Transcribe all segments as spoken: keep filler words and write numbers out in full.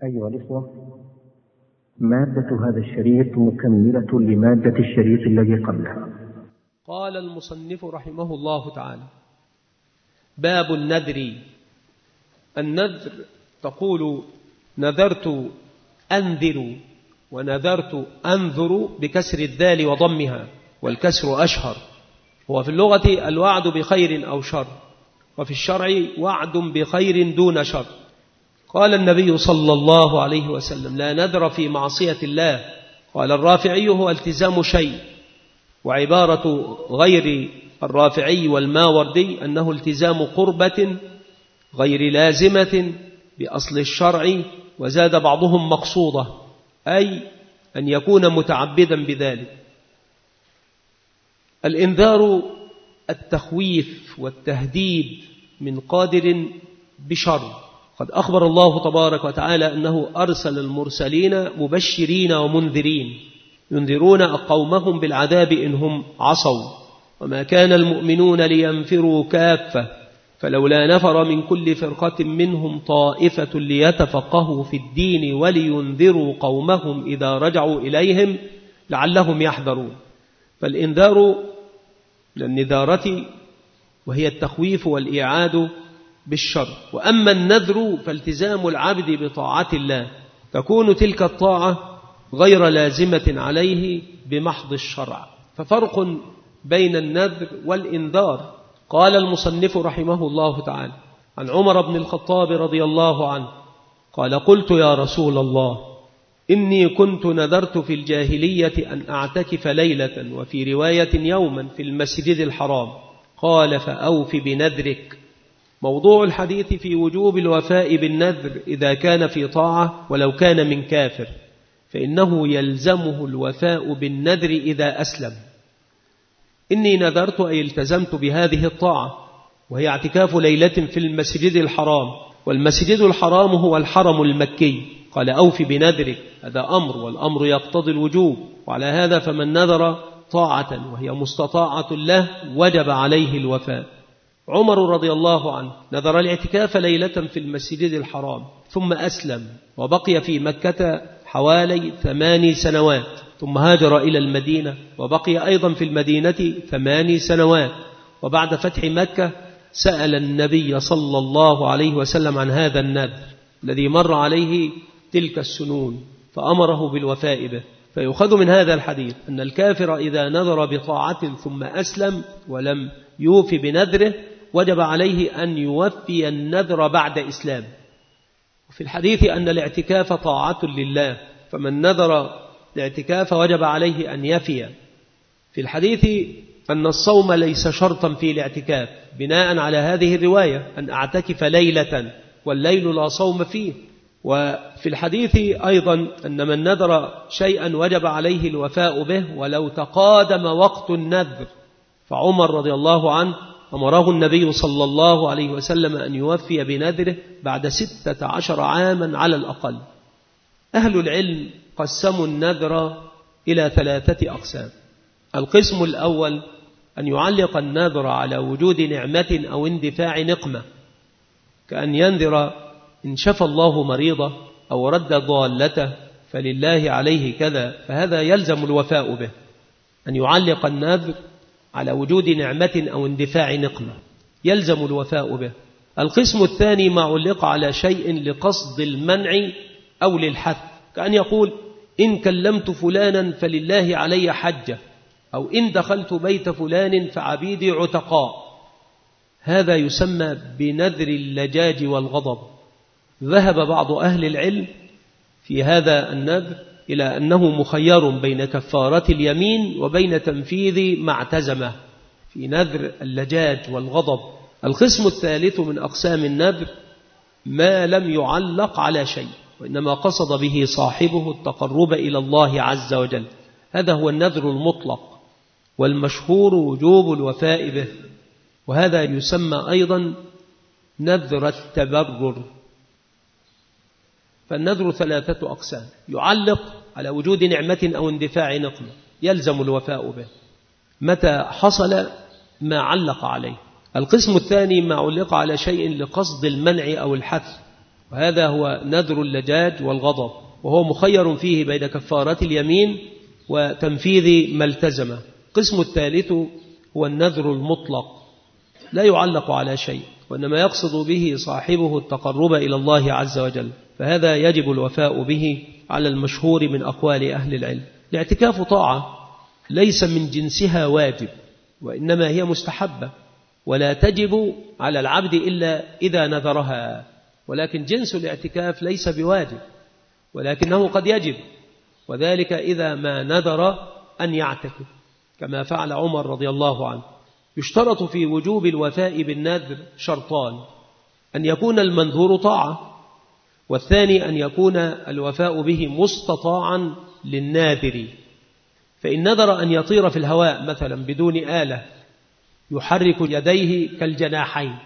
أيها الإخوة، مادة هذا الشريط مكملة لمادة الشريط الذي قبلها. قال المصنف رحمه الله تعالى: باب النذر. النذر تقول نذرت أنذر ونذرت أنذر بكسر الذال وضمها، والكسر أشهر. هو في اللغة الوعد بخير أو شر، وفي الشرع وعد بخير دون شر. قال النبي صلى الله عليه وسلم: لا نذر في معصية الله. قال الرافعي: هو التزام شيء، وعبارة غير الرافعي والماوردي أنه التزام قربة غير لازمة بأصل الشرع، وزاد بعضهم مقصودة، أي أن يكون متعبدا بذلك. الإنذار التخويف والتهديد من قادر بشر. قد أخبر الله تبارك وتعالى أنه أرسل المرسلين مبشرين ومنذرين ينذرون قومهم بالعذاب إنهم عصوا، وما كان المؤمنون لينفروا كافة، فلولا نفر من كل فرقة منهم طائفة ليتفقهوا في الدين ولينذروا قومهم إذا رجعوا إليهم لعلهم يحذرون. فالإنذار من النذارة، وهي التخويف والإيعاد بالشر. وأما النذر فالتزام العبد بطاعة الله، تكون تلك الطاعة غير لازمة عليه بمحض الشرع. ففرق بين النذر والإنذار. قال المصنف رحمه الله تعالى عن عمر بن الخطاب رضي الله عنه قال: قلت يا رسول الله، إني كنت نذرت في الجاهلية أن أعتكف ليلة، وفي رواية يوما، في المسجد الحرام. قال: فأوف بنذرك. موضوع الحديث في وجوب الوفاء بالنذر إذا كان في طاعة ولو كان من كافر، فإنه يلزمه الوفاء بالنذر إذا أسلم. إني نذرت أي التزمت بهذه الطاعة، وهي اعتكاف ليلة في المسجد الحرام، والمسجد الحرام هو الحرم المكي. قال: أوف بنذرك، هذا أمر، والأمر يقتضي الوجوب، وعلى هذا فمن نذر طاعة وهي مستطاعة له وجب عليه الوفاء. عمر رضي الله عنه نذر الاعتكاف ليلة في المسجد الحرام، ثم أسلم وبقي في مكة حوالي ثماني سنوات، ثم هاجر إلى المدينة وبقي أيضا في المدينة ثماني سنوات. وبعد فتح مكة سأل النبي صلى الله عليه وسلم عن هذا النذر الذي مر عليه تلك السنون، فأمره بالوفاء به. فيؤخذ من هذا الحديث أن الكافر إذا نذر بطاعة ثم أسلم ولم يوف بنذره وجب عليه أن يوفي النذر بعد إسلام. وفي الحديث أن الاعتكاف طاعة لله، فمن نذر الاعتكاف وجب عليه أن يفي. في الحديث أن الصوم ليس شرطا في الاعتكاف، بناء على هذه الرواية أن أعتكف ليلة، والليل لا صوم فيه. وفي الحديث أيضا أن من نذر شيئا وجب عليه الوفاء به ولو تقادم وقت النذر. فعمر رضي الله عنه أمره النبي صلى الله عليه وسلم أن يوفي بنذره بعد ستة عشر عاما على الأقل. أهل العلم قسموا النذر إلى ثلاثة أقسام. القسم الأول أن يعلق النذر على وجود نعمة أو اندفاع نقمة، كأن ينذر إن شفى الله مريضة أو رد ضالته فلله عليه كذا، فهذا يلزم الوفاء به، أن يعلق النذر على وجود نعمة أو اندفاع نقمة يلزم الوفاء به. القسم الثاني ما علق على شيء لقصد المنع أو للحث، كأن يقول إن كلمت فلانا فلله علي حجة، أو إن دخلت بيت فلان فعبيدي عتقاء. هذا يسمى بنذر اللجاج والغضب. ذهب بعض أهل العلم في هذا النذر إلى أنه مخير بين كفارة اليمين وبين تنفيذ ما اعتزمه في نذر اللجاج والغضب. القسم الثالث من أقسام النذر ما لم يعلق على شيء، وإنما قصد به صاحبه التقرب إلى الله عز وجل. هذا هو النذر المطلق، والمشهور وجوب الوفاء به، وهذا يسمى أيضا نذر التبرر. فالنذر ثلاثة أقسام: يعلق على وجود نعمة أو اندفاع نقمة يلزم الوفاء به متى حصل ما علق عليه. القسم الثاني ما علق على شيء لقصد المنع أو الحث، وهذا هو نذر اللجاج والغضب، وهو مخير فيه بين كفارة اليمين وتنفيذ ما التزم. القسم الثالث هو النذر المطلق، لا يعلق على شيء، وإنما يقصد به صاحبه التقرب إلى الله عز وجل، فهذا يجب الوفاء به على المشهور من أقوال أهل العلم. الاعتكاف طاعة ليس من جنسها واجب، وإنما هي مستحبة، ولا تجب على العبد إلا إذا نذرها، ولكن جنس الاعتكاف ليس بواجب، ولكنه قد يجب، وذلك إذا ما نذر أن يعتكف كما فعل عمر رضي الله عنه. يشترط في وجوب الوفاء بالنذر شرطان: أن يكون المنذور طاعة، والثاني أن يكون الوفاء به مستطاعا للناذر. فإن نذر أن يطير في الهواء مثلا بدون آلة يحرك يديه كالجناحين،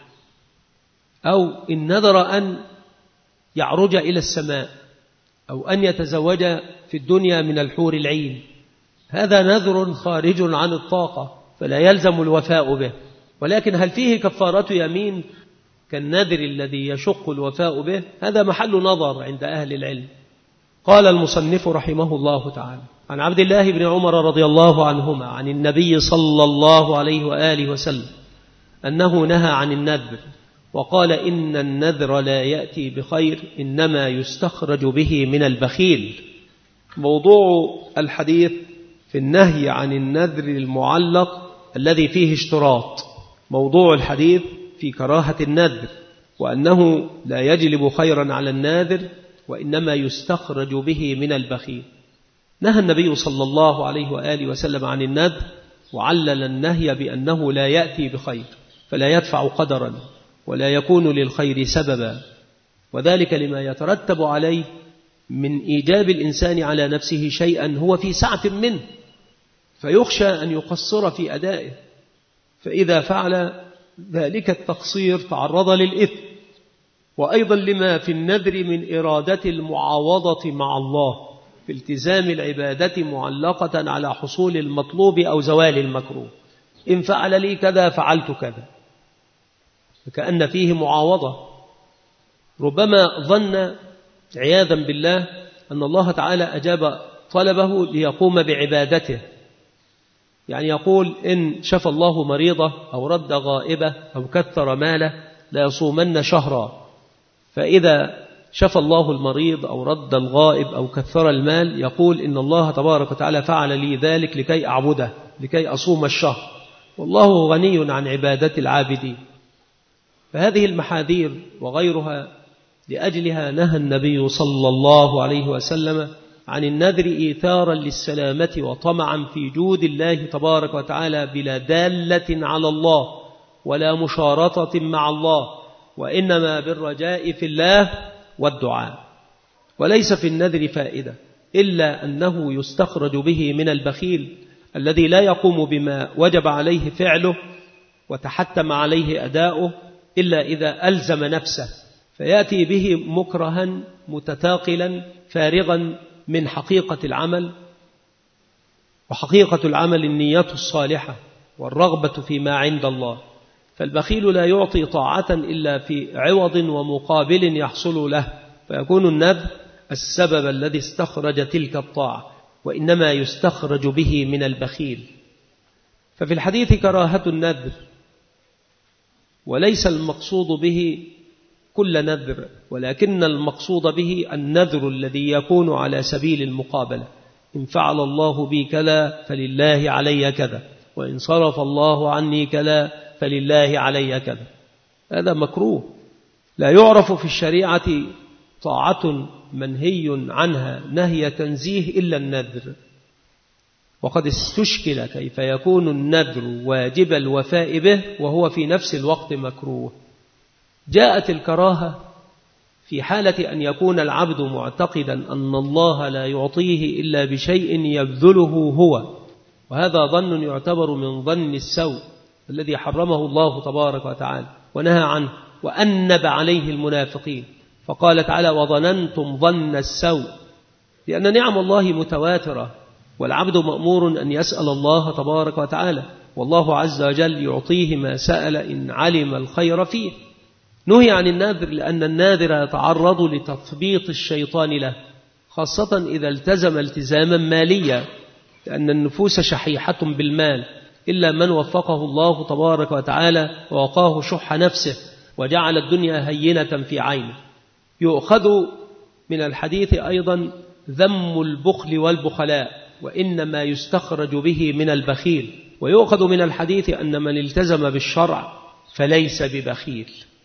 أو إن نذر أن يعرج إلى السماء، أو أن يتزوج في الدنيا من الحور العين، هذا نذر خارج عن الطاقة فلا يلزم الوفاء به. ولكن هل فيه كفارة يمين كالنذر الذي يشق الوفاء به؟ هذا محل نظر عند أهل العلم. قال المصنف رحمه الله تعالى: عن عبد الله بن عمر رضي الله عنهما عن النبي صلى الله عليه وآله وسلم أنه نهى عن النذر وقال: إن النذر لا يأتي بخير، إنما يستخرج به من البخيل. موضوع الحديث في النهي عن النذر المعلق الذي فيه اشتراط. موضوع الحديث في كراهة النذر، وأنه لا يجلب خيرا على الناذر، وإنما يستخرج به من البخيل. نهى النبي صلى الله عليه وآله وسلم عن النذر، وعلل النهي بأنه لا يأتي بخير، فلا يدفع قدرا ولا يكون للخير سببا، وذلك لما يترتب عليه من إيجاب الإنسان على نفسه شيئا هو في سعة منه، فيخشى أن يقصر في أدائه، فإذا فعل ذلك التقصير تعرض للإثم. وأيضا لما في النذر من إرادة المعاوضة مع الله في التزام العبادة معلقة على حصول المطلوب أو زوال المكروه. إن فعل لي كذا فعلت كذا، فكأن فيه معاوضة. ربما ظن عياذا بالله أن الله تعالى أجاب طلبه ليقوم بعبادته، يعني يقول: إن شفى الله مريضة أو رد غائبة أو كثر ماله لا يصومن شهرا. فإذا شفى الله المريض أو رد الغائب أو كثر المال يقول: إن الله تبارك وتعالى فعل لي ذلك لكي أعبده، لكي أصوم الشهر، والله غني عن عبادة العابدين. فهذه المحاذير وغيرها لأجلها نهى النبي صلى الله عليه وسلم عن النذر إيثارا للسلامة وطمعا في جود الله تبارك وتعالى بلا دالة على الله ولا مشارطة مع الله، وإنما بالرجاء في الله والدعاء. وليس في النذر فائدة إلا أنه يستخرج به من البخيل الذي لا يقوم بما وجب عليه فعله وتحتم عليه أداؤه إلا إذا ألزم نفسه، فيأتي به مكرها متتاقلا فارغا من حقيقة العمل. وحقيقة العمل النية الصالحة والرغبة فيما عند الله. فالبخيل لا يعطي طاعة إلا في عوض ومقابل يحصل له، فيكون النذر السبب الذي استخرج تلك الطاعة، وإنما يستخرج به من البخيل. ففي الحديث كراهة النذر، وليس المقصود به كل نذر، ولكن المقصود به النذر الذي يكون على سبيل المقابلة. إن فعل الله بي كذا فلله علي كذا، وإن صرف الله عني كذا فلله علي كذا. هذا مكروه، لا يعرف في الشريعة طاعة منهي عنها نهي تنزيه إلا النذر. وقد استشكل كيف يكون النذر واجب الوفاء به وهو في نفس الوقت مكروه. جاءت الكراهة في حالة أن يكون العبد معتقدا أن الله لا يعطيه إلا بشيء يبذله هو، وهذا ظن يعتبر من ظن السوء الذي حرمه الله تبارك وتعالى ونهى عنه وأنب عليه المنافقين، فقال تعالى: وظننتم ظن السوء، لأن نعم الله متواترة، والعبد مأمور أن يسأل الله تبارك وتعالى، والله عز وجل يعطيه ما سأل إن علم الخير فيه. نهي عن الناذر لأن الناذر يتعرض لتثبيط الشيطان له، خاصة إذا التزم التزاما ماليا، لأن النفوس شحيحة بالمال، إلا من وفقه الله تبارك وتعالى ووقاه شح نفسه وجعل الدنيا هينة في عينه. يؤخذ من الحديث أيضا ذم البخل والبخلاء، وإنما يستخرج به من البخيل. ويؤخذ من الحديث أن من التزم بالشرع فليس ببخيل.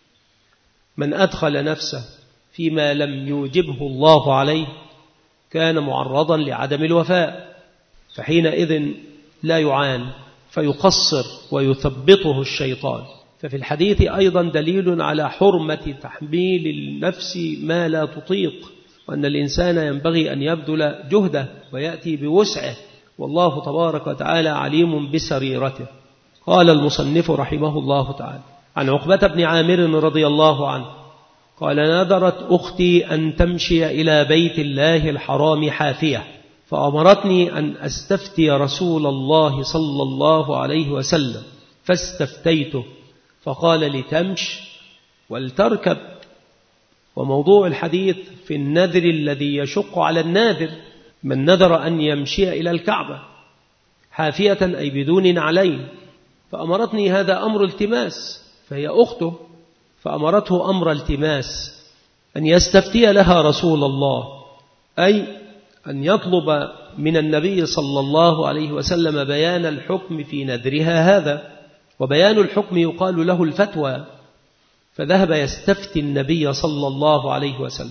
من أدخل نفسه فيما لم يوجبه الله عليه كان معرضا لعدم الوفاء، فحينئذ لا يعان فيقصر ويثبطه الشيطان. ففي الحديث أيضا دليل على حرمة تحميل النفس ما لا تطيق، وأن الإنسان ينبغي أن يبذل جهده ويأتي بوسعه، والله تبارك وتعالى عليم بسريرته. قال المصنف رحمه الله تعالى عن عقبة بن عامر رضي الله عنه قال: نذرت أختي أن تمشي إلى بيت الله الحرام حافية، فأمرتني أن أستفتي رسول الله صلى الله عليه وسلم، فاستفتيته فقال: لتمش ولتركب. وموضوع الحديث في النذر الذي يشق على الناذر، من نذر أن يمشي إلى الكعبة حافية أي بدون نعلين، فأمرتني هذا أمر التماس، فهي أخته، فأمرته أمر التماس أن يستفتي لها رسول الله، أي أن يطلب من النبي صلى الله عليه وسلم بيان الحكم في نذرها هذا. وبيان الحكم يقال له الفتوى، فذهب يستفتي النبي صلى الله عليه وسلم،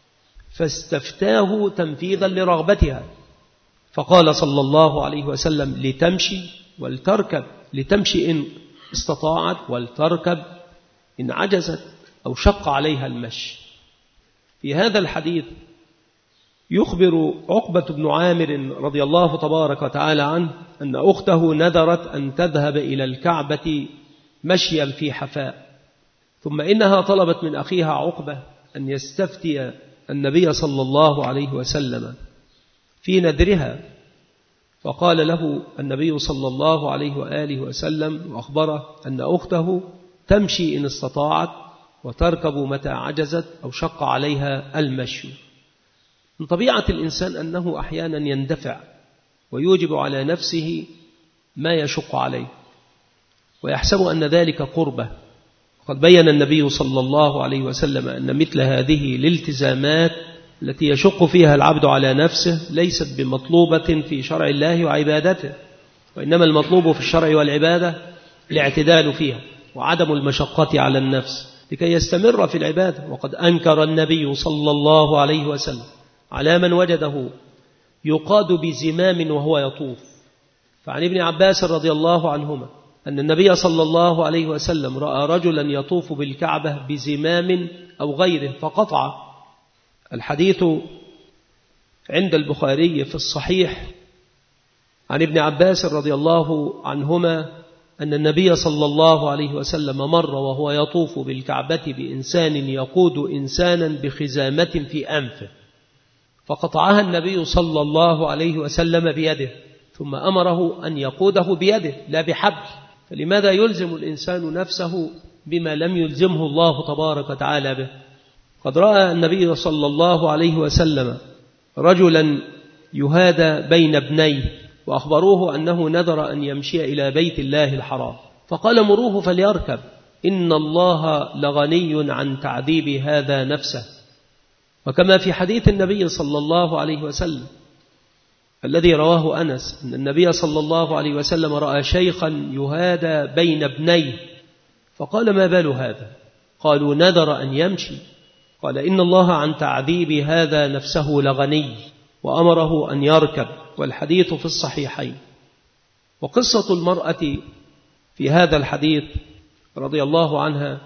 فاستفتاه تنفيذا لرغبتها، فقال صلى الله عليه وسلم: لتمشي ولتركب. لتمشي إن استطاعت، ولتركب إن عجزت أو شق عليها المشي. في هذا الحديث يخبر عقبة بن عامر رضي الله تبارك وتعالى عنه أن أخته نذرت أن تذهب إلى الكعبة مشيا في حفاء، ثم إنها طلبت من أخيها عقبة أن يستفتي النبي صلى الله عليه وسلم في نذرها، فقال له النبي صلى الله عليه وآله وسلم وأخبره أن أخته تمشي إن استطاعت وتركب متى عجزت أو شق عليها المشي. من طبيعة الإنسان أنه أحيانا يندفع ويوجب على نفسه ما يشق عليه ويحسب أن ذلك قربة. وقد بيّن النبي صلى الله عليه وسلم أن مثل هذه الالتزامات التي يشق فيها العبد على نفسه ليست بمطلوبة في شرع الله وعبادته، وإنما المطلوب في الشرع والعبادة الاعتدال فيها وعدم المشقة على النفس لكي يستمر في العبادة. وقد أنكر النبي صلى الله عليه وسلم على من وجده يقاد بزمام وهو يطوف. فعن ابن عباس رضي الله عنهما أن النبي صلى الله عليه وسلم رأى رجلا يطوف بالكعبة بزمام أو غيره فقطع. الحديث عند البخاري في الصحيح عن ابن عباس رضي الله عنهما أن النبي صلى الله عليه وسلم مر وهو يطوف بالكعبة بإنسان يقود إنسانا بخزامة في أنفه، فقطعها النبي صلى الله عليه وسلم بيده، ثم أمره أن يقوده بيده لا بحبل. فلماذا يلزم الإنسان نفسه بما لم يلزمه الله تبارك وتعالى به؟ قد رأى النبي صلى الله عليه وسلم رجلا يهادى بين ابنيه، وأخبروه أنه نذر أن يمشي إلى بيت الله الحرام، فقال: مروه فليركب، إن الله لغني عن تعذيب هذا نفسه. وكما في حديث النبي صلى الله عليه وسلم الذي رواه أنس أن النبي صلى الله عليه وسلم رأى شيخا يهادى بين ابنيه، فقال: ما بال هذا؟ قالوا: نذر أن يمشي. قال: إن الله عن تعذيب هذا نفسه لغني، وأمره أن يركب. والحديث في الصحيحين. وقصة المرأة في هذا الحديث رضي الله عنها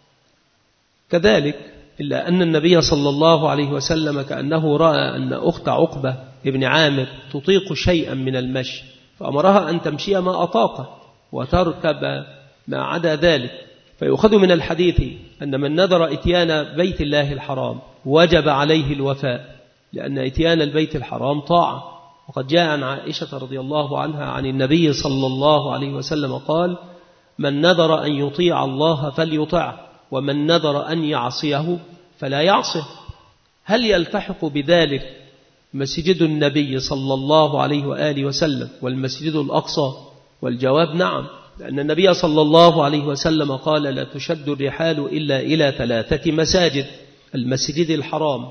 كذلك، إلا أن النبي صلى الله عليه وسلم كأنه رأى أن أخت عقبة ابن عامر تطيق شيئا من المشي، فأمرها أن تمشي ما أطاقت وتركب ما عدا ذلك. فيؤخذ من الحديث أن من نذر إتيان بيت الله الحرام وجب عليه الوفاء، لأن إتيان البيت الحرام طاعة. وقد جاء عن عائشة رضي الله عنها عن النبي صلى الله عليه وسلم قال: من نذر أن يطيع الله فليطعه، ومن نذر أن يعصيه فلا يعصه. هل يلتحق بذلك مسجد النبي صلى الله عليه وآله وسلم والمسجد الأقصى؟ والجواب نعم، لأن النبي صلى الله عليه وسلم قال: لا تشد الرحال إلا إلى ثلاثة مساجد: المسجد الحرام،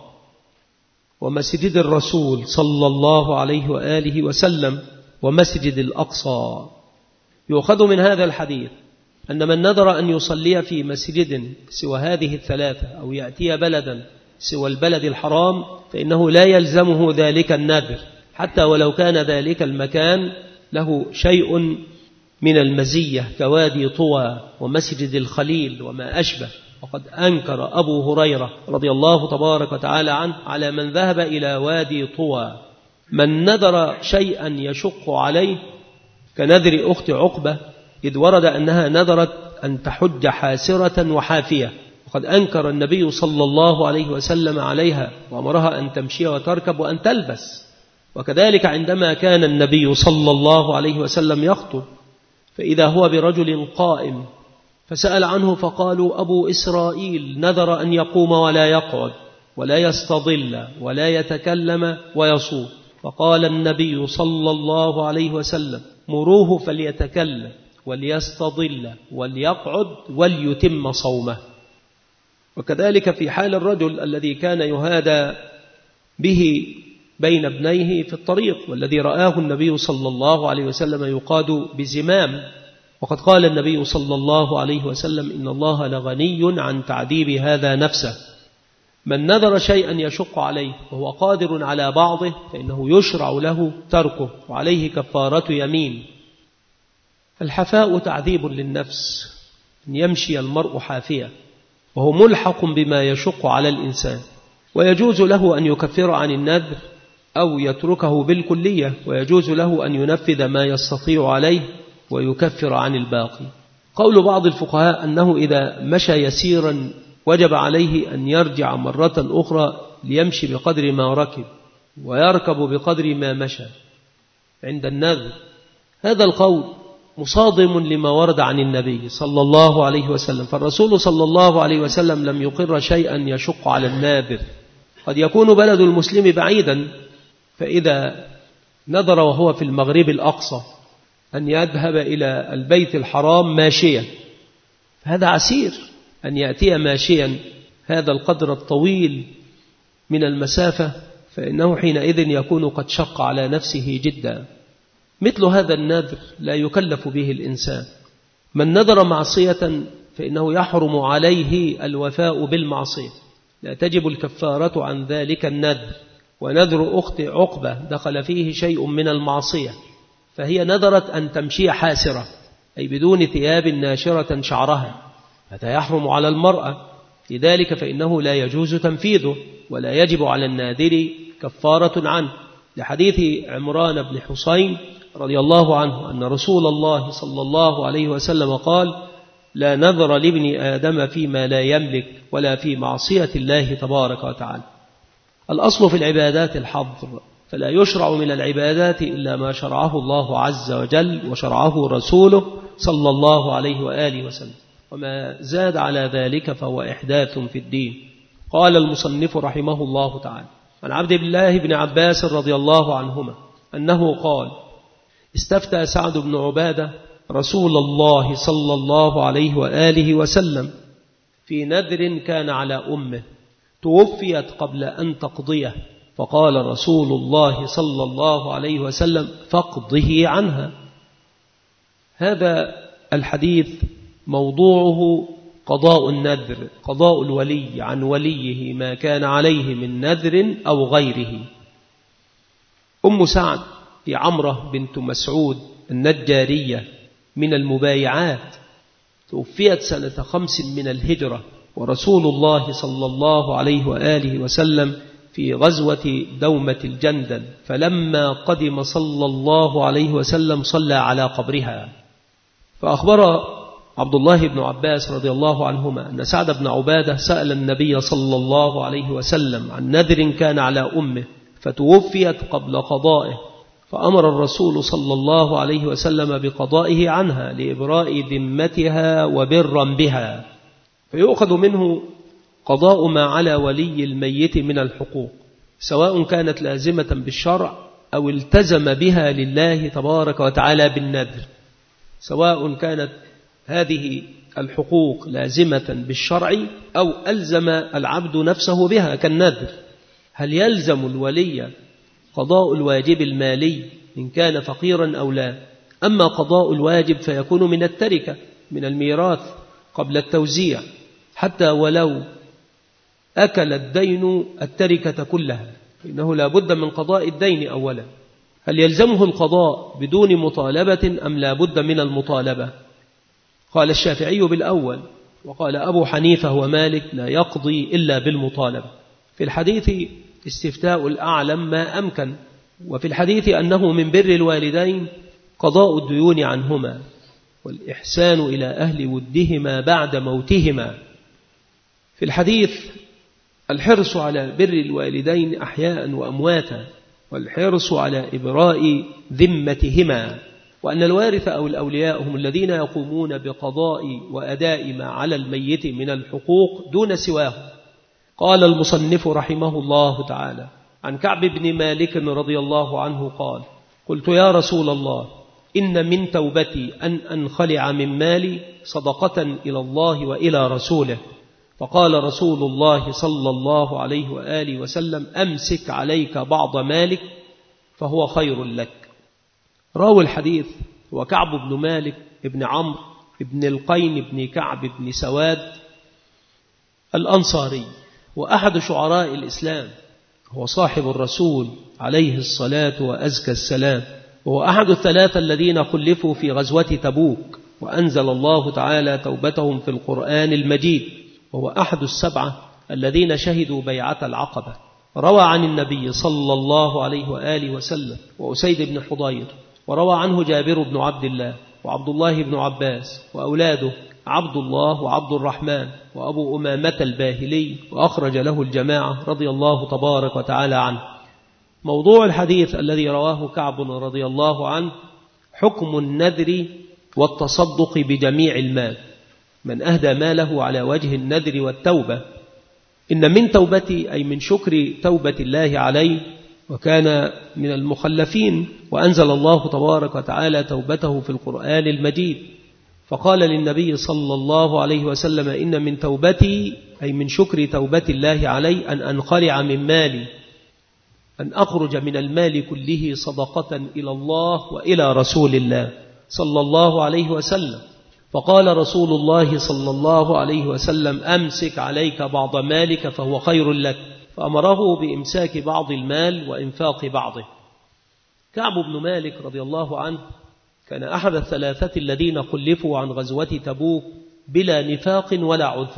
ومسجد الرسول صلى الله عليه وآله وسلم، ومسجد الأقصى. يؤخذ من هذا الحديث أن من نذر أن يصلي في مسجد سوى هذه الثلاثة أو يأتي بلدا سوى البلد الحرام فإنه لا يلزمه ذلك النذر، حتى ولو كان ذلك المكان له شيء من المزية كوادي طوى ومسجد الخليل وما أشبه. وقد أنكر أبو هريرة رضي الله تبارك وتعالى عنه على من ذهب إلى وادي طوى. من نذر شيئا يشق عليه كنذر أخت عقبة، إذ ورد أنها نذرت أن تحج حاسرة وحافية، وقد أنكر النبي صلى الله عليه وسلم عليها وأمرها أن تمشي وتركب وأن تلبس. وكذلك عندما كان النبي صلى الله عليه وسلم يخطب فإذا هو برجل قائم فسأل عنه فقالوا: أبو إسرائيل نذر أن يقوم ولا يقعد ولا يستظل ولا يتكلم ويصوم. فقال النبي صلى الله عليه وسلم: مروه فليتكلم وليستظل وليقعد وليتم صومه. وكذلك في حال الرجل الذي كان يهادى به بين ابنيه في الطريق، والذي رآه النبي صلى الله عليه وسلم يقاد بزمام، وقد قال النبي صلى الله عليه وسلم: إن الله لغني عن تعذيب هذا نفسه. من نذر شيئا يشق عليه وهو قادر على بعضه فإنه يشرع له تركه وعليه كفارة يمين. الحفاء تعذيب للنفس، أن يمشي المرء حافيا وهو ملحق بما يشق على الإنسان، ويجوز له أن يكفر عن النذر أو يتركه بالكلية، ويجوز له أن ينفذ ما يستطيع عليه ويكفر عن الباقي. قول بعض الفقهاء أنه إذا مشى يسيرا وجب عليه أن يرجع مرة أخرى ليمشي بقدر ما ركب ويركب بقدر ما مشى عند النذر. هذا القول مصادم لما ورد عن النبي صلى الله عليه وسلم، فالرسول صلى الله عليه وسلم لم يقر شيئا يشق على الناذر. قد يكون بلد المسلم بعيدا، فإذا نذر وهو في المغرب الأقصى أن يذهب إلى البيت الحرام ماشيا، هذا عسير أن يأتي ماشيا هذا القدر الطويل من المسافة، فإنه حينئذ يكون قد شق على نفسه جدا. مثل هذا النذر لا يكلف به الإنسان. من نذر معصية فإنه يحرم عليه الوفاء بالمعصية، لا تجب الكفارة عن ذلك النذر. ونذر أخت عقبة دخل فيه شيء من المعصية، فهي نذرت أن تمشي حاسرة، أي بدون ثياب ناشرة شعرها، هذا يحرم على المرأة، لذلك فإنه لا يجوز تنفيذه ولا يجب على الناذر كفارة عنه، لحديث عمران بن حسين رضي الله عنه أن رسول الله صلى الله عليه وسلم قال: لا نذر لابن آدم فيما لا يملك ولا في معصية الله تبارك وتعالى. الأصل في العبادات الحظر، فلا يشرع من العبادات إلا ما شرعه الله عز وجل وشرعه رسوله صلى الله عليه وآله وسلم، وما زاد على ذلك فهو إحداث في الدين. قال المصنف رحمه الله تعالى: عن عبد الله بن عباس رضي الله عنهما أنه قال: استفتى سعد بن عبادة رسول الله صلى الله عليه وآله وسلم في نذر كان على أمه توفيت قبل أن تقضيه، فقال رسول الله صلى الله عليه وسلم: فاقضه عنها. هذا الحديث موضوعه قضاء النذر، قضاء الولي عن وليه ما كان عليه من نذر أو غيره. أم سعد هي عمرة بنت مسعود النجارية من المبايعات، توفيت سنة خمس من الهجرة، ورسول الله صلى الله عليه وآله وسلم في غزوة دومة الجندل، فلما قدم صلى الله عليه وسلم صلى على قبرها. فأخبر عبد الله بن عباس رضي الله عنهما أن سعد بن عبادة سأل النبي صلى الله عليه وسلم عن نذر كان على أمه فتوفيت قبل قضائه، فأمر الرسول صلى الله عليه وسلم بقضائه عنها لإبراء ذمتها وبرا بها، فيؤخذ منه قضاء ما على ولي الميت من الحقوق، سواء كانت لازمة بالشرع أو التزم بها لله تبارك وتعالى بالنذر. سواء كانت هذه الحقوق لازمة بالشرع أو ألزم العبد نفسه بها كالنذر. هل يلزم الولي قضاء الواجب المالي إن كان فقيرا أو لا؟ أما قضاء الواجب فيكون من التركة، من الميراث قبل التوزيع، حتى ولو أكل الدين التركة كلها إنه لا بد من قضاء الدين أولا. هل يلزمه القضاء بدون مطالبة أم لا بد من المطالبة؟ قال الشافعي بالأول، وقال أبو حنيفة ومالك لا يقضي إلا بالمطالبة. في الحديث استفتاء الأعلم ما أمكن، وفي الحديث أنه من بر الوالدين قضاء الديون عنهما والإحسان إلى أهل ودهما بعد موتهما. في الحديث الحرص على بر الوالدين أحياء وأمواتا، والحرص على إبراء ذمتهما، وأن الوارث أو الأولياء هم الذين يقومون بقضاء وأداء ما على الميت من الحقوق دون سواه. قال المصنف رحمه الله تعالى عن كعب بن مالك رضي الله عنه قال: قلت يا رسول الله إن من توبتي أن أنخلع من مالي صدقة إلى الله وإلى رسوله، فقال رسول الله صلى الله عليه وآله وسلم: أمسك عليك بعض مالك فهو خير لك. راوي الحديث هو كعب بن مالك بن عمرو بن القين بن كعب بن سواد الأنصاري، وأحد شعراء الإسلام، هو صاحب الرسول عليه الصلاة وأزكى السلام، وهو أحد الثلاثة الذين خلفوا في غزوة تبوك وأنزل الله تعالى توبتهم في القرآن المجيد، وهو أحد السبعة الذين شهدوا بيعة العقبة. روى عن النبي صلى الله عليه وآله وسلم وأسيد بن حضير، وروى عنه جابر بن عبد الله وعبد الله بن عباس وأولاده عبد الله وعبد الرحمن وأبو أمامة الباهلي، وأخرج له الجماعة رضي الله تبارك وتعالى عنه. موضوع الحديث الذي رواه كعب رضي الله عنه حكم النذر والتصدق بجميع المال، من أهدى ماله على وجه النذر والتوبة. إن من توبتي أي من شكر توبة الله عليه، وكان من المخلفين، وأنزل الله تبارك وتعالى توبته في القرآن المجيد، فقال للنبي صلى الله عليه وسلم: إن من توبتي أي من شكر توبة الله علي أن أنخلع من مالي، أن أخرج من المال كله صدقة إلى الله وإلى رسول الله صلى الله عليه وسلم. فقال رسول الله صلى الله عليه وسلم: أمسك عليك بعض مالك فهو خير لك، فأمره بإمساك بعض المال وإنفاق بعضه. كعب بن مالك رضي الله عنه كان أحد الثلاثة الذين خلفوا عن غزوة تبوك بلا نفاق ولا عذر،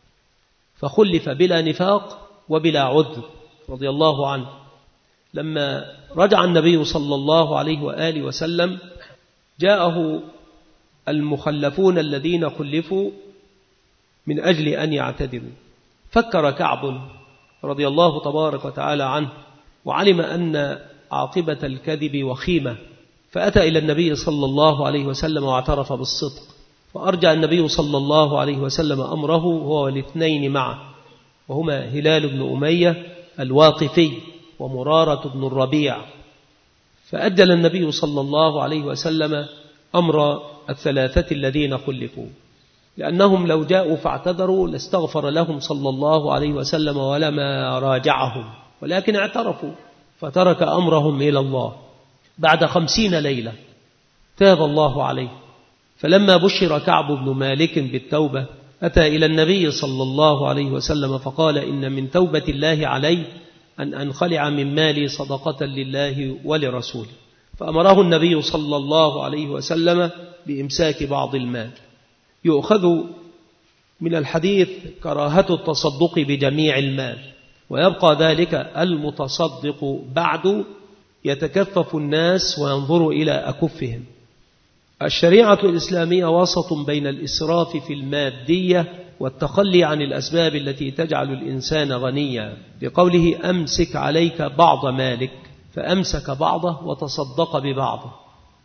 فخلف بلا نفاق وبلا عذر رضي الله عنه. لما رجع النبي صلى الله عليه وآله وسلم جاءه المخلفون الذين خلفوا من أجل أن يعتذروا، فكر كعب رضي الله تبارك وتعالى عنه وعلم أن عاقبة الكذب وخيمة، فأتى إلى النبي صلى الله عليه وسلم واعترف بالصدق، فأرجع النبي صلى الله عليه وسلم أمره هو والاثنين معه، وهما هلال بن أمية الواقفي ومرارة بن الربيع. فأجل النبي صلى الله عليه وسلم أمر الثلاثة الذين خلفوا، لأنهم لو جاءوا فاعتذروا لاستغفر لهم صلى الله عليه وسلم ولما راجعهم، ولكن اعترفوا فترك أمرهم إلى الله. بعد خمسين ليلة تاب الله عليه، فلما بشر كعب بن مالك بالتوبة أتى إلى النبي صلى الله عليه وسلم فقال: إن من توبة الله علي أن أنخلع من مالي صدقة لله ولرسوله، فأمره النبي صلى الله عليه وسلم بإمساك بعض المال. يؤخذ من الحديث كراهة التصدق بجميع المال، ويبقى ذلك المتصدق بعد يتكفف الناس وينظر إلى أكفهم. الشريعة الإسلامية وسط بين الإسراف في المادية والتخلي عن الأسباب التي تجعل الإنسان غنيا، لقوله: أمسك عليك بعض مالك، فأمسك بعضه وتصدق ببعضه.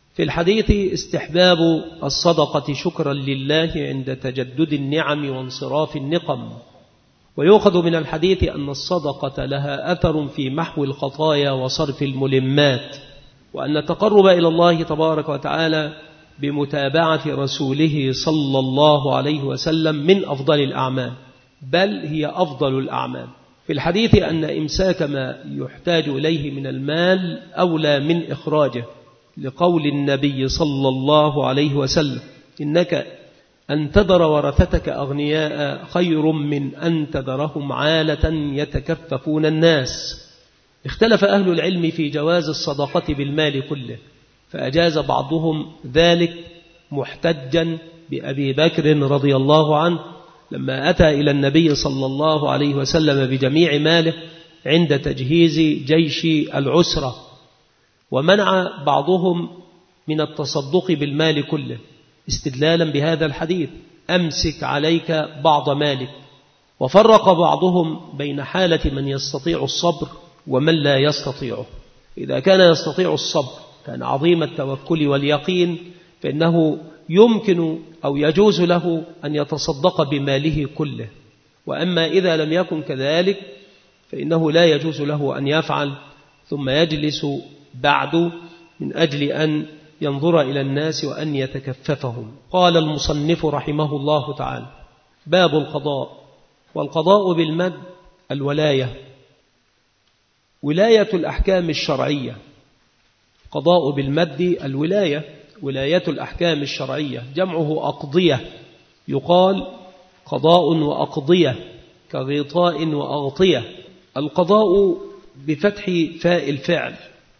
في الحديث استحباب الصدقة شكرا لله عند تجدد النعم وانصراف النقم. ويؤخذ من الحديث أن الصدقة لها أثر في محو الخطايا وصرف الملمات، وأن التقرب إلى الله تبارك وتعالى بمتابعة رسوله صلى الله عليه وسلم من أفضل الأعمال، بل هي أفضل الأعمال. في الحديث أن إمساك ما يحتاج إليه من المال أولى من إخراجه، لقول النبي صلى الله عليه وسلم: إنك أن تذر ورثتك أغنياء خير من أن تذرهم عالة يتكففون الناس. اختلف أهل العلم في جواز الصدقة بالمال كله، فأجاز بعضهم ذلك محتجا بأبي بكر رضي الله عنه لما أتى إلى النبي صلى الله عليه وسلم بجميع ماله عند تجهيز جيش العسرة، ومنع بعضهم من التصدق بالمال كله استدلالا بهذا الحديث: أمسك عليك بعض مالك. وفرق بعضهم بين حالة من يستطيع الصبر ومن لا يستطيعه. إذا كان يستطيع الصبر كان عظيم التوكل واليقين، فإنه يمكن أو يجوز له أن يتصدق بماله كله. وأما إذا لم يكن كذلك فإنه لا يجوز له أن يفعل، ثم يجلس بعد من أجل أن ينظر إلى الناس وأن يتكففهم. قال المصنف رحمه الله تعالى: باب القضاء. والقضاء بالمد الولاية، ولاية الأحكام الشرعية. قضاء بالمد الولاية، ولاية الأحكام الشرعية، جمعه أقضية، يقال قضاء وأقضية كغطاء وأغطية. القضاء بفتح فاء الفعل،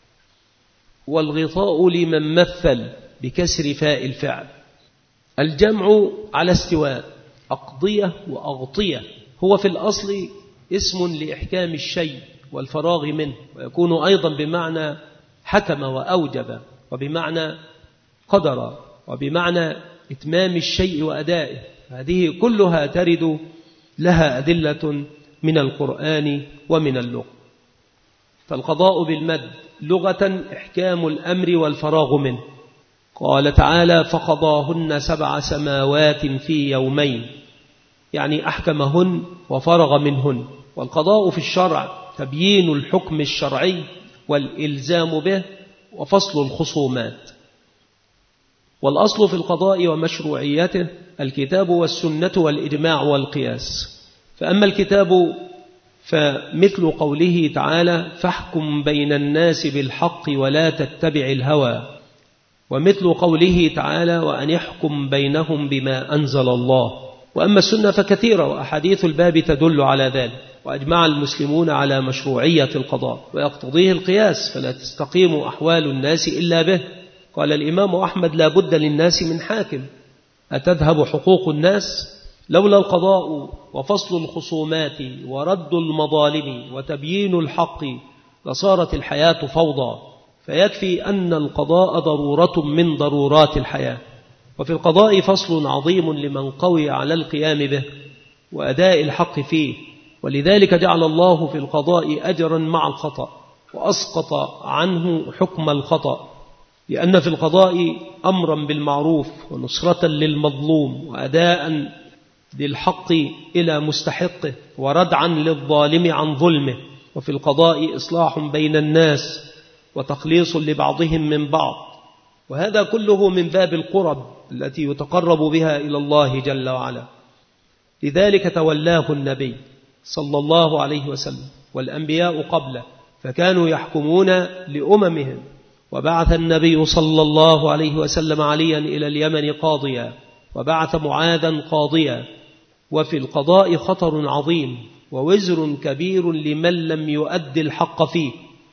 والغطاء لمن مثل بكسر فاء الفعل. الجمع على استواء، أقضية وأغطية. هو في الأصل اسم لإحكام الشيء والفراغ منه، ويكون أيضا بمعنى حكم وأوجب، وبمعنى قدر، وبمعنى إتمام الشيء وأدائه. هذه كلها ترد لها أدلة من القرآن ومن اللغة. فالقضاء بالمد لغة إحكام الأمر والفراغ منه. قال تعالى: فقضاهن سبع سماوات في يومين، يعني أحكمهن وفرغ منهن. والقضاء في الشرع تبيين الحكم الشرعي والإلزام به وفصل الخصومات. والأصل في القضاء ومشروعيته الكتاب والسنة والإجماع والقياس. فأما الكتاب فمثل قوله تعالى: فاحكم بين الناس بالحق ولا تتبع الهوى. ومثل قوله تعالى: وأن يحكم بينهم بما أنزل الله. وأما السنة فكثيرة، وأحاديث الباب تدل على ذلك. وأجمع المسلمون على مشروعية القضاء، ويقتضيه القياس، فلا تستقيم أحوال الناس إلا به. قال الإمام أحمد: لا بد للناس من حاكم. أتذهب حقوق الناس؟ لولا القضاء وفصل الخصومات ورد المظالم وتبيين الحق لصارت الحياة فوضى. فيكفي أن القضاء ضرورة من ضرورات الحياة. وفي القضاء فصل عظيم لمن قوي على القيام به وأداء الحق فيه. ولذلك جعل الله في القضاء أجرا مع الخطأ، وأسقط عنه حكم الخطأ، لأن في القضاء أمرا بالمعروف ونصرة للمظلوم وأداء للحق إلى مستحقه وردعا للظالم عن ظلمه. وفي القضاء إصلاح بين الناس وتخليص لبعضهم من بعض. وهذا كله من باب القرب التي يتقرب بها إلى الله جل وعلا. لذلك تولاه النبي صلى الله عليه وسلم والأنبياء قبله، فكانوا يحكمون لأممهم. وبعث النبي صلى الله عليه وسلم عليا إلى اليمن قاضيا، وبعث معاذا قاضيا. وفي القضاء خطر عظيم ووزر كبير لمن لم يؤد الحق فيه.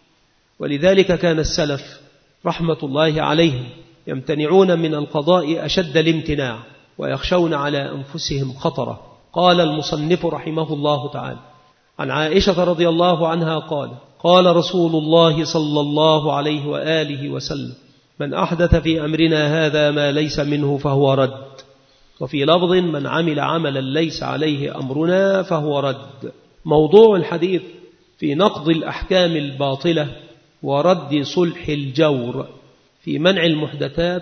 ولذلك كان السلف رحمة الله عليهم يمتنعون من القضاء أشد الامتناع، ويخشون على أنفسهم خطره. قال المصنف رحمه الله تعالى: عن عائشة رضي الله عنها قال: قال رسول الله صلى الله عليه وآله وسلم: من أحدث في أمرنا هذا ما ليس منه فهو رد. وفي لفظ: من عمل عملا ليس عليه أمرنا فهو رد. موضوع الحديث في نقض الأحكام الباطلة ورد صلح الجور في منع المحدثات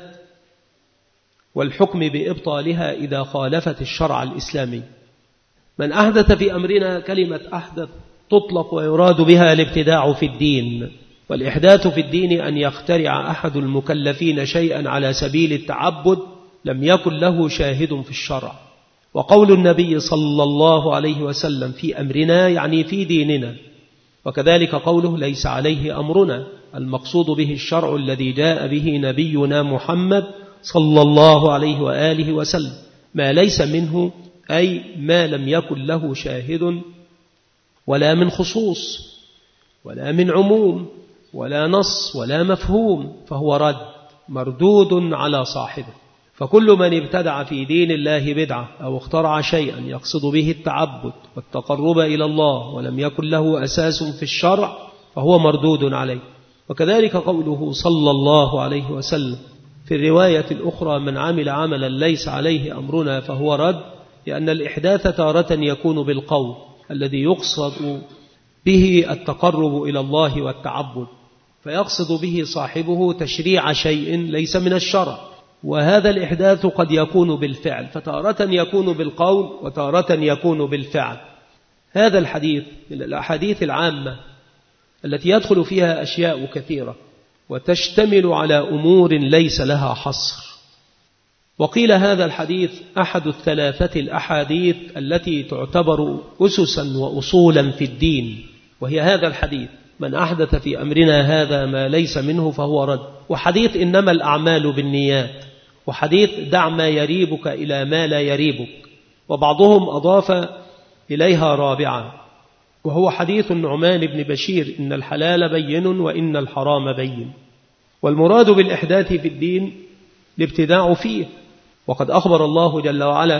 والحكم بإبطالها إذا خالفت الشرع الإسلامي. من أحدث في أمرنا، كلمة أحدث تطلق ويراد بها الابتداع في الدين، والإحداث في الدين أن يخترع أحد المكلفين شيئا على سبيل التعبد لم يكن له شاهد في الشرع. وقول النبي صلى الله عليه وسلم في أمرنا يعني في ديننا، وكذلك قوله ليس عليه أمرنا، المقصود به الشرع الذي جاء به نبينا محمد صلى الله عليه وآله وسلم. ما ليس منه أي ما لم يكن له شاهد، ولا من خصوص ولا من عموم ولا نص ولا مفهوم، فهو رد مردود على صاحبه. فكل من ابتدع في دين الله بدعة أو اخترع شيئا يقصد به التعبد والتقرب إلى الله ولم يكن له أساس في الشرع فهو مردود عليه. وكذلك قوله صلى الله عليه وسلم في الرواية الأخرى من عمل عملا ليس عليه أمرنا فهو رد، لأن الإحداث تارة يكون بالقول الذي يقصد به التقرب إلى الله والتعبد، فيقصد به صاحبه تشريع شيء ليس من الشرع، وهذا الإحداث قد يكون بالفعل، فتارة يكون بالقول وتارة يكون بالفعل. هذا الحديث من الأحاديث العامة التي يدخل فيها أشياء كثيرة وتشتمل على أمور ليس لها حصر. وقيل هذا الحديث أحد الثلاثة الأحاديث التي تعتبر أسسا وأصولا في الدين، وهي هذا الحديث من أحدث في أمرنا هذا ما ليس منه فهو رد، وحديث إنما الأعمال بالنيات، وحديث دع ما يريبك إلى ما لا يريبك، وبعضهم أضاف إليها رابعا وهو حديث النعمان بن بشير إن الحلال بين وإن الحرام بين. والمراد بالإحداث في الدين الابتداع فيه، وقد أخبر الله جل وعلا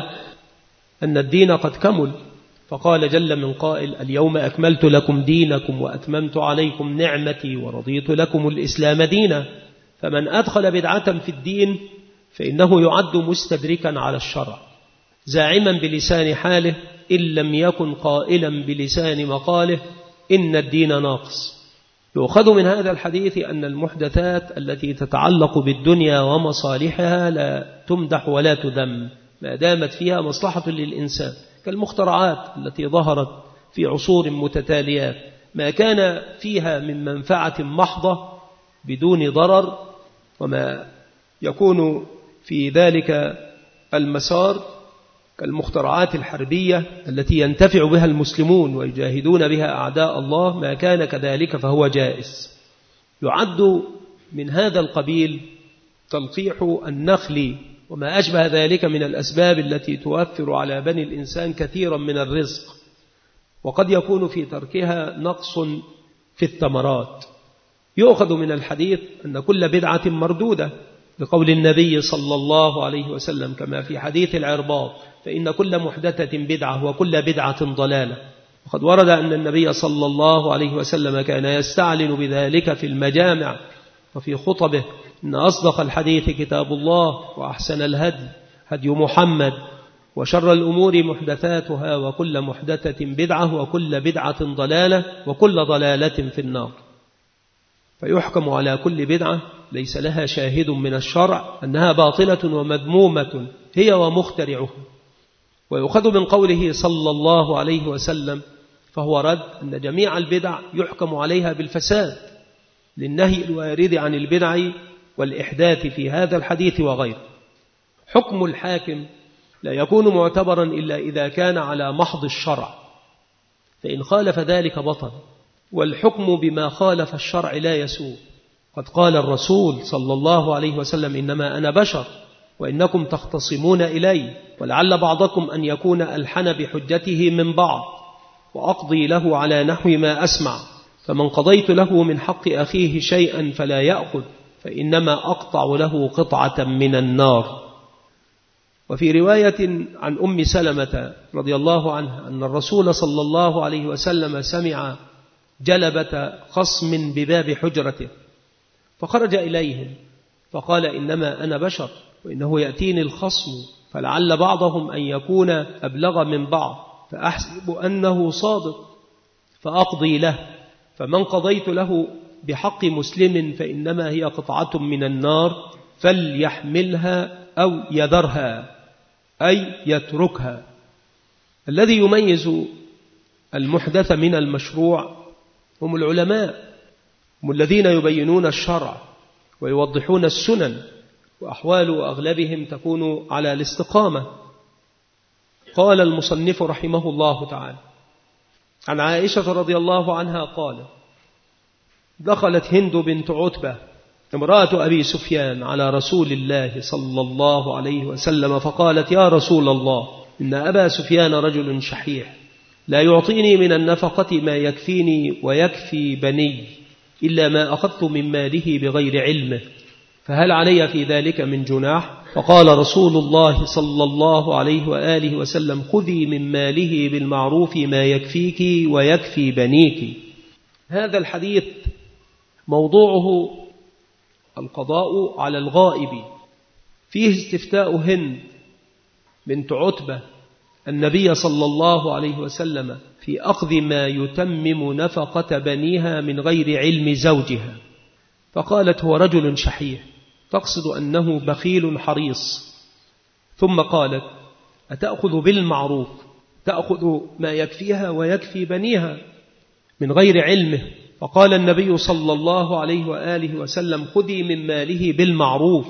أن الدين قد كمل، فقال جل من قائل اليوم أكملت لكم دينكم وأتممت عليكم نعمتي ورضيت لكم الإسلام دينا. فمن أدخل بدعة في الدين فإنه يعد مستدركا على الشرع، زاعما بلسان حاله إن لم يكن قائلا بلسان مقاله إن الدين ناقص. يؤخذ من هذا الحديث أن المحدثات التي تتعلق بالدنيا ومصالحها لا تمدح ولا تذم ما دامت فيها مصلحة للإنسان، كالمخترعات التي ظهرت في عصور متتاليات، ما كان فيها من منفعة محضة بدون ضرر، وما يكون في ذلك المسار كالمخترعات الحربية التي ينتفع بها المسلمون ويجاهدون بها أعداء الله، ما كان كذلك فهو جائز. يعد من هذا القبيل تلقيح النخل وما أشبه ذلك من الأسباب التي تؤثر على بني الإنسان كثيرا من الرزق، وقد يكون في تركها نقص في الثمرات. يؤخذ من الحديث أن كل بدعة مردودة، لقول النبي صلى الله عليه وسلم كما في حديث العرباض فإن كل محدثة بدعة وكل بدعة ضلالة. وقد ورد أن النبي صلى الله عليه وسلم كان يستعلن بذلك في المجامع وفي خطبه إن أصدق الحديث كتاب الله وأحسن الهدي هدي محمد وشر الأمور محدثاتها وكل محدثة بدعة وكل بدعة ضلالة وكل ضلالة في النار. فيحكم على كل بدعة ليس لها شاهد من الشرع أنها باطلة ومذمومة هي ومخترعها. ويؤخذ من قوله صلى الله عليه وسلم فهو رد أن جميع البدع يحكم عليها بالفساد للنهي الوارد عن البدع والإحداث في هذا الحديث وغيره. حكم الحاكم لا يكون معتبرا إلا إذا كان على محض الشرع، فإن خالف ذلك بطل، والحكم بما خالف الشرع لا يسوء. قد قال الرسول صلى الله عليه وسلم إنما أنا بشر وإنكم تختصمون إلي، ولعل بعضكم أن يكون ألحن بحجته من بعض، وأقضي له على نحو ما أسمع، فمن قضيت له من حق أخيه شيئا فلا يأخذ فإنما أقطع له قطعة من النار. وفي رواية عن أم سلمة رضي الله عنها أن الرسول صلى الله عليه وسلم سمع جلبة خصم بباب حجرته فخرج إليهم فقال إنما أنا بشر وإنه يأتيني الخصم فلعل بعضهم أن يكون أبلغ من بعض، فأحسب أنه صادق فأقضي له، فمن قضيت له بحق مسلم فإنما هي قطعة من النار فليحملها أو يذرها، أي يتركها. الذي يميز المحدث من المشروع هم العلماء، هم الذين يبينون الشرع ويوضحون السنن، وأحوال أغلبهم تكون على الاستقامة. قال المصنف رحمه الله تعالى عن عائشة رضي الله عنها قال: دخلت هند بنت عتبة امرأة أبي سفيان على رسول الله صلى الله عليه وسلم فقالت: يا رسول الله، إن أبا سفيان رجل شحيح لا يعطيني من النفقة ما يكفيني ويكفي بني إلا ما أخذت من ماله بغير علمه، فهل علي في ذلك من جناح؟ فقال رسول الله صلى الله عليه وآله وسلم: خذي من ماله بالمعروف ما يكفيك ويكفي بنيك. هذا الحديث موضوعه القضاء على الغائب، فيه استفتاء هند بنت عتبة النبي صلى الله عليه وسلم في أخذ ما يتمم نفقة بنيها من غير علم زوجها، فقالت: هو رجل شحيح، تقصد أنه بخيل حريص. ثم قالت: أتأخذ بالمعروف، تأخذ ما يكفيها ويكفي بنيها من غير علمه؟ فقال النبي صلى الله عليه وآله وسلم: خذي من ماله بالمعروف،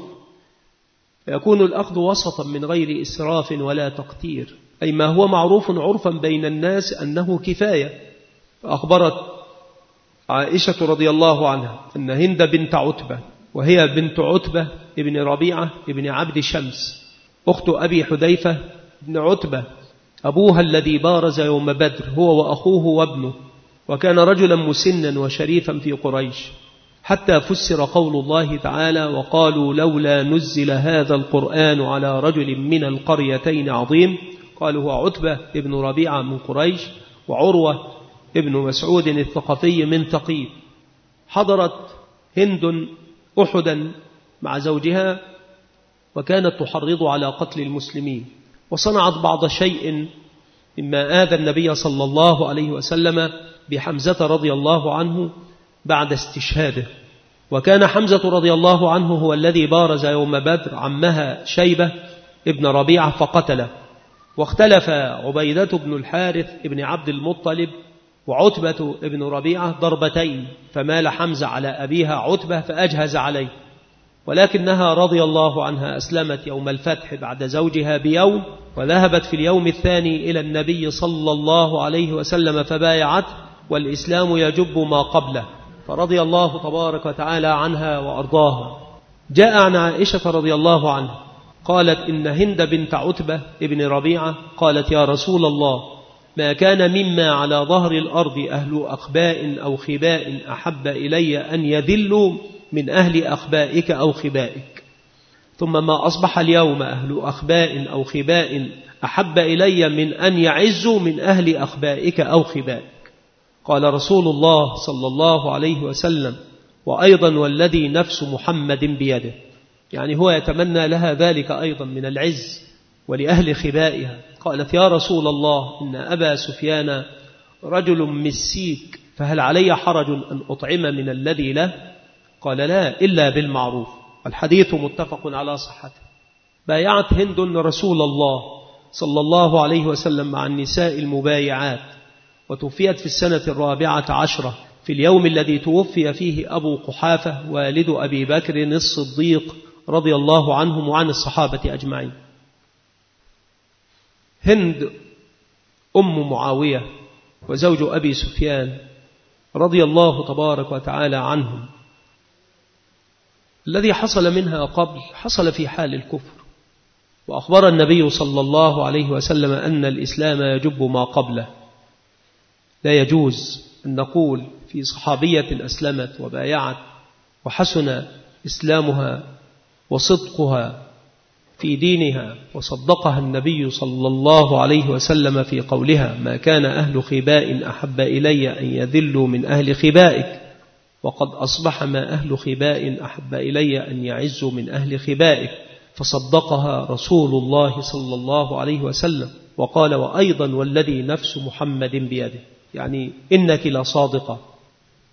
فيكون الأخذ وسطا من غير إسراف ولا تقتير، أي ما هو معروف عرفا بين الناس أنه كفاية. فأخبرت عائشة رضي الله عنها أن هند بنت عتبة، وهي بنت عتبة ابن ربيعة ابن عبد شمس أخت أبي حذيفة ابن عتبة، أبوها الذي بارز يوم بدر هو وأخوه وابنه، وكان رجلا مسنا وشريفا في قريش، حتى فسر قول الله تعالى: وقالوا لولا نزل هذا القرآن على رجل من القريتين عظيم. قالوا: هو عتبة ابن ربيعة من قريش، وعروة ابن مسعود الثقفي من ثقيف. حضرت هند أحدا مع زوجها، وكانت تحرض على قتل المسلمين، وصنعت بعض شيء مما آذى النبي صلى الله عليه وسلم بحمزة رضي الله عنه بعد استشهاده. وكان حمزة رضي الله عنه هو الذي بارز يوم بدر عمها شيبة ابن ربيعة فقتله. واختلف عبيدة بن الحارث ابن عبد المطلب وعتبة ابن ربيعة ضربتين، فمال حمزة على أبيها عتبة فأجهز عليه، ولكنها رضي الله عنها أسلمت يوم الفتح بعد زوجها بيوم، وذهبت في اليوم الثاني إلى النبي صلى الله عليه وسلم فبايعته، والإسلام يجب ما قبله، فرضي الله تبارك وتعالى عنها وأرضاها. جاء عن عائشة رضي الله عنها قالت: إن هند بنت عتبة ابن ربيعة قالت: يا رسول الله، ما كان مما على ظهر الأرض أهل أخباء أو خباء أحب إلي أن يذلوا من أهل أخبائك أو خبائك، ثم ما أصبح اليوم أهل أخباء أو خباء أحب إلي من أن يعزوا من أهل أخبائك أو خبائك. قال رسول الله صلى الله عليه وسلم: وأيضا والذي نفس محمد بيده، يعني هو يتمنى لها ذلك أيضا من العز ولأهل خبائها. قالت: يا رسول الله، إن أبا سفيان رجل مسيك، فهل علي حرج أن أطعم من الذي له؟ قال: لا، إلا بالمعروف. الحديث متفق على صحته. بايعت هند رسول الله صلى الله عليه وسلم مع النساء المبايعات، وتوفيت في السنة الرابعة عشرة في اليوم الذي توفي فيه أبو قحافة والد أبي بكر الصديق رضي الله عنهم وعن الصحابة أجمعين. هند أم معاوية وزوج أبي سفيان رضي الله تبارك وتعالى عنهم، الذي حصل منها قبل حصل في حال الكفر، وأخبر النبي صلى الله عليه وسلم أن الإسلام يجب ما قبله. لا يجوز أن نقول في صحابية أسلمت وبايعت وحسن إسلامها وصدقها في دينها وصدقها النبي صلى الله عليه وسلم في قولها: ما كان أهل خباء أحب إلي أن يذلوا من أهل خبائك، وقد أصبح ما أهل خباء أحب إلي أن يعزوا من أهل خبائك، فصدقها رسول الله صلى الله عليه وسلم وقال: وأيضا والذي نفس محمد بيده، يعني إنك لصادقة.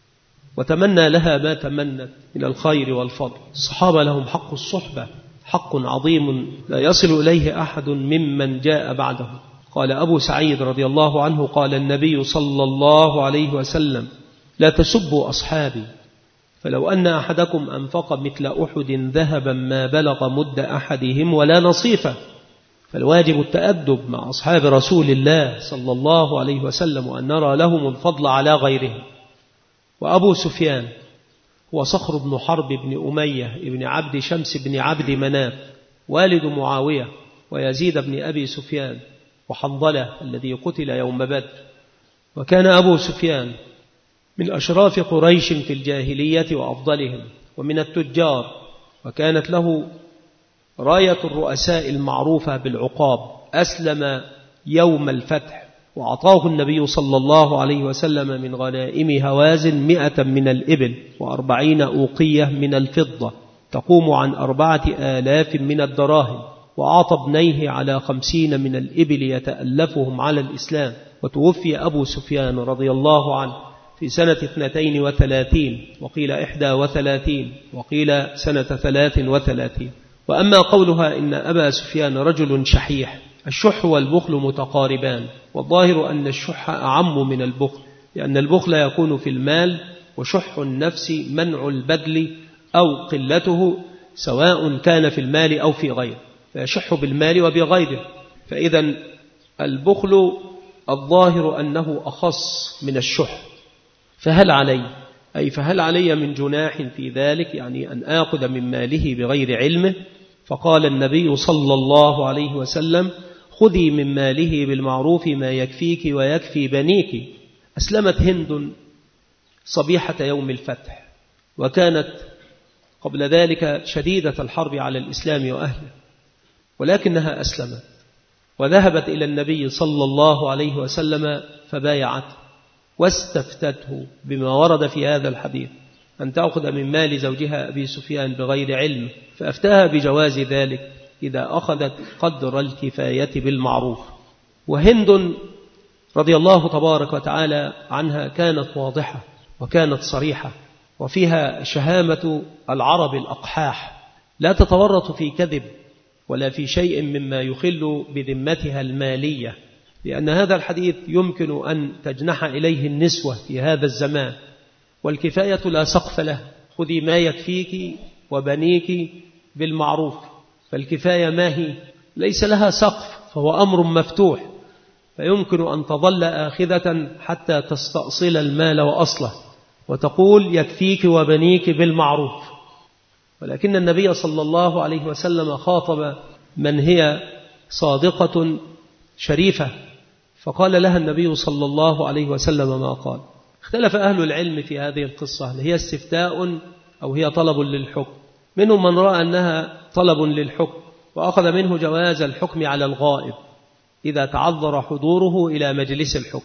وتمنى لها ما تمنت من الخير والفضل. الصحابة لهم حق الصحبة، حق عظيم لا يصل إليه أحد ممن جاء بعده. قال أبو سعيد رضي الله عنه قال النبي صلى الله عليه وسلم: لا تسبوا أصحابي، فلو أن أحدكم أنفق مثل أحد ذهبا ما بلغ مد أحدهم ولا نصيفه. فالواجب التأدب مع أصحاب رسول الله صلى الله عليه وسلم وأن نرى لهم الفضل على غيرهم. وأبو سفيان هو صخر بن حرب بن أمية بن عبد شمس بن عبد مناف والد معاوية ويزيد بن أبي سفيان وحنظلة الذي قتل يوم بدر. وكان أبو سفيان من أشراف قريش في الجاهلية وأفضلهم ومن التجار، وكانت له راية الرؤساء المعروفة بالعقاب. أسلم يوم الفتح وأعطاه النبي صلى الله عليه وسلم من غنائم هوازن مئة من الإبل وأربعين أوقية من الفضة تقوم عن أربعة آلاف من الدراهم، وأعطى ابنيه على خمسين من الإبل يتألفهم على الإسلام. وتوفي أبو سفيان رضي الله عنه في سنة اثنتين وثلاثين، وقيل إحدى وثلاثين، وقيل سنة ثلاث وثلاثين. وأما قولها إن أبا سفيان رجل شحيح، الشح والبخل متقاربان، والظاهر أن الشح أعم من البخل، لأن البخل يكون في المال، وشح النفس منع البذل أو قلته سواء كان في المال أو في غيره، فيشح بالمال وبغيره. فإذا البخل الظاهر أنه أخص من الشح. فهل علي أي فهل علي من جناح في ذلك، يعني أن آخذ من ماله بغير علمه؟ فقال النبي صلى الله عليه وسلم: خذي من ماله بالمعروف ما يكفيك ويكفي بنيك. أسلمت هند صبيحة يوم الفتح، وكانت قبل ذلك شديدة الحرب على الإسلام وأهله، ولكنها أسلمت وذهبت إلى النبي صلى الله عليه وسلم فبايعته واستفتته بما ورد في هذا الحديث أن تأخذ من مال زوجها أبي سفيان بغير علم، فأفتاها بجواز ذلك إذا أخذت قدر الكفاية بالمعروف. وهند رضي الله تبارك وتعالى عنها كانت واضحة وكانت صريحة، وفيها شهامة العرب الأقحاح، لا تتورط في كذب ولا في شيء مما يخل بذمتها المالية، لأن هذا الحديث يمكن أن تجنح إليه النسوة في هذا الزمان. والكفاية لا سقف له، خذي ما يكفيك وبنيك بالمعروف. فالكفاية ما هي؟ ليس لها سقف، فهو أمر مفتوح، فيمكن أن تظل آخذة حتى تستأصل المال وأصله وتقول يكفيك وبنيك بالمعروف. ولكن النبي صلى الله عليه وسلم خاطب من هي صادقة شريفة، فقال لها النبي صلى الله عليه وسلم ما قال. اختلف أهل العلم في هذه القصة، هل هي استفتاء أو هي طلب للحكم؟ منهم من رأى أنها طلب للحكم وأخذ منه جواز الحكم على الغائب إذا تعذر حضوره إلى مجلس الحكم،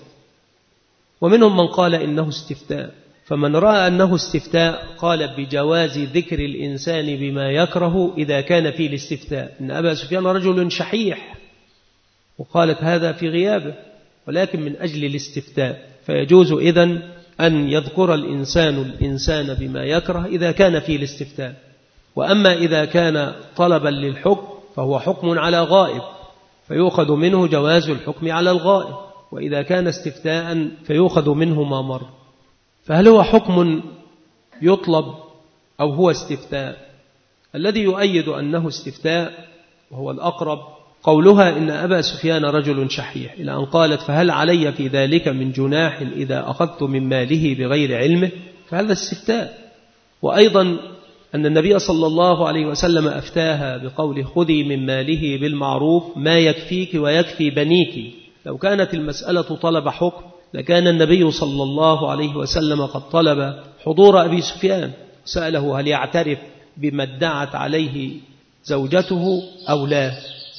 ومنهم من قال إنه استفتاء. فمن رأى أنه استفتاء قال بجواز ذكر الإنسان بما يكره إذا كان فيه الاستفتاء. إن أبا سفيان رجل شحيح، وقالت هذا في غيابه ولكن من أجل الاستفتاء، فيجوز إذن أن يذكر الإنسان الإنسان بما يكره إذا كان فيه الاستفتاء. وأما إذا كان طلبا للحكم فهو حكم على غائب، فيؤخذ منه جواز الحكم على الغائب، وإذا كان استفتاء فيؤخذ منه ما مر. فهل هو حكم يطلب أو هو استفتاء؟ الذي يؤيد أنه استفتاء وهو الأقرب قولها إن أبا سفيان رجل شحيح، إلى أن قالت فهل علي في ذلك من جناح إذا أخذت من ماله بغير علمه؟ فهذا استفتاء. وأيضا أن النبي صلى الله عليه وسلم أفتاها بقوله خذي من ماله بالمعروف ما يكفيك ويكفي بنيك. لو كانت المسألة طلب حكم لكان النبي صلى الله عليه وسلم قد طلب حضور أبي سفيان، سأله هل يعترف بما ادعت عليه زوجته أو لا.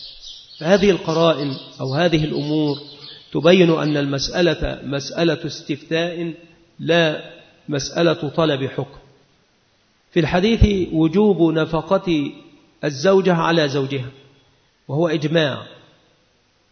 فهذه القرائن أو هذه الأمور تبين أن المسألة مسألة استفتاء لا مسألة طلب حكم. في الحديث وجوب نفقة الزوجة على زوجها، وهو إجماع،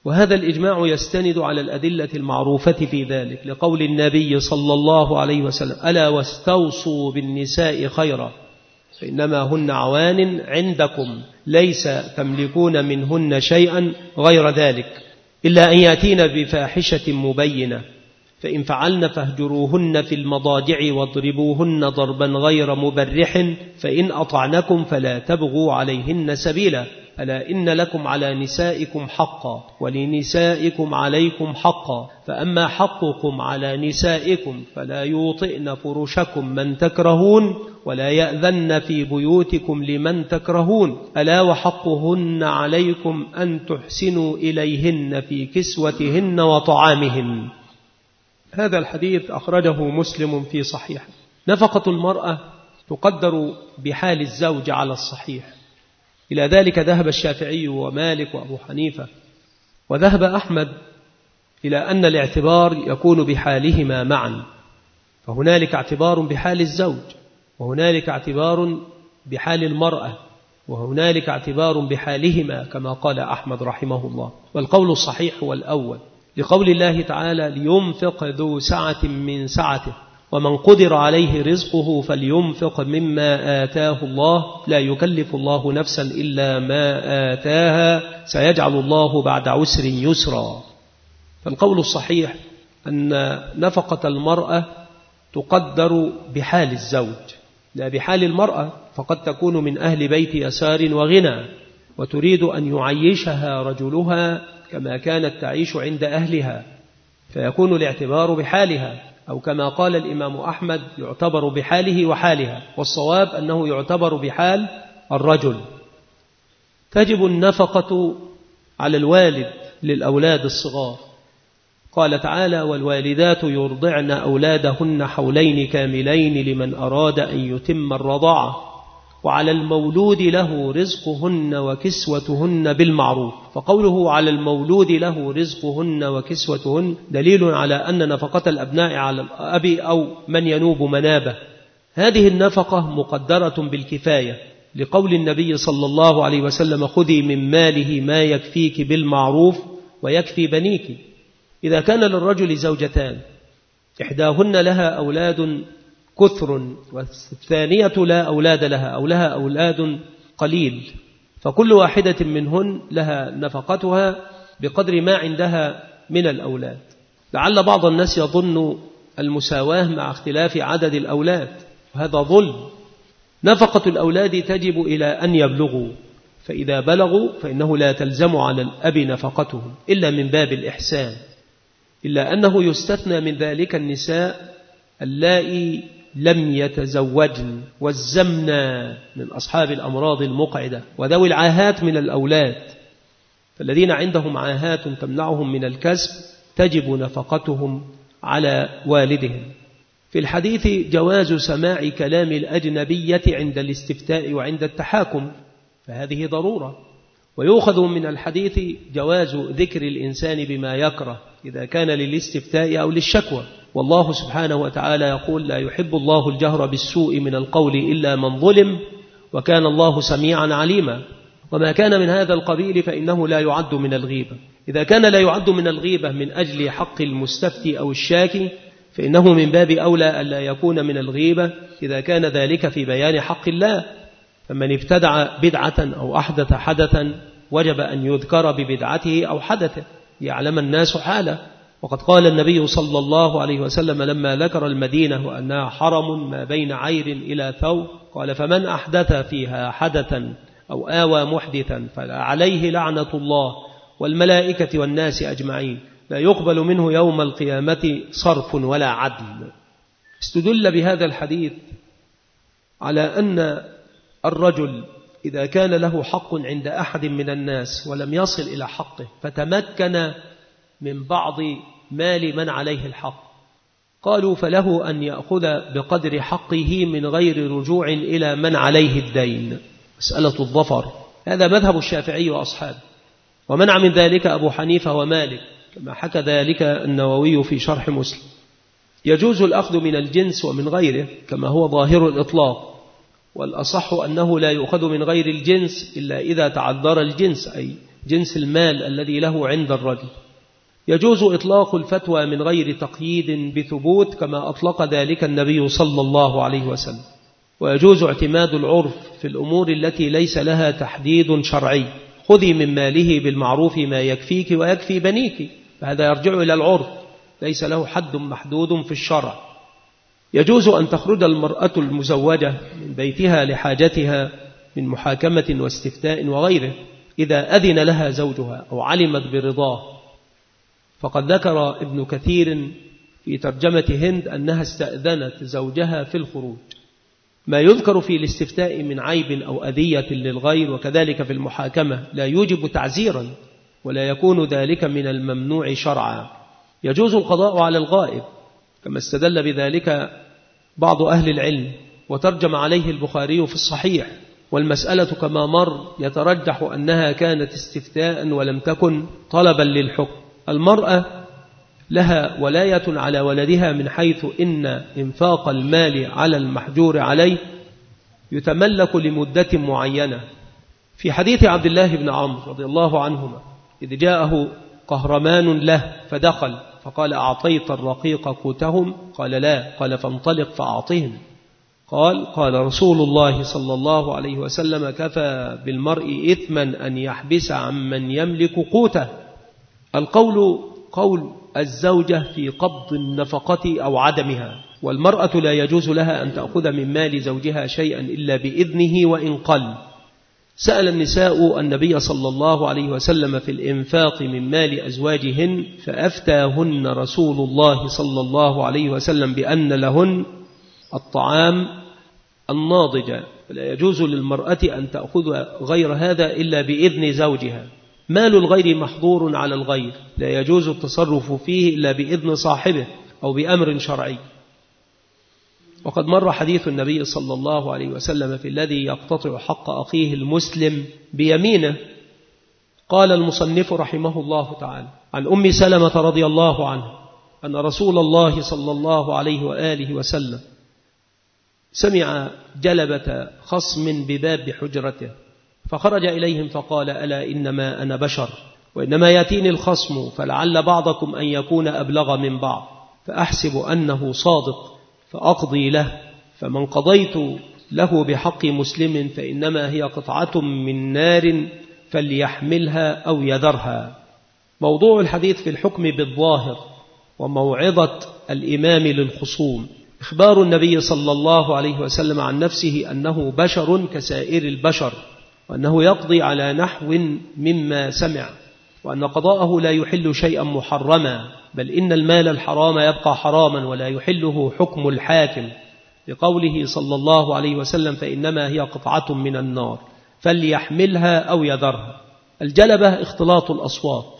وهذا الإجماع يستند على الأدلة المعروفة في ذلك، لقول النبي صلى الله عليه وسلم: ألا واستوصوا بالنساء خيرا فإنما هن عوان عندكم ليس تملكون منهن شيئا غير ذلك إلا أن يأتين بفاحشة مبينة، فإن فعلن فاهجروهن في المضاجع واضربوهن ضربا غير مبرح، فإن أطعنكم فلا تبغوا عليهن سبيلا، ألا إن لكم على نسائكم حقا ولنسائكم عليكم حقا، فأما حقكم على نسائكم فلا يوطئن فرشكم من تكرهون ولا يأذن في بيوتكم لمن تكرهون، ألا وحقهن عليكم أن تحسنوا إليهن في كسوتهن وطعامهن. هذا الحديث أخرجه مسلم في صحيحه. نفقة المرأة تقدر بحال الزوج على الصحيح، إلى ذلك ذهب الشافعي ومالك وأبو حنيفة، وذهب أحمد إلى أن الاعتبار يكون بحالهما معا، فهنالك اعتبار بحال الزوج، وهنالك اعتبار بحال المرأة، وهنالك اعتبار بحالهما كما قال أحمد رحمه الله. والقول الصحيح هو الأول، لقول الله تعالى: لينفق ذو سعة من سعته ومن قدر عليه رزقه فلينفق مما آتاه الله لا يكلف الله نفسا إلا ما آتاها سيجعل الله بعد عسر يسرا. فالقول الصحيح أن نفقة المرأة تقدر بحال الزوج لا بحال المرأة، فقد تكون من أهل بيت يسار وغنى وتريد أن يعيشها رجلها كما كانت تعيش عند أهلها، فيكون الاعتبار بحالها، أو كما قال الإمام أحمد: يعتبر بحاله وحالها، والصواب أنه يعتبر بحال الرجل. تجب النفقة على الوالد للأولاد الصغار، قال تعالى: والوالدات يرضعن أولادهن حولين كاملين لمن أراد أن يتم الرضاعة، وعلى المولود له رزقهن وكسوتهن بالمعروف. فقوله على المولود له رزقهن وكسوتهن دليل على أن نفقة الأبناء على الأب أو من ينوب منابه. هذه النفقة مقدرة بالكفاية، لقول النبي صلى الله عليه وسلم: خذي من ماله ما يكفيك بالمعروف ويكفي بنيك. إذا كان للرجل زوجتان إحداهن لها أولاد كثر والثانية لا أولاد لها أو لها أولاد قليل، فكل واحدة منهن لها نفقتها بقدر ما عندها من الأولاد. لعل بعض الناس يظن المساواة مع اختلاف عدد الأولاد، وهذا ظلم. نفقة الأولاد تجب إلى أن يبلغوا، فإذا بلغوا فإنه لا تلزم على الأب نفقتهم إلا من باب الإحسان، إلا أنه يستثنى من ذلك النساء اللائي لم يتزوجن والزمنا من أصحاب الأمراض المقعدة وذوي العاهات من الأولاد، فالذين عندهم عاهات تمنعهم من الكسب تجب نفقتهم على والدهم. في الحديث جواز سماع كلام الأجنبية عند الاستفتاء وعند التحاكم، فهذه ضرورة. ويؤخذ من الحديث جواز ذكر الإنسان بما يكره إذا كان للاستفتاء أو للشكوى، والله سبحانه وتعالى يقول: لا يحب الله الجهر بالسوء من القول إلا من ظلم وكان الله سميعا عليما. وما كان من هذا القبيل فإنه لا يعد من الغيبة. إذا كان لا يعد من الغيبة من أجل حق المستفتي أو الشاكي، فإنه من باب أولى ألا يكون من الغيبة إذا كان ذلك في بيان حق الله. فمن ابتدع بدعة أو أحدث حدثا وجب أن يذكر ببدعته أو حدثه ليعلم الناس حاله. وقد قال النبي صلى الله عليه وسلم لما ذكر المدينة وأنها حرم ما بين عير إلى ثور، قال: فمن أحدث فيها حدثا أو آوى محدثا فعليه لعنة الله والملائكة والناس أجمعين، لا يقبل منه يوم القيامة صرف ولا عدل. استدل بهذا الحديث على أن الرجل إذا كان له حق عند أحد من الناس ولم يصل إلى حقه فتمكن من بعض مال من عليه الحق، قالوا فله أن يأخذ بقدر حقه من غير رجوع إلى من عليه الدين، مسألة الظفر. هذا مذهب الشافعي وأصحابه، ومنع من ذلك أبو حنيفة ومالك كما حكى ذلك النووي في شرح مسلم. يجوز الأخذ من الجنس ومن غيره كما هو ظاهر الإطلاق، والأصح أنه لا يؤخذ من غير الجنس إلا إذا تعذر الجنس، أي جنس المال الذي له عند الرجل. يجوز إطلاق الفتوى من غير تقييد بثبوت كما أطلق ذلك النبي صلى الله عليه وسلم. ويجوز اعتماد العرف في الأمور التي ليس لها تحديد شرعي. خذي من ماله بالمعروف ما يكفيك ويكفي بنيك، فهذا يرجع إلى العرف ليس له حد محدود في الشرع. يجوز أن تخرج المرأة المزوجة من بيتها لحاجتها من محاكمة واستفتاء وغيره إذا أذن لها زوجها أو علمت برضاه. فقد ذكر ابن كثير في ترجمة هند أنها استأذنت زوجها في الخروج. ما يذكر في الاستفتاء من عيب أو أذية للغير وكذلك في المحاكمة لا يوجب تعزيرا ولا يكون ذلك من الممنوع شرعا. يجوز القضاء على الغائب كما استدل بذلك بعض أهل العلم، وترجم عليه البخاري في الصحيح. والمسألة كما مر يترجح أنها كانت استفتاء ولم تكن طلبا للحكم. المرأة لها ولاية على ولدها من حيث إن إنفاق المال على المحجور عليه يتملك لمدة معينة. في حديث عبد الله بن عمرو رضي الله عنهما إذ جاءه قهرمان له فدخل فقال أعطيت الرقيق قوتهم؟ قال لا. قال فانطلق فأعطهم. قال قال رسول الله صلى الله عليه وسلم كفى بالمرء إثما أن يحبس عن من يملك قوته. القول قول الزوجة في قبض النفقة أو عدمها، والمرأة لا يجوز لها أن تأخذ من مال زوجها شيئا إلا بإذنه وإن قل. سأل النساء النبي صلى الله عليه وسلم في الإنفاق من مال أزواجهن فأفتاهن رسول الله صلى الله عليه وسلم بأن لهن الطعام الناضج، فلا يجوز للمرأة أن تأخذ غير هذا إلا بإذن زوجها. مال الغير محظور على الغير، لا يجوز التصرف فيه إلا بإذن صاحبه أو بأمر شرعي. وقد مر حديث النبي صلى الله عليه وسلم في الذي يقتطع حق أخيه المسلم بيمينه. قال المصنف رحمه الله تعالى عن أم سلمة رضي الله عنها أن رسول الله صلى الله عليه وآله وسلم سمع جلبة خصم بباب حجرته فخرج إليهم فقال ألا إنما أنا بشر وإنما يأتيني الخصم فلعل بعضكم أن يكون أبلغ من بعض فأحسب أنه صادق فأقضي له، فمن قضيت له بحق مسلم فإنما هي قطعة من نار فليحملها أو يذرها. موضوع الحديث في الحكم بالظاهر وموعظة الإمام للخصوم. إخبار النبي صلى الله عليه وسلم عن نفسه أنه بشر كسائر البشر، وأنه يقضي على نحو مما سمع، وأن قضاءه لا يحل شيئا محرما، بل إن المال الحرام يبقى حراما ولا يحله حكم الحاكم، لقوله صلى الله عليه وسلم فإنما هي قطعة من النار فليحملها أو يذرها. الجلبة اختلاط الأصوات،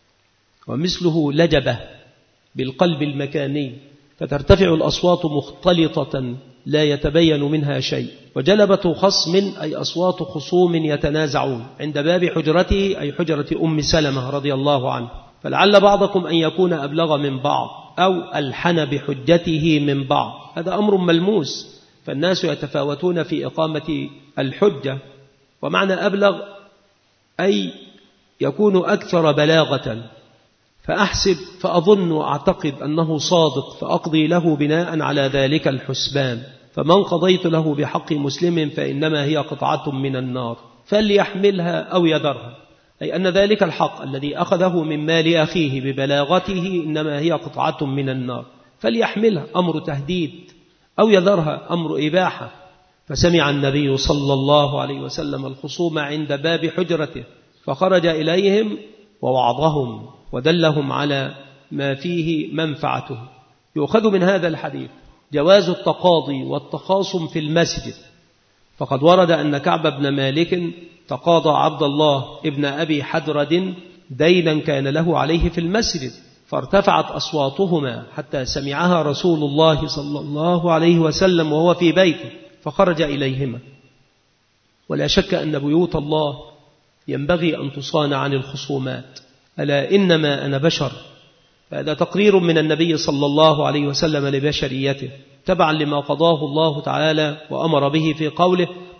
ومثله لجبة بالقلب المكاني، فترتفع الأصوات مختلطة لا يتبين منها شيء. وجلبة خصم أي أصوات خصوم يتنازعون عند باب حجرته أي حجرة أم سلمة رضي الله عنه، فلعل بعضكم أن يكون أبلغ من بعض أو ألحن بحجته من بعض. هذا أمر ملموس، فالناس يتفاوتون في إقامة الحجة، ومعنى أبلغ أي يكون أكثر بلاغة. فأحسب فأظن وأعتقد أنه صادق فأقضي له بناء على ذلك الحسبان، فمن قضيت له بحق مسلم فإنما هي قطعة من النار فليحملها أو يذرها، أي أن ذلك الحق الذي أخذه من مال أخيه ببلاغته إنما هي قطعة من النار، فليحملها أمر تهديد أو يذرها أمر إباحة. فسمع النبي صلى الله عليه وسلم الخصوم عند باب حجرته فخرج إليهم ووعظهم ودلهم على ما فيه منفعته. يؤخذ من هذا الحديث جواز التقاضي والتخاصم في المسجد، فقد ورد أن كعب بن مالك تقاضى عبد الله ابن أبي حدرد دينا كان له عليه في المسجد، فارتفعت أصواتهما حتى سمعها رسول الله صلى الله عليه وسلم وهو في بيته فخرج إليهما. ولا شك أن بيوت الله ينبغي أن تصان عن الخصومات. ألا إنما أنا بشر، فهذا تقرير من النبي صلى الله عليه وسلم لبشريته تبعا لما قضاه الله تعالى وأمر به في قوله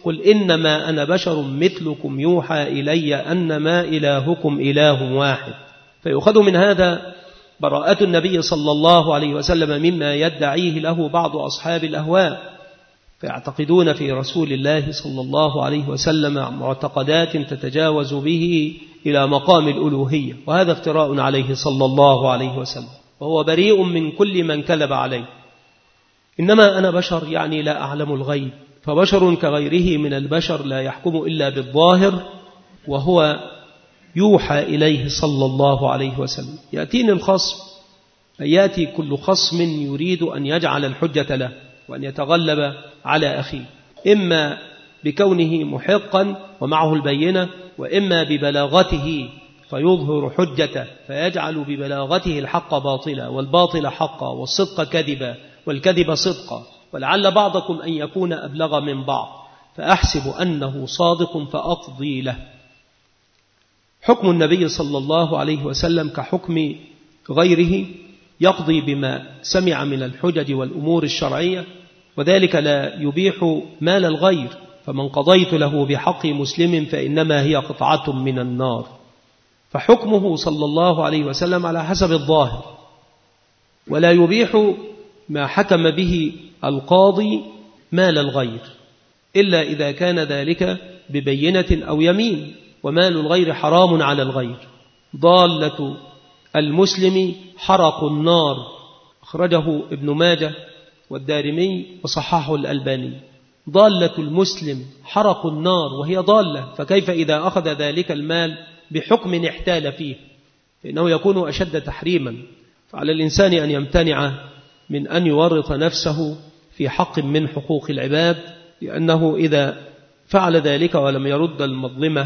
قل إنما أنا بشر مثلكم يوحى إلي أنما إلهكم إله واحد. فيؤخذ من هذا براءة النبي صلى الله عليه وسلم مما يدعيه له بعض أصحاب الأهواء، فيعتقدون في رسول الله صلى الله عليه وسلم معتقدات تتجاوز به إلى مقام الألوهية، وهذا افتراء عليه صلى الله عليه وسلم، وهو بريء من كل من كذب عليه. إنما أنا بشر يعني لا أعلم الغيب، فبشر كغيره من البشر لا يحكم إلا بالظاهر، وهو يوحى إليه صلى الله عليه وسلم. يأتيني الخصم، يأتي كل خصم يريد أن يجعل الحجة له وأن يتغلب على أخيه، إما بكونه محقا ومعه البينة، وإما ببلاغته فيظهر حجته فيجعل ببلاغته الحق باطلا والباطل حقا والصدق كذبا والكذب صدقا، ولعل بعضكم أن يكون أبلغ من بعض، فأحسب أنه صادق فأقضي له. حكم النبي صلى الله عليه وسلم كحكم غيره، يقضي بما سمع من الحجج والأمور الشرعية، وذلك لا يبيح مال الغير، فمن قضيت له بحق مسلم فإنما هي قطعة من النار. فحكمه صلى الله عليه وسلم على حسب الظاهر، ولا يبيح ما حكم به القاضي مال الغير إلا إذا كان ذلك ببينة أو يمين، ومال الغير حرام على الغير. ضالة المسلم حرق النار، أخرجه ابن ماجه والدارمي وصححه الألباني. ضالة المسلم حرق النار وهي ضالة، فكيف إذا أخذ ذلك المال بحكم احتال فيه، فإنه يكون أشد تحريما. فعلى الإنسان أن يمتنع من أن يورط نفسه في حق من حقوق العباد، لأنه إذا فعل ذلك ولم يرد المظلمة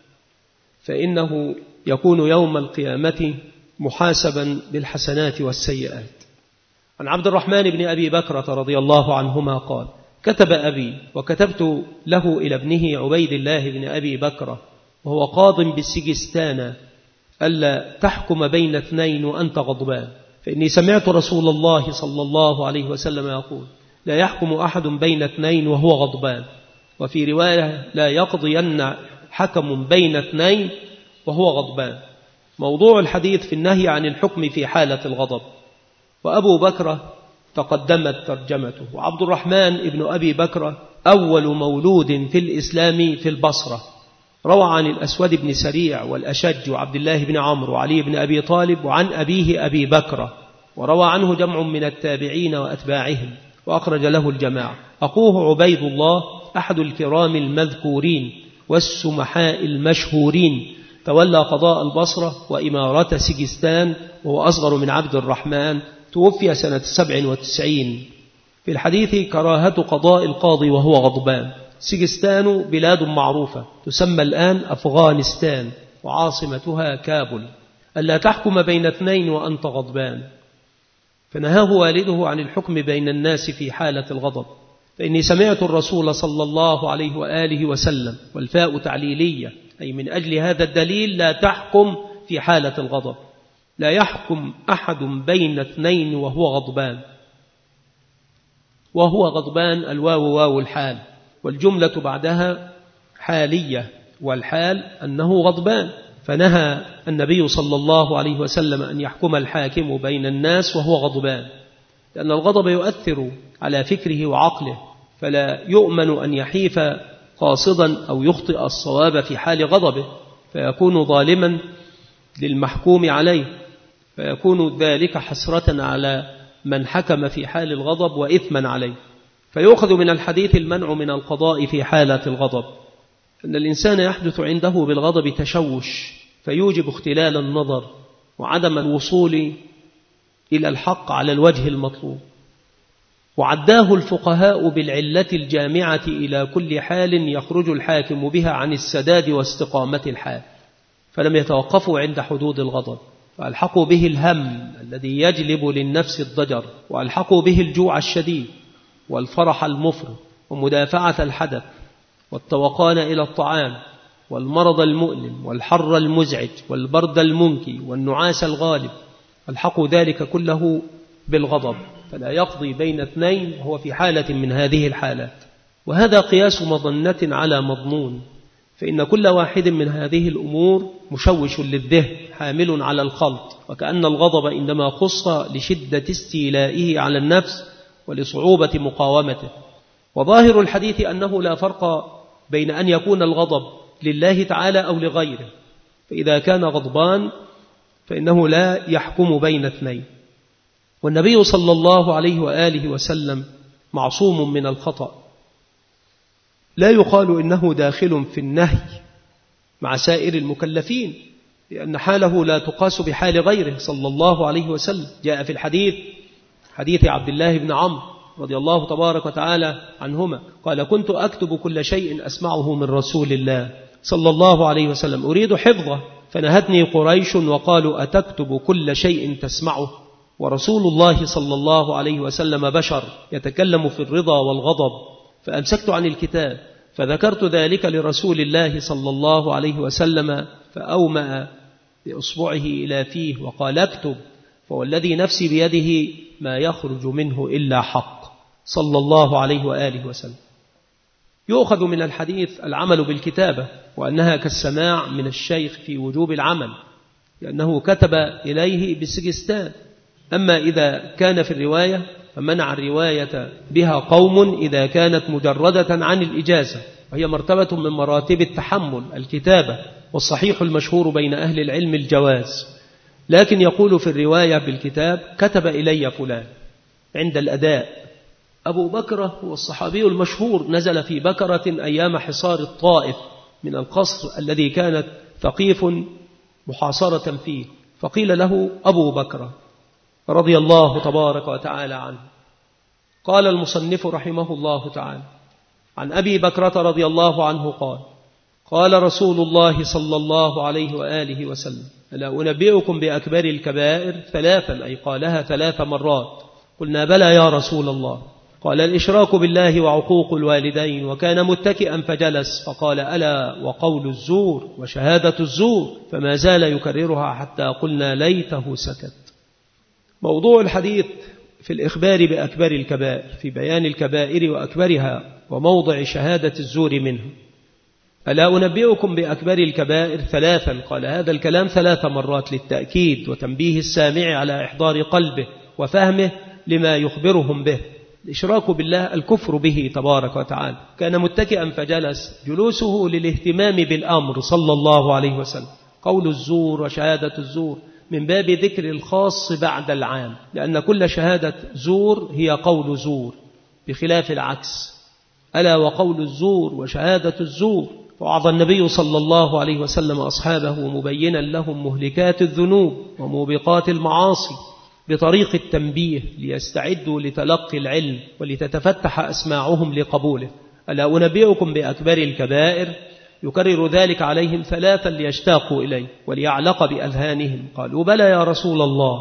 فإنه يكون يوم القيامة محاسبا بالحسنات والسيئات. عن عبد الرحمن بن أبي بكرة رضي الله عنهما قال: كتب أبي وكتبت له إلى ابنه عبيد الله بن أبي بكرة وهو قاض بالسجستان ألا تحكم بين اثنين وأنت غضبان، فإني سمعت رسول الله صلى الله عليه وسلم يقول: لا يحكم أحد بين اثنين وهو غضبان، وفي رواية: لا يقضين حكم بين اثنين وهو غضبان. موضوع الحديث في النهي عن الحكم في حالة الغضب. وأبو بكرة تقدمت ترجمته. وعبد الرحمن ابن أبي بكرة أول مولود في الإسلام في البصرة، روى عن الأسود بن سريع والأشج وعبد الله بن عمرو وعلي بن أبي طالب وعن أبيه أبي بكرة، وروى عنه جمع من التابعين وأتباعهم، وأخرج له الجماعة. أخوه عبيد الله أحد الكرام المذكورين والسمحاء المشهورين، تولى قضاء البصرة وإمارة سجستان، وهو أصغر من عبد الرحمن، توفي سنة سبع وتسعين. في الحديث كراهة قضاء القاضي وهو غضبان. سجستان بلاد معروفة تسمى الآن أفغانستان، وعاصمتها كابل. ألا تحكم بين اثنين وأنت غضبان، فنهاه والده عن الحكم بين الناس في حالة الغضب. فإني سمعت الرسول صلى الله عليه وآله وسلم، والفاء تعليلية أي من أجل هذا الدليل لا تحكم في حالة الغضب. لا يحكم أحد بين اثنين وهو غضبان. وهو غضبان الواو واو الحال، والجملة بعدها حالية، والحال أنه غضبان. فنهى النبي صلى الله عليه وسلم أن يحكم الحاكم بين الناس وهو غضبان، لأن الغضب يؤثر على فكره وعقله، فلا يؤمن أن يحيف قاصدا أو يخطئ الصواب في حال غضبه، فيكون ظالما للمحكوم عليه، فيكون ذلك حسرة على من حكم في حال الغضب وإثما عليه. فيؤخذ من الحديث المنع من القضاء في حالة الغضب، أن الإنسان يحدث عنده بالغضب تشوش فيوجب اختلال النظر وعدم الوصول إلى الحق على الوجه المطلوب. وعداه الفقهاء بالعلة الجامعة إلى كل حال يخرج الحاكم بها عن السداد واستقامة الحال، فلم يتوقفوا عند حدود الغضب، فألحقوا به الهم الذي يجلب للنفس الضجر، وألحقوا به الجوع الشديد والفرح المفرط ومدافعة الحدث والتوقان إلى الطعام والمرض المؤلم والحر المزعج والبرد المنكي والنعاس الغالب، ألحقوا ذلك كله بالغضب، فلا يقضي بين اثنين وهو في حالة من هذه الحالات. وهذا قياس مظنة على مضمون، فإن كل واحد من هذه الأمور مشوش للذهن حامل على الخلط، وكأن الغضب إنما خص لشدة استيلائه على النفس ولصعوبة مقاومته. وظاهر الحديث أنه لا فرق بين أن يكون الغضب لله تعالى أو لغيره، فإذا كان غضبان فإنه لا يحكم بين اثنين. والنبي صلى الله عليه وآله وسلم معصوم من الخطأ، لا يقال إنه داخل في النهي مع سائر المكلفين، لأن حاله لا تقاس بحال غيره صلى الله عليه وسلم. جاء في الحديث حديث عبد الله بن عمرو رضي الله تبارك وتعالى عنهما قال: كنت أكتب كل شيء أسمعه من رسول الله صلى الله عليه وسلم أريد حفظه، فنهتني قريش وقالوا: أتكتب كل شيء تسمعه؟ ورسول الله صلى الله عليه وسلم بشر يتكلم في الرضا والغضب، فأمسكت عن الكتاب، فذكرت ذلك لرسول الله صلى الله عليه وسلم، فأومأ بإصبعه إلى فيه وقال: اكتب، فوالذي نفسي بيده ما يخرج منه إلا حق، صلى الله عليه وآله وسلم. يؤخذ من الحديث العمل بالكتابة، وأنها كالسماع من الشيخ في وجوب العمل، لأنه كتب إليه بالسجستان. أما إذا كان في الرواية فمنع الرواية بها قوم إذا كانت مجردة عن الإجازة، وهي مرتبة من مراتب التحمل الكتابة، والصحيح المشهور بين أهل العلم الجواز. لكن يقول في الرواية بالكتاب: كتب إلي فلان عند الأداء. أبو بكر هو الصحابي المشهور، نزل في بكرة أيام حصار الطائف من القصر الذي كانت ثقيف محاصرة فيه، فقيل له أبو بكر رضي الله تبارك وتعالى عنه. قال المصنف رحمه الله تعالى: عن أبي بكرة رضي الله عنه قال: قال رسول الله صلى الله عليه وآله وسلم: ألا أنبئكم بأكبر الكبائر ثلاثا؟ أي قالها ثلاث مرات. قلنا: بلى يا رسول الله. قال: الإشراك بالله وعقوق الوالدين. وكان متكئا فجلس، فقال: ألا وقول الزور وشهادة الزور. فما زال يكررها حتى قلنا ليته سكت. موضوع الحديث في الإخبار بأكبر الكبائر، في بيان الكبائر وأكبرها وموضع شهادة الزور منه. ألا أنبئكم بأكبر الكبائر ثلاثا؟ قال هذا الكلام ثلاث مرات للتأكيد وتنبيه السامع على إحضار قلبه وفهمه لما يخبرهم به. الإشراك بالله الكفر به تبارك وتعالى. كان متكئا فجلس، جلوسه للاهتمام بالأمر صلى الله عليه وسلم. قول الزور وشهادة الزور من باب ذكر الخاص بعد العام، لأن كل شهادة زور هي قول زور، بخلاف العكس. ألا وقول الزور وشهادة الزور. وعظ النبي صلى الله عليه وسلم أصحابه مبينا لهم مهلكات الذنوب وموبقات المعاصي بطريق التنبيه، ليستعدوا لتلقي العلم ولتتفتح أسماعهم لقبوله. ألا أنبئكم بأكبر الكبائر؟ يكرر ذلك عليهم ثلاثا ليشتاقوا إليه وليعلق بأذهانهم. قالوا: بلى يا رسول الله.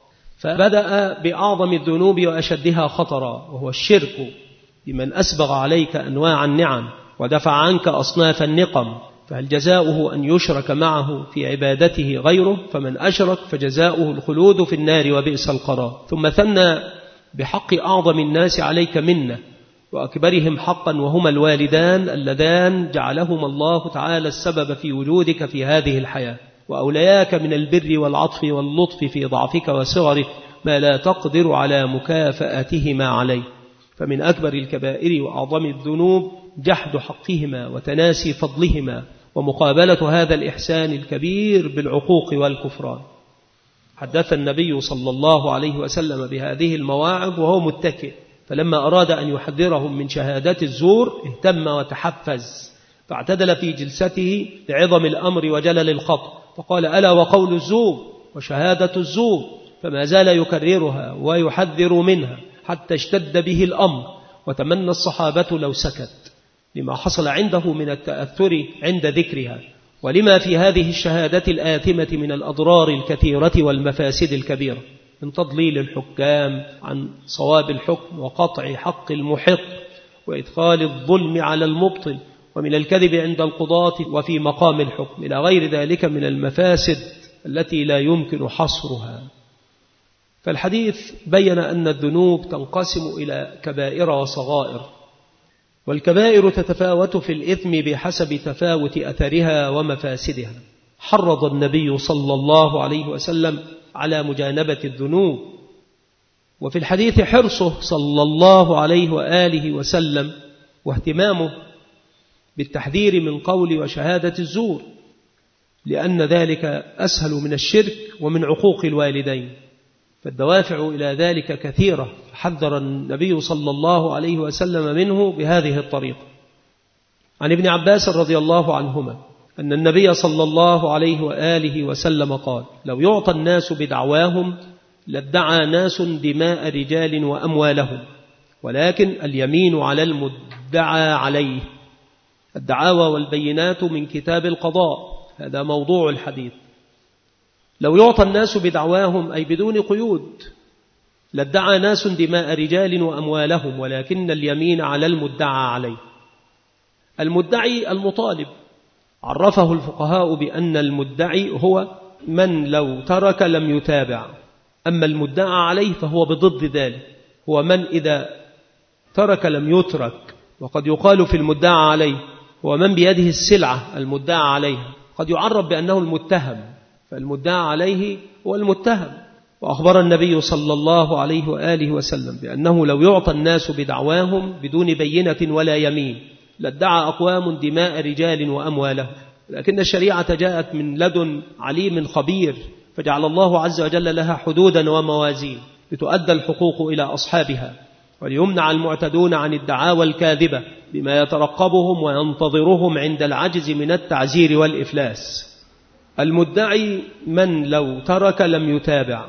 فبدأ بأعظم الذنوب وأشدها خطرا، وهو الشرك بمن أسبغ عليك أنواع النعم ودفع عنك أصناف النقم، فهل جزاؤه أن يشرك معه في عبادته غيره؟ فمن أشرك فجزاؤه الخلود في النار وبئس القرار. ثم ثنى بحق أعظم الناس عليك منه وأكبرهم حقا، وهما الوالدان اللذان جعلهما الله تعالى السبب في وجودك في هذه الحياة، وأولياك من البر والعطف واللطف في ضعفك وصغرك ما لا تقدر على مكافأتهما عليه. فمن أكبر الكبائر وأعظم الذنوب جحد حقهما وتناسي فضلهما، ومقابلة هذا الإحسان الكبير بالعقوق والكفران. حدث النبي صلى الله عليه وسلم بهذه المواعظ وهو متكئ، فلما أراد أن يحذرهم من شهادة الزور اهتم وتحفز، فاعتدل في جلسته لعظم الأمر وجلل الخطر، فقال: ألا وقول الزور وشهادة الزور. فما زال يكررها ويحذر منها حتى اشتد به الأمر، وتمنى الصحابة لو سكت، لما حصل عنده من التأثر عند ذكرها، ولما في هذه الشهادة الآثمة من الأضرار الكثيرة والمفاسد الكبيرة، من تضليل الحكام عن صواب الحكم، وقطع حق المحق، وإدخال الظلم على المبطل، ومن الكذب عند القضاة وفي مقام الحكم، إلى غير ذلك من المفاسد التي لا يمكن حصرها. فالحديث بين أن الذنوب تنقسم إلى كبائر وصغائر، والكبائر تتفاوت في الإثم بحسب تفاوت أثرها ومفاسدها. حرض النبي صلى الله عليه وسلم على مجانبة الذنوب، وفي الحديث حرصه صلى الله عليه وآله وسلم واهتمامه بالتحذير من قول وشهادة الزور، لأن ذلك أسهل من الشرك ومن عقوق الوالدين، فالدوافع إلى ذلك كثيرة، حذر النبي صلى الله عليه وسلم منه بهذه الطريقة. عن ابن عباس رضي الله عنهما أن النبي صلى الله عليه وآله وسلم قال: لو يعطى الناس بدعواهم لادعى ناس دماء رجال وأموالهم، ولكن اليمين على المدعى عليه. الدعاوى والبينات من كتاب القضاء، هذا موضوع الحديث. لو يعطى الناس بدعواهم أي بدون قيود لادعى ناس دماء رجال وأموالهم، ولكن اليمين على المدعى عليه. المدعي المطالب، عرفه الفقهاء بأن المدعي هو من لو ترك لم يتابع، أما المدعى عليه فهو بضد ذلك، هو من إذا ترك لم يترك. وقد يقال في المدعى عليه هو من بيده السلعة المدعى عليها، قد يعرف بأنه المتهم، فالمدعى عليه هو المتهم. وأخبر النبي صلى الله عليه وآله وسلم بأنه لو يعطى الناس بدعواهم بدون بينة ولا يمين لادعى أقوام دماء رجال وأموالهم، لكن الشريعة جاءت من لدن عليم خبير، فجعل الله عز وجل لها حدودا وموازين لتؤدى الحقوق إلى أصحابها، وليمنع المعتدون عن الدعاوى الكاذبة بما يترقبهم وينتظرهم عند العجز من التعزير والإفلاس. المدعي من لو ترك لم يتابع،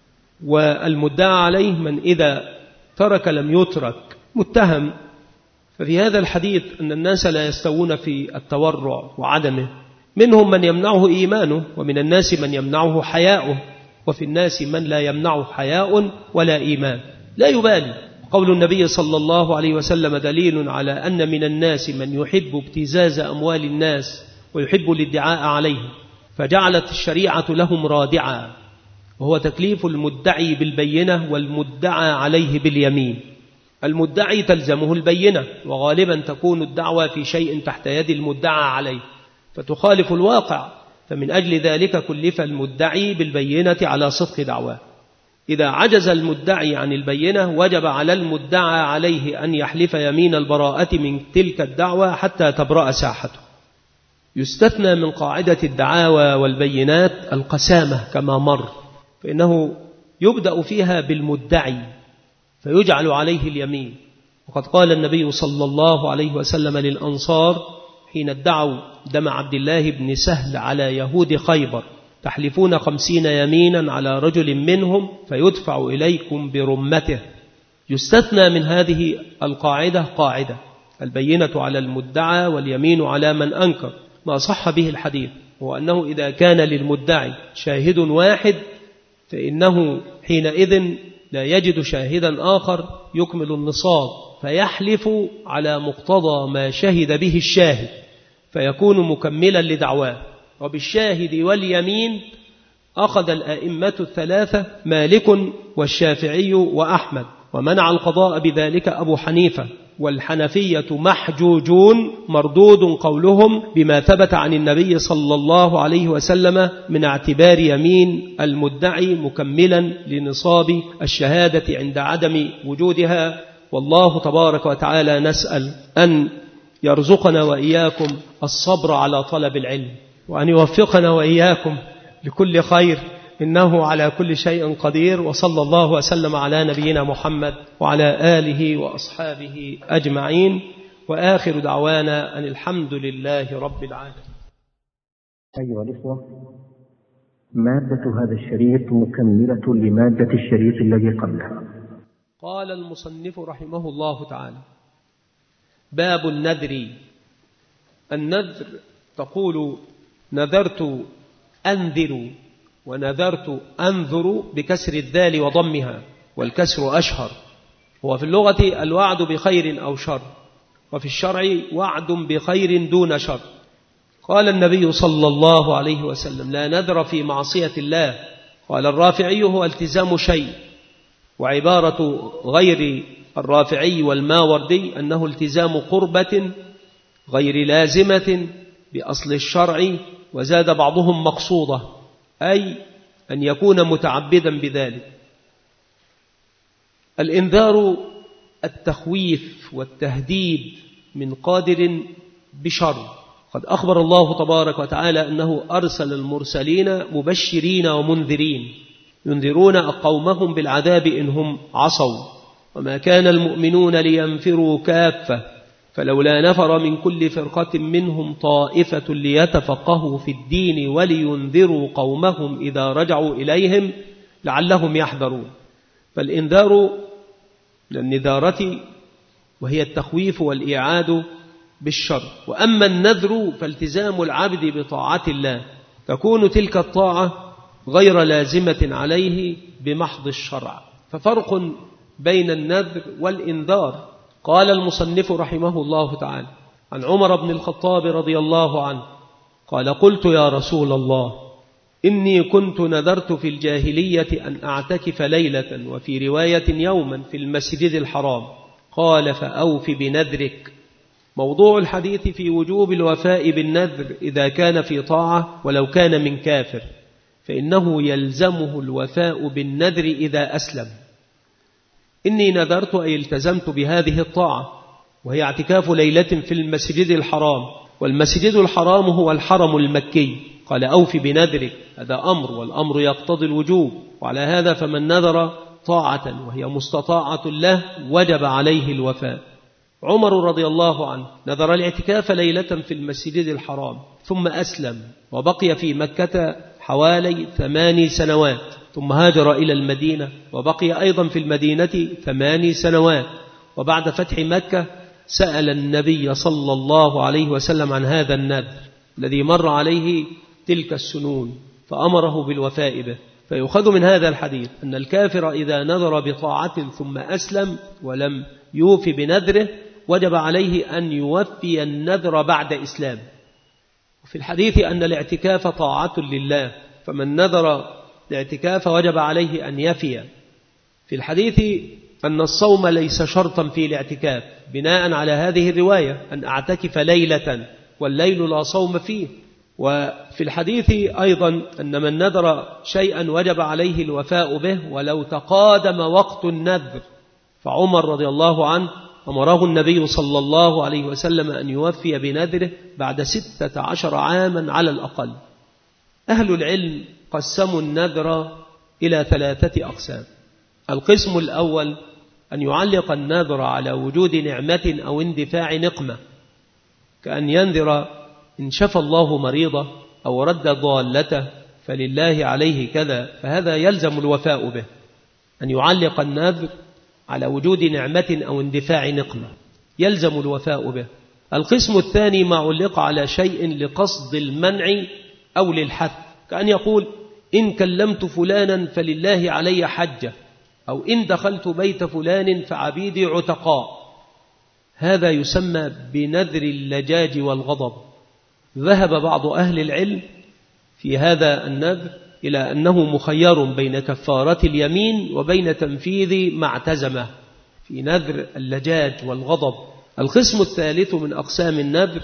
والمدعى عليه من إذا ترك لم يترك متهم. ففي هذا الحديث أن الناس لا يستوون في التورع وعدمه، منهم من يمنعه إيمانه، ومن الناس من يمنعه حياؤه، وفي الناس من لا يمنعه حياء ولا إيمان، لا يبالي. قول النبي صلى الله عليه وسلم دليل على أن من الناس من يحب ابتزاز أموال الناس ويحب الادعاء عليه، فجعلت الشريعة لهم رادعا، وهو تكليف المدعي بالبينة والمدعى عليه باليمين. المدعي تلزمه البينة، وغالبا تكون الدعوة في شيء تحت يد المدعى عليه فتخالف الواقع، فمن أجل ذلك كلف المدعي بالبينة على صدق دعواه. إذا عجز المدعي عن البينة وجب على المدعى عليه أن يحلف يمين البراءة من تلك الدعوة حتى تبرأ ساحته. يستثنى من قاعدة الدعاوى والبينات القسامة كما مر، فإنه يبدأ فيها بالمدعي فيجعل عليه اليمين. وقد قال النبي صلى الله عليه وسلم للأنصار حين ادعوا دم عبد الله بن سهل على يهود خيبر: تحلفون خمسين يمينا على رجل منهم فيدفع إليكم برمته. يستثنى من هذه القاعدة قاعدة البينة على المدعى واليمين على من أنكر، ما صح به الحديث هو أنه إذا كان للمدعي شاهد واحد فإنه حينئذ لا يجد شاهدا آخر يكمل النصاب، فيحلف على مقتضى ما شهد به الشاهد فيكون مكملا لدعواه. وبالشاهد واليمين أخذ الأئمة الثلاثة مالك والشافعي وأحمد، ومنع القضاء بذلك أبو حنيفة. والحنفية محجوجون مردود قولهم بما ثبت عن النبي صلى الله عليه وسلم من اعتبار يمين المدعي مكملا لنصاب الشهادة عند عدم وجودها. والله تبارك وتعالى نسأل أن يرزقنا وإياكم الصبر على طلب العلم، وأن يوفقنا وإياكم لكل خير، إنه على كل شيء قدير. وصلى الله وسلم على نبينا محمد وعلى آله وأصحابه أجمعين، وآخر دعوانا أن الحمد لله رب العالمين. أيها الإخوة، مادة هذا الشريط مكملة لمادة الشريط الذي قبله. قال المصنف رحمه الله تعالى: باب النذر. النذر تقول نذرت أنذر، ونذرت أنذر بكسر الذال وضمها، والكسر أشهر. هو في اللغة الوعد بخير أو شر، وفي الشرع وعد بخير دون شر. قال النبي صلى الله عليه وسلم: لا نذر في معصية الله. قال الرافعي: هو التزام شيء. وعبارة غير الرافعي والماوردي أنه التزام قربة غير لازمة بأصل الشرع، وزاد بعضهم مقصودة، أي أن يكون متعبدا بذلك. الإنذار التخويف والتهديد من قادر بشر. قد أخبر الله تبارك وتعالى أنه أرسل المرسلين مبشرين ومنذرين ينذرون قومهم بالعذاب إن هم عصوا، وما كان المؤمنون لينفروا كافة فلولا نفر من كل فرقة منهم طائفة ليتفقهوا في الدين ولينذروا قومهم إذا رجعوا إليهم لعلهم يحذرون. فالإنذار للنذارة وهي التخويف والإيعاد بالشر. وأما النذر فالتزام العبد بطاعة الله، تكون تلك الطاعة غير لازمة عليه بمحض الشرع. ففرق بين النذر والإنذار. قال المصنف رحمه الله تعالى عن عمر بن الخطاب رضي الله عنه قال: قلت يا رسول الله إني كنت نذرت في الجاهلية أن أعتكف ليلة، وفي رواية يوما، في المسجد الحرام. قال: فأوف بنذرك. موضوع الحديث في وجوب الوفاء بالنذر إذا كان في طاعة ولو كان من كافر، فإنه يلزمه الوفاء بالنذر إذا أسلم. إني نذرت أي التزمت بهذه الطاعة، وهي اعتكاف ليلة في المسجد الحرام، والمسجد الحرام هو الحرم المكي. قال: أوف بنذرك، هذا أمر، والأمر يقتضي الوجوب، وعلى هذا فمن نذر طاعة وهي مستطاعة له وجب عليه الوفاء. عمر رضي الله عنه نذر الاعتكاف ليلة في المسجد الحرام، ثم أسلم وبقي في مكة حوالي ثماني سنوات، ثم هاجر إلى المدينة وبقي أيضا في المدينة ثماني سنوات. وبعد فتح مكة سأل النبي صلى الله عليه وسلم عن هذا النذر الذي مر عليه تلك السنون، فأمره بالوفاء به. فيؤخذ من هذا الحديث أن الكافر إذا نذر بطاعة ثم أسلم ولم يوفي بنذره وجب عليه أن يوفي النذر بعد إسلام. وفي الحديث أن الاعتكاف طاعة لله، فمن نذر الاعتكاف وجب عليه أن يفي. في الحديث أن الصوم ليس شرطا في الاعتكاف، بناء على هذه الرواية أن أعتكف ليلة، والليل لا صوم فيه. وفي الحديث أيضا أن من نذر شيئا وجب عليه الوفاء به ولو تقادم وقت النذر. فعمر رضي الله عنه أمره النبي صلى الله عليه وسلم أن يوفي بنذره بعد ستة عشر عاما على الأقل. أهل العلم قسموا النذر إلى ثلاثة أقسام. القسم الأول أن يعلق النذر على وجود نعمة أو اندفاع نقمة، كأن ينذر إن شفى الله مريضة أو رد ضالته فلله عليه كذا، فهذا يلزم الوفاء به، أن يعلق النذر على وجود نعمة أو اندفاع نقمة يلزم الوفاء به. القسم الثاني ما علق على شيء لقصد المنع أو للحث، كأن يقول إن كلمت فلانا فلله علي حجة، أو إن دخلت بيت فلان فعبيدي عتقاء. هذا يسمى بنذر اللجاج والغضب. ذهب بعض أهل العلم في هذا النذر إلى أنه مخير بين كفارة اليمين وبين تنفيذ ما اعتزمه في نذر اللجاج والغضب. القسم الثالث من أقسام النذر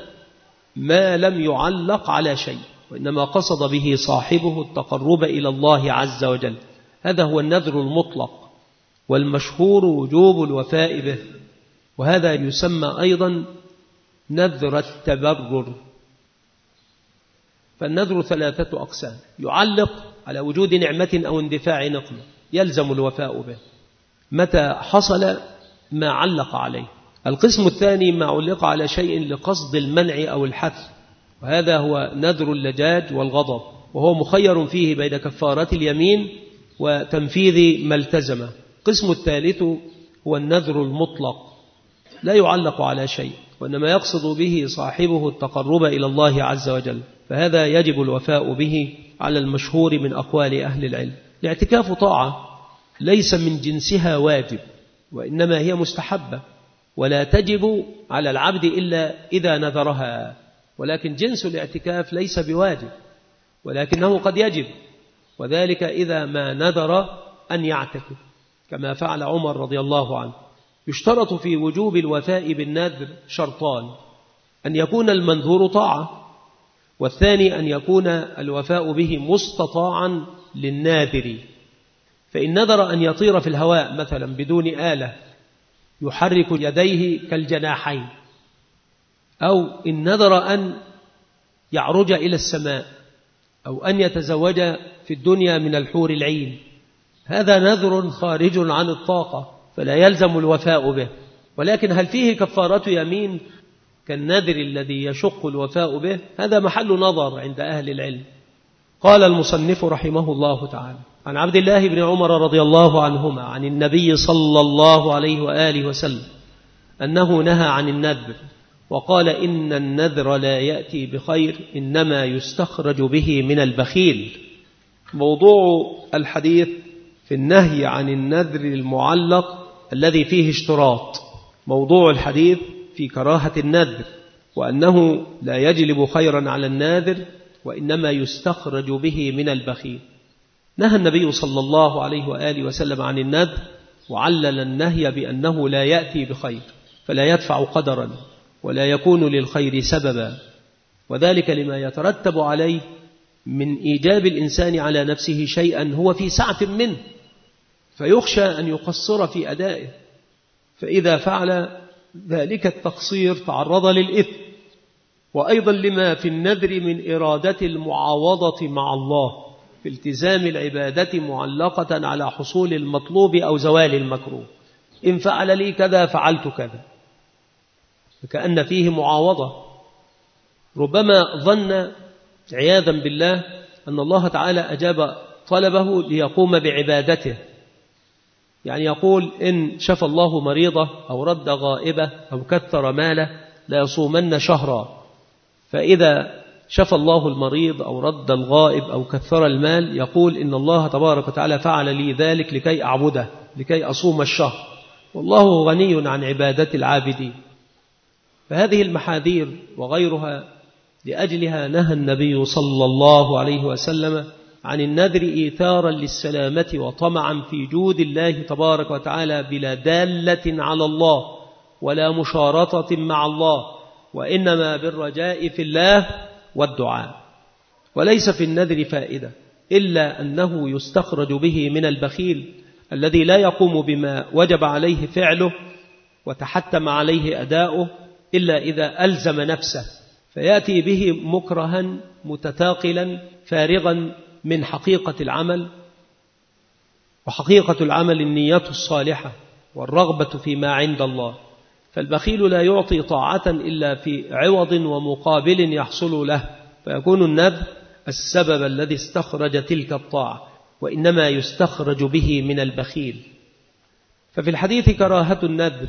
ما لم يعلق على شيء، وإنما قصد به صاحبه التقرب إلى الله عز وجل. هذا هو النذر المطلق، والمشهور وجوب الوفاء به، وهذا يسمى أيضا نذر التبرر. فالنذر ثلاثة أقسام: يعلق على وجود نعمة أو اندفاع نقمة يلزم الوفاء به متى حصل ما علق عليه. القسم الثاني ما علق على شيء لقصد المنع أو الحث، وهذا هو نذر اللجاج والغضب، وهو مخير فيه بين كفارة اليمين وتنفيذ ما التزمه. القسم الثالث هو النذر المطلق لا يعلق على شيء، وإنما يقصد به صاحبه التقرب إلى الله عز وجل، فهذا يجب الوفاء به على المشهور من أقوال أهل العلم. الاعتكاف طاعة ليس من جنسها واجب، وإنما هي مستحبة، ولا تجب على العبد إلا إذا نذرها. ولكن جنس الاعتكاف ليس بواجب، ولكنه قد يجب، وذلك إذا ما نذر أن يعتكف، كما فعل عمر رضي الله عنه. يشترط في وجوب الوفاء بالنذر شرطان: أن يكون المنذور طاعة، والثاني أن يكون الوفاء به مستطاعا للناذر. فإن نذر أن يطير في الهواء مثلا بدون آلة يحرك يديه كالجناحين، أو إن نذر أن يعرج إلى السماء، أو أن يتزوج في الدنيا من الحور العين، هذا نذر خارج عن الطاقة فلا يلزم الوفاء به. ولكن هل فيه كفارة يمين كالنذر الذي يشق الوفاء به؟ هذا محل نظر عند أهل العلم. قال المصنف رحمه الله تعالى: عن عبد الله بن عمر رضي الله عنهما عن النبي صلى الله عليه وآله وسلم أنه نهى عن النذر وقال: إن النذر لا يأتي بخير، إنما يستخرج به من البخيل. موضوع الحديث في النهي عن النذر المعلق الذي فيه اشتراط. موضوع الحديث في كراهة النذر، وأنه لا يجلب خيرا على الناذر، وإنما يستخرج به من البخيل. نهى النبي صلى الله عليه وآله وسلم عن النذر، وعلل النهي بأنه لا يأتي بخير، فلا يدفع قدرا ولا يكون للخير سببا، وذلك لما يترتب عليه من إيجاب الإنسان على نفسه شيئا هو في سعة منه، فيخشى أن يقصر في أدائه، فإذا فعل ذلك التقصير تعرض للإثم. وأيضا لما في النذر من إرادة المعاوضة مع الله في التزام العبادة معلقة على حصول المطلوب أو زوال المكروه. إن فعل لي كذا فعلت كذا، فكأن فيه معاوضة. ربما ظن عياذا بالله أن الله تعالى أجاب طلبه ليقوم بعبادته، يعني يقول: إن شفى الله مريضة أو رد غائبة أو كثر ماله لا يصومن شهرا. فإذا شفى الله المريض أو رد الغائب أو كثر المال يقول: إن الله تبارك وتعالى فعل لي ذلك لكي أعبده، لكي أصوم الشهر، والله غني عن عبادة العابدين. فهذه المحاذير وغيرها لأجلها نهى النبي صلى الله عليه وسلم عن النذر إيثارا للسلامة وطمعا في جود الله تبارك وتعالى بلا دالة على الله ولا مشارطة مع الله، وإنما بالرجاء في الله والدعاء. وليس في النذر فائدة إلا أنه يستخرج به من البخيل الذي لا يقوم بما وجب عليه فعله وتحتم عليه أداؤه إلا إذا ألزم نفسه، فيأتي به مكرها متثاقلا فارغا من حقيقة العمل. وحقيقة العمل النية الصالحة والرغبة فيما عند الله. فالبخيل لا يعطي طاعة إلا في عوض ومقابل يحصل له، فيكون النذر السبب الذي استخرج تلك الطاعة، وإنما يستخرج به من البخيل. ففي الحديث كراهة النذر،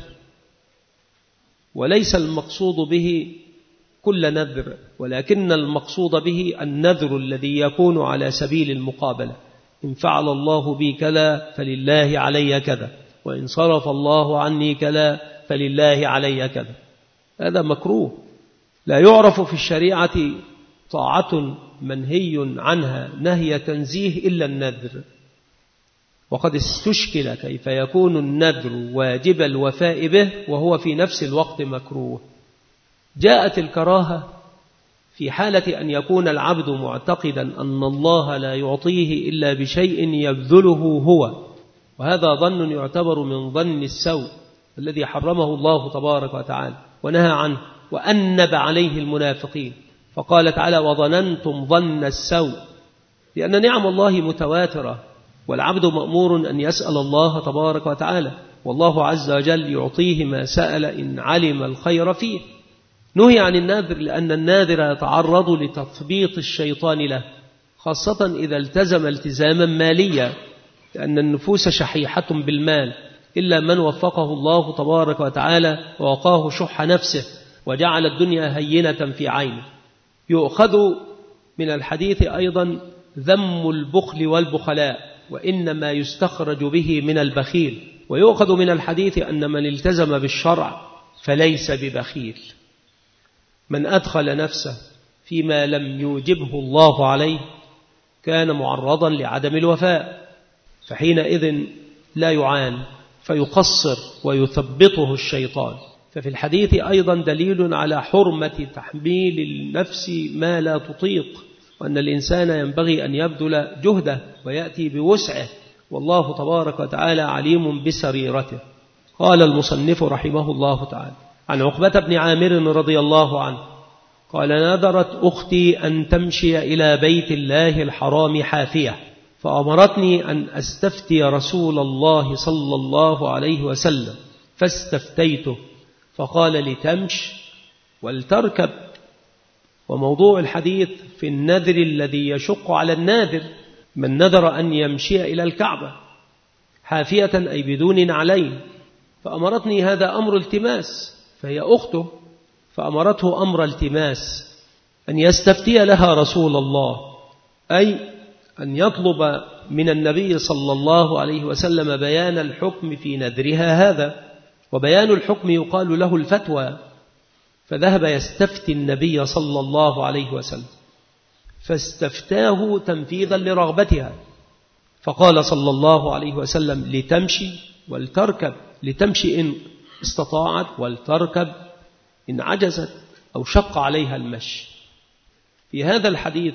وليس المقصود به كل نذر، ولكن المقصود به النذر الذي يكون على سبيل المقابلة: إن فعل الله بي كذا فلله علي كذا، وإن صرف الله عني كذا فلله علي كذا. هذا مكروه، لا يعرف في الشريعة طاعة منهي عنها نهي تنزيه إلا النذر. وقد استشكل كيف يكون النذر واجب الوفاء به وهو في نفس الوقت مكروه. جاءت الكراهة في حالة أن يكون العبد معتقدا أن الله لا يعطيه إلا بشيء يبذله هو، وهذا ظن يعتبر من ظن السوء الذي حرمه الله تبارك وتعالى ونهى عنه وأنب عليه المنافقين، فقال تعالى: وظننتم ظن السوء، لأن نعم الله متواترة، والعبد مأمور أن يسأل الله تبارك وتعالى، والله عز وجل يعطيه ما سأل إن علم الخير فيه. نهي عن الناذر لأن الناذر يتعرض لتثبيط الشيطان له، خاصة إذا التزم التزاما ماليا، لأن النفوس شحيحة بالمال، إلا من وفقه الله تبارك وتعالى ووقاه شح نفسه وجعل الدنيا هينة في عينه. يؤخذ من الحديث أيضا ذم البخل والبخلاء، وإنما يستخرج به من البخيل. ويؤخذ من الحديث أن من التزم بالشرع فليس ببخيل. من أدخل نفسه فيما لم يوجبه الله عليه كان معرضا لعدم الوفاء، فحينئذ لا يعان فيقصر ويثبطه الشيطان. ففي الحديث أيضا دليل على حرمة تحميل النفس ما لا تطيق، وأن الإنسان ينبغي أن يبذل جهده ويأتي بوسعه، والله تبارك وتعالى عليم بسريرته. قال المصنف رحمه الله تعالى عن عقبة بن عامر رضي الله عنه قال: نذرت أختي أن تمشي إلى بيت الله الحرام حافية، فأمرتني أن أستفتي رسول الله صلى الله عليه وسلم، فاستفتيته فقال: لتمش ولتركب. وموضوع الحديث في النذر الذي يشق على الناذر، من نذر أن يمشي إلى الكعبة حافية أي بدون نعلين، فأمرتني هذا أمر التماس، فهي أخته، فأمرته أمر التماس أن يستفتي لها رسول الله، أي أن يطلب من النبي صلى الله عليه وسلم بيان الحكم في نذرها هذا. وبيان الحكم يقال له الفتوى، فذهب يستفتي النبي صلى الله عليه وسلم، فاستفتاه تنفيذا لرغبتها، فقال صلى الله عليه وسلم: لتمشي ولتركب، لتمشي إن استطاعت، ولتركب إن عجزت أو شق عليها المشي. في هذا الحديث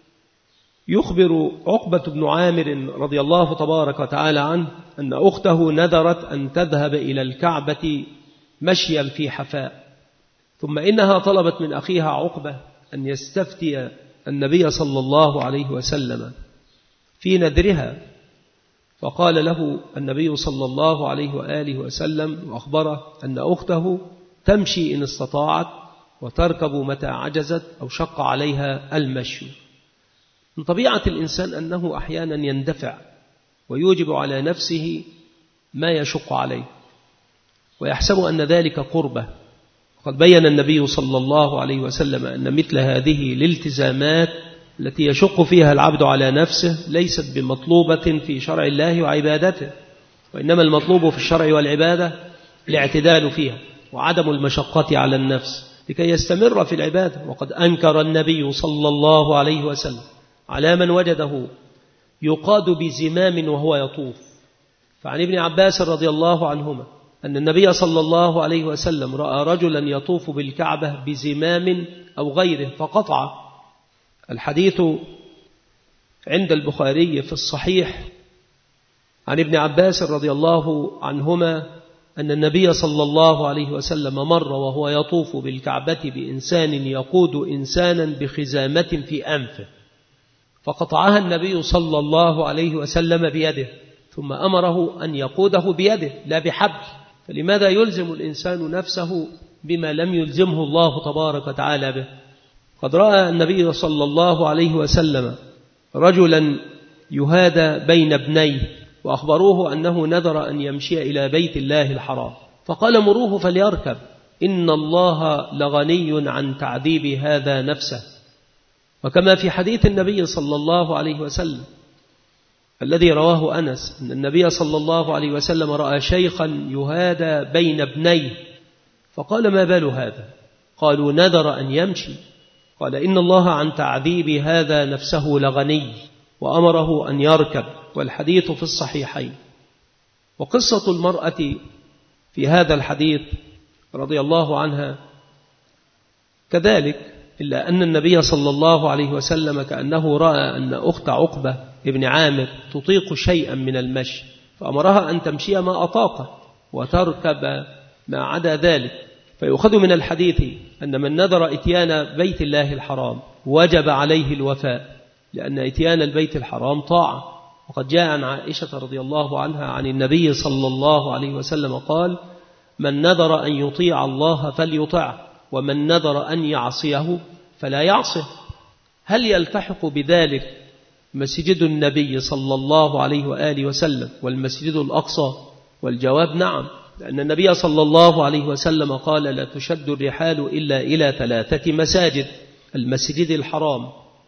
يخبر عقبة بن عامر رضي الله تبارك وتعالى عنه أن أخته نذرت أن تذهب إلى الكعبة مشيا في حفاء، ثم إنها طلبت من أخيها عقبة أن يستفتي النبي صلى الله عليه وسلم في نذرها، فقال له النبي صلى الله عليه وآله وسلم وأخبره أن أخته تمشي إن استطاعت وتركب متى عجزت أو شق عليها المشي. من طبيعة الإنسان أنه أحيانا يندفع ويوجب على نفسه ما يشق عليه ويحسب أن ذلك قربة. قد بين النبي صلى الله عليه وسلم أن مثل هذه الالتزامات التي يشق فيها العبد على نفسه ليست بمطلوبة في شرع الله وعبادته، وإنما المطلوب في الشرع والعبادة الاعتدال فيها وعدم المشقة على النفس لكي يستمر في العبادة. وقد أنكر النبي صلى الله عليه وسلم على من وجده يقاد بزمام وهو يطوف. فعن ابن عباس رضي الله عنهما أن النبي صلى الله عليه وسلم رأى رجلا يطوف بالكعبة بزمام أو غيره فقطع. الحديث عند البخاري في الصحيح عن ابن عباس رضي الله عنهما أن النبي صلى الله عليه وسلم مر وهو يطوف بالكعبة بإنسان يقود إنسانا بخزامة في أنفه، فقطعها النبي صلى الله عليه وسلم بيده، ثم أمره أن يقوده بيده لا بحبل. فلماذا يلزم الإنسان نفسه بما لم يلزمه الله تبارك وتعالى به؟ قد رأى النبي صلى الله عليه وسلم رجلا يهادى بين ابنيه، وأخبروه أنه نذر أن يمشي إلى بيت الله الحرام، فقال: مروه فليركب، إن الله لغني عن تعذيب هذا نفسه. وكما في حديث النبي صلى الله عليه وسلم الذي رواه أنس أن النبي صلى الله عليه وسلم رأى شيخا يهادى بين ابنيه، فقال: ما بال هذا؟ قالوا: نذر أن يمشي. قال: إن الله عن تعذيب هذا نفسه لغني، وأمره أن يركب. والحديث في الصحيحين. وقصة المرأة في هذا الحديث رضي الله عنها كذلك، إلا أن النبي صلى الله عليه وسلم كأنه رأى أن أخت عقبة ابن عامر تطيق شيئا من المشي، فأمرها أن تمشي ما أطاقت وتركب ما عدا ذلك. فيؤخذ من الحديث أن من نذر إتيان بيت الله الحرام وجب عليه الوفاء، لأن إتيان البيت الحرام طاعة. وقد جاء عن عائشة رضي الله عنها عن النبي صلى الله عليه وسلم قال: من نذر أن يطيع الله فليطعه، ومن نذر أن يعصيه فلا يعصه. هل يلتحق بذلك مسجد النبي صلى الله عليه وآله وسلم والمسجد الأقصى؟ والجواب نعم، لأن النبي صلى الله عليه وسلم قال: لا تشد الرحال إلا إلى ثلاثة مساجد: المسجد الحرام،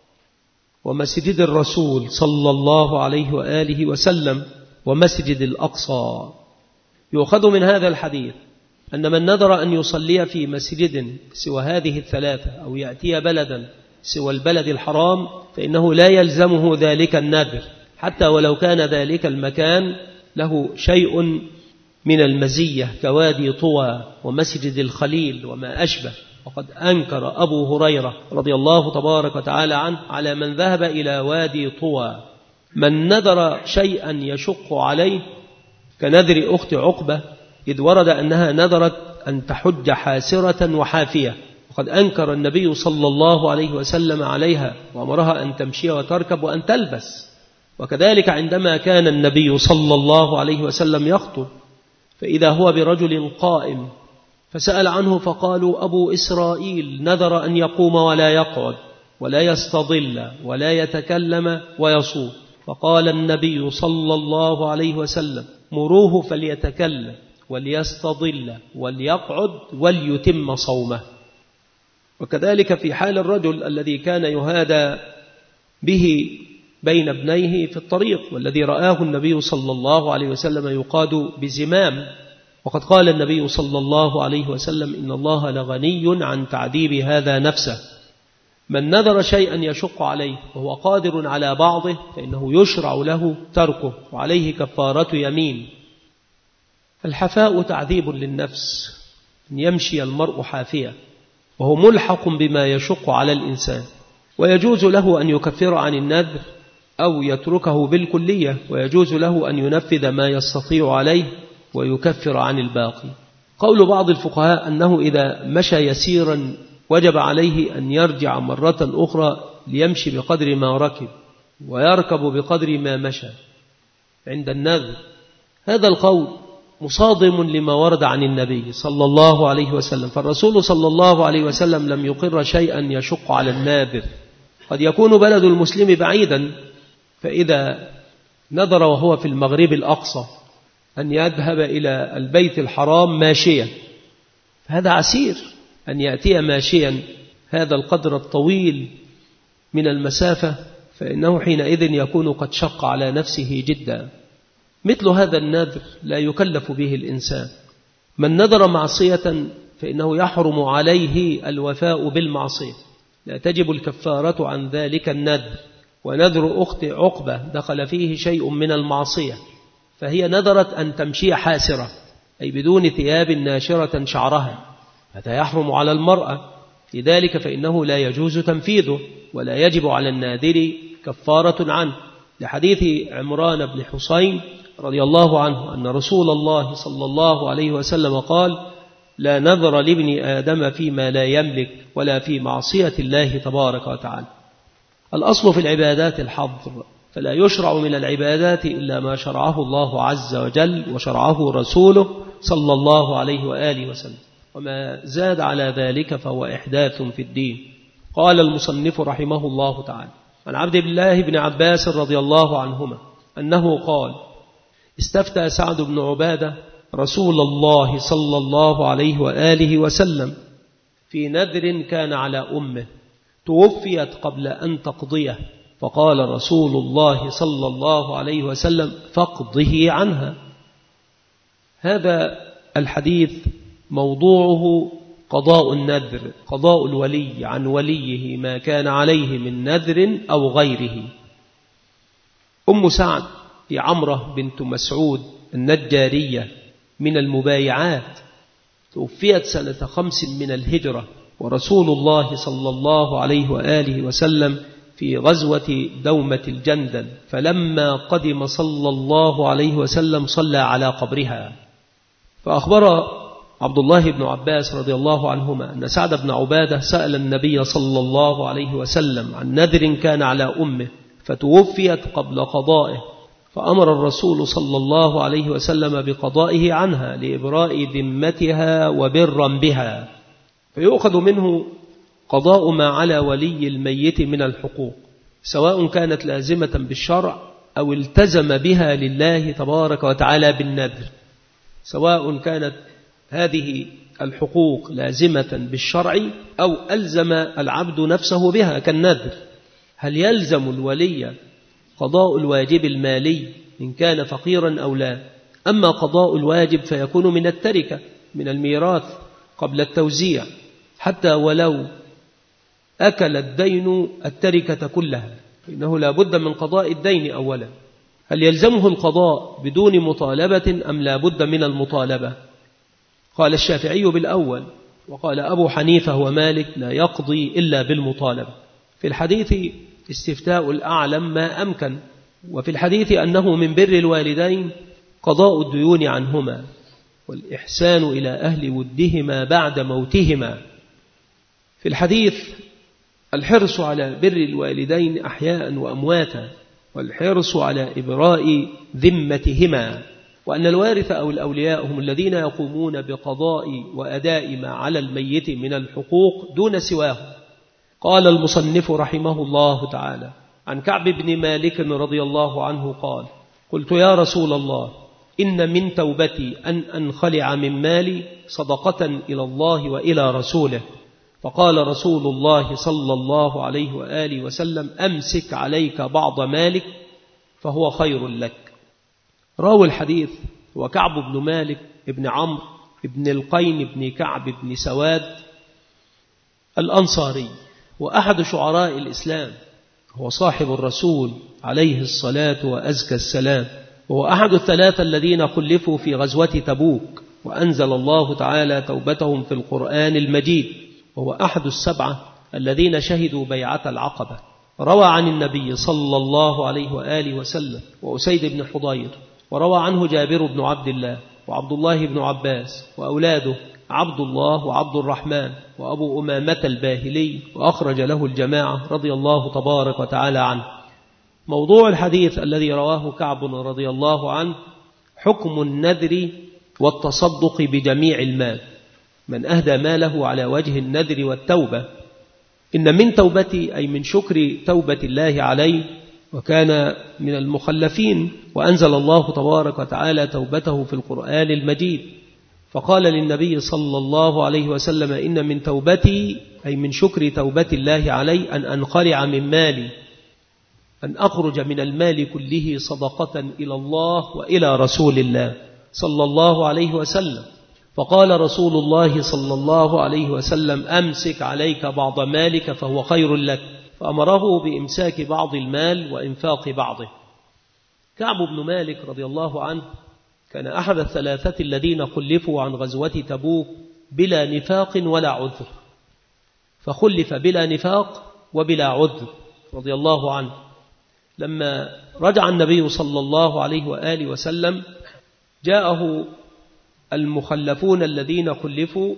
ومسجد الرسول صلى الله عليه وآله وسلم، ومسجد الأقصى. يؤخذ من هذا الحديث أن من نذر أن يصلي في مسجد سوى هذه الثلاثة أو يأتي بلدا سوى البلد الحرام فإنه لا يلزمه ذلك النذر، حتى ولو كان ذلك المكان له شيء من المزية كوادي طوى ومسجد الخليل وما أشبه. وقد أنكر أبو هريرة رضي الله تبارك وتعالى عنه على من ذهب إلى وادي طوى: من نذر شيئا يشق عليه كنذر أخت عقبة، إذ ورد أنها نذرت أن تحج حاسرة وحافية، وقد أنكر النبي صلى الله عليه وسلم عليها وأمرها أن تمشي وتركب وأن تلبس. وكذلك عندما كان النبي صلى الله عليه وسلم يخطب فإذا هو برجل قائم فسأل عنه فقالوا: أبو إسرائيل نذر أن يقوم ولا يقعد ولا يستظل ولا يتكلم ويصوم. فقال النبي صلى الله عليه وسلم: مروه فليتكلم وليستظل وليقعد وليتم صومه. وكذلك في حال الرجل الذي كان يهادى به بين ابنيه في الطريق، والذي رآه النبي صلى الله عليه وسلم يقاد بزمام، وقد قال النبي صلى الله عليه وسلم: إن الله لغني عن تعذيب هذا نفسه. من نذر شيئا يشق عليه وهو قادر على بعضه فإنه يشرع له تركه وعليه كفارة يمين. الحفاء تعذيب للنفس، أن يمشي المرء حافيا وهو ملحق بما يشق على الإنسان، ويجوز له أن يكفر عن النذر أو يتركه بالكلية، ويجوز له أن ينفذ ما يستطيع عليه ويكفر عن الباقي. قول بعض الفقهاء أنه إذا مشى يسيرا وجب عليه أن يرجع مرة أخرى ليمشي بقدر ما ركب ويركب بقدر ما مشى عند النذر. هذا القول مصادم لما ورد عن النبي صلى الله عليه وسلم، فالرسول صلى الله عليه وسلم لم يقر شيئا يشق على الناذر. قد يكون بلد المسلم بعيدا، فإذا نذر وهو في المغرب الأقصى أن يذهب إلى البيت الحرام ماشيا، هذا عسير أن يأتي ماشيا هذا القدر الطويل من المسافة، فإنه حينئذ يكون قد شق على نفسه جدا. مثل هذا النذر لا يكلف به الإنسان. من نذر معصية فإنه يحرم عليه الوفاء بالمعصية، لا تجب الكفارة عن ذلك النذر. ونذر أخت عقبة دخل فيه شيء من المعصية، فهي نذرت أن تمشي حاسرة، أي بدون ثياب ناشرة شعرها، هذا يحرم على المرأة، لذلك فإنه لا يجوز تنفيذه ولا يجب على الناذر كفارة عنه، لحديث عمران بن حسين رضي الله عنه أن رسول الله صلى الله عليه وسلم قال: لا نذر لابن آدم فيما لا يملك ولا في معصية الله تبارك وتعالى. الأصل في العبادات الحظر، فلا يشرع من العبادات إلا ما شرعه الله عز وجل وشرعه رسوله صلى الله عليه وآله وسلم، وما زاد على ذلك فهو إحداث في الدين. قال المصنف رحمه الله تعالى: عن عبد الله بن عباس رضي الله عنهما أنه قال: استفتى سعد بن عبادة رسول الله صلى الله عليه وآله وسلم في نذر كان على أمه توفيت قبل أن تقضيه، فقال رسول الله صلى الله عليه وسلم: فاقضه عنها. هذا الحديث موضوعه قضاء النذر، قضاء الولي عن وليه ما كان عليه من نذر أو غيره. أم سعد في عمرة بنت مسعود النجارية من المبايعات، توفيت سنة خمس من الهجرة، ورسول الله صلى الله عليه وآله وسلم في غزوة دومة الجندل، فلما قدم صلى الله عليه وسلم صلى على قبرها. فأخبر عبد الله بن عباس رضي الله عنهما أن سعد بن عبادة سأل النبي صلى الله عليه وسلم عن نذر كان على أمه فتوفيت قبل قضائه، فأمر الرسول صلى الله عليه وسلم بقضائه عنها لإبراء ذمتها وبرا بها، فيؤخذ منه قضاء ما على ولي الميت من الحقوق، سواء كانت لازمة بالشرع أو التزم بها لله تبارك وتعالى بالنذر، سواء كانت هذه الحقوق لازمة بالشرع أو ألزم العبد نفسه بها كالنذر. هل يلزم الولي قضاء الواجب المالي إن كان فقيرا أو لا؟ أما قضاء الواجب فيكون من التركة، من الميراث قبل التوزيع، حتى ولو أكل الدين التركة كلها، فإنه لا بد من قضاء الدين أولا. هل يلزمه القضاء بدون مطالبة أم لا بد من المطالبة؟ قال الشافعي بالأول، وقال أبو حنيفة ومالك لا يقضي إلا بالمطالبة. في الحديث استفتاء الأعلم ما أمكن، وفي الحديث أنه من بر الوالدين قضاء الديون عنهما والإحسان إلى أهل ودهما بعد موتهما. في الحديث الحرص على بر الوالدين أحياء وأمواتا، والحرص على إبراء ذمتهما، وأن الوارث أو الأولياء هم الذين يقومون بقضاء وأداء ما على الميت من الحقوق دون سواه. قال المصنف رحمه الله تعالى عن كعب بن مالك رضي الله عنه قال: قلت يا رسول الله إن من توبتي أن أنخلع من مالي صدقة إلى الله وإلى رسوله، فقال رسول الله صلى الله عليه وآله وسلم: أمسك عليك بعض مالك فهو خير لك. راوي الحديث وكعب بن مالك بن عمرو بن القين بن كعب بن سواد الأنصاري، وأحد شعراء الإسلام، هو صاحب الرسول عليه الصلاة وأزكى السلام، وهو أحد الثلاثة الذين خلفوا في غزوة تبوك وأنزل الله تعالى توبتهم في القرآن المجيد، وهو أحد السبعة الذين شهدوا بيعة العقبة. روى عن النبي صلى الله عليه وآله وسلم وأسيد بن حضير، وروى عنه جابر بن عبد الله وعبد الله بن عباس وأولاده عبد الله وعبد الرحمن وأبو أمامة الباهلي، وأخرج له الجماعة رضي الله تبارك وتعالى عنه. موضوع الحديث الذي رواه كعب رضي الله عنه حكم النذر والتصدق بجميع المال، من أهدى ماله على وجه النذر والتوبة. إن من توبتي أي من شكر توبة الله عليه، وكان من المخلفين، وأنزل الله تبارك وتعالى توبته في القرآن المجيد، فقال للنبي صلى الله عليه وسلم: إن من توبتي أي من شكر توبة الله علي أن أنخلع من مالي، أن أخرج من المال كله صدقة إلى الله وإلى رسول الله صلى الله عليه وسلم. فقال رسول الله صلى الله عليه وسلم: أمسك عليك بعض مالك فهو خير لك، فأمره بإمساك بعض المال وإنفاق بعضه. كعب بن مالك رضي الله عنه كان أحد الثلاثة الذين خلفوا عن غزوة تبوك بلا نفاق ولا عذر، فخلف بلا نفاق وبلا عذر رضي الله عنه. لما رجع النبي صلى الله عليه وآله وسلم جاءه المخلفون الذين خلفوا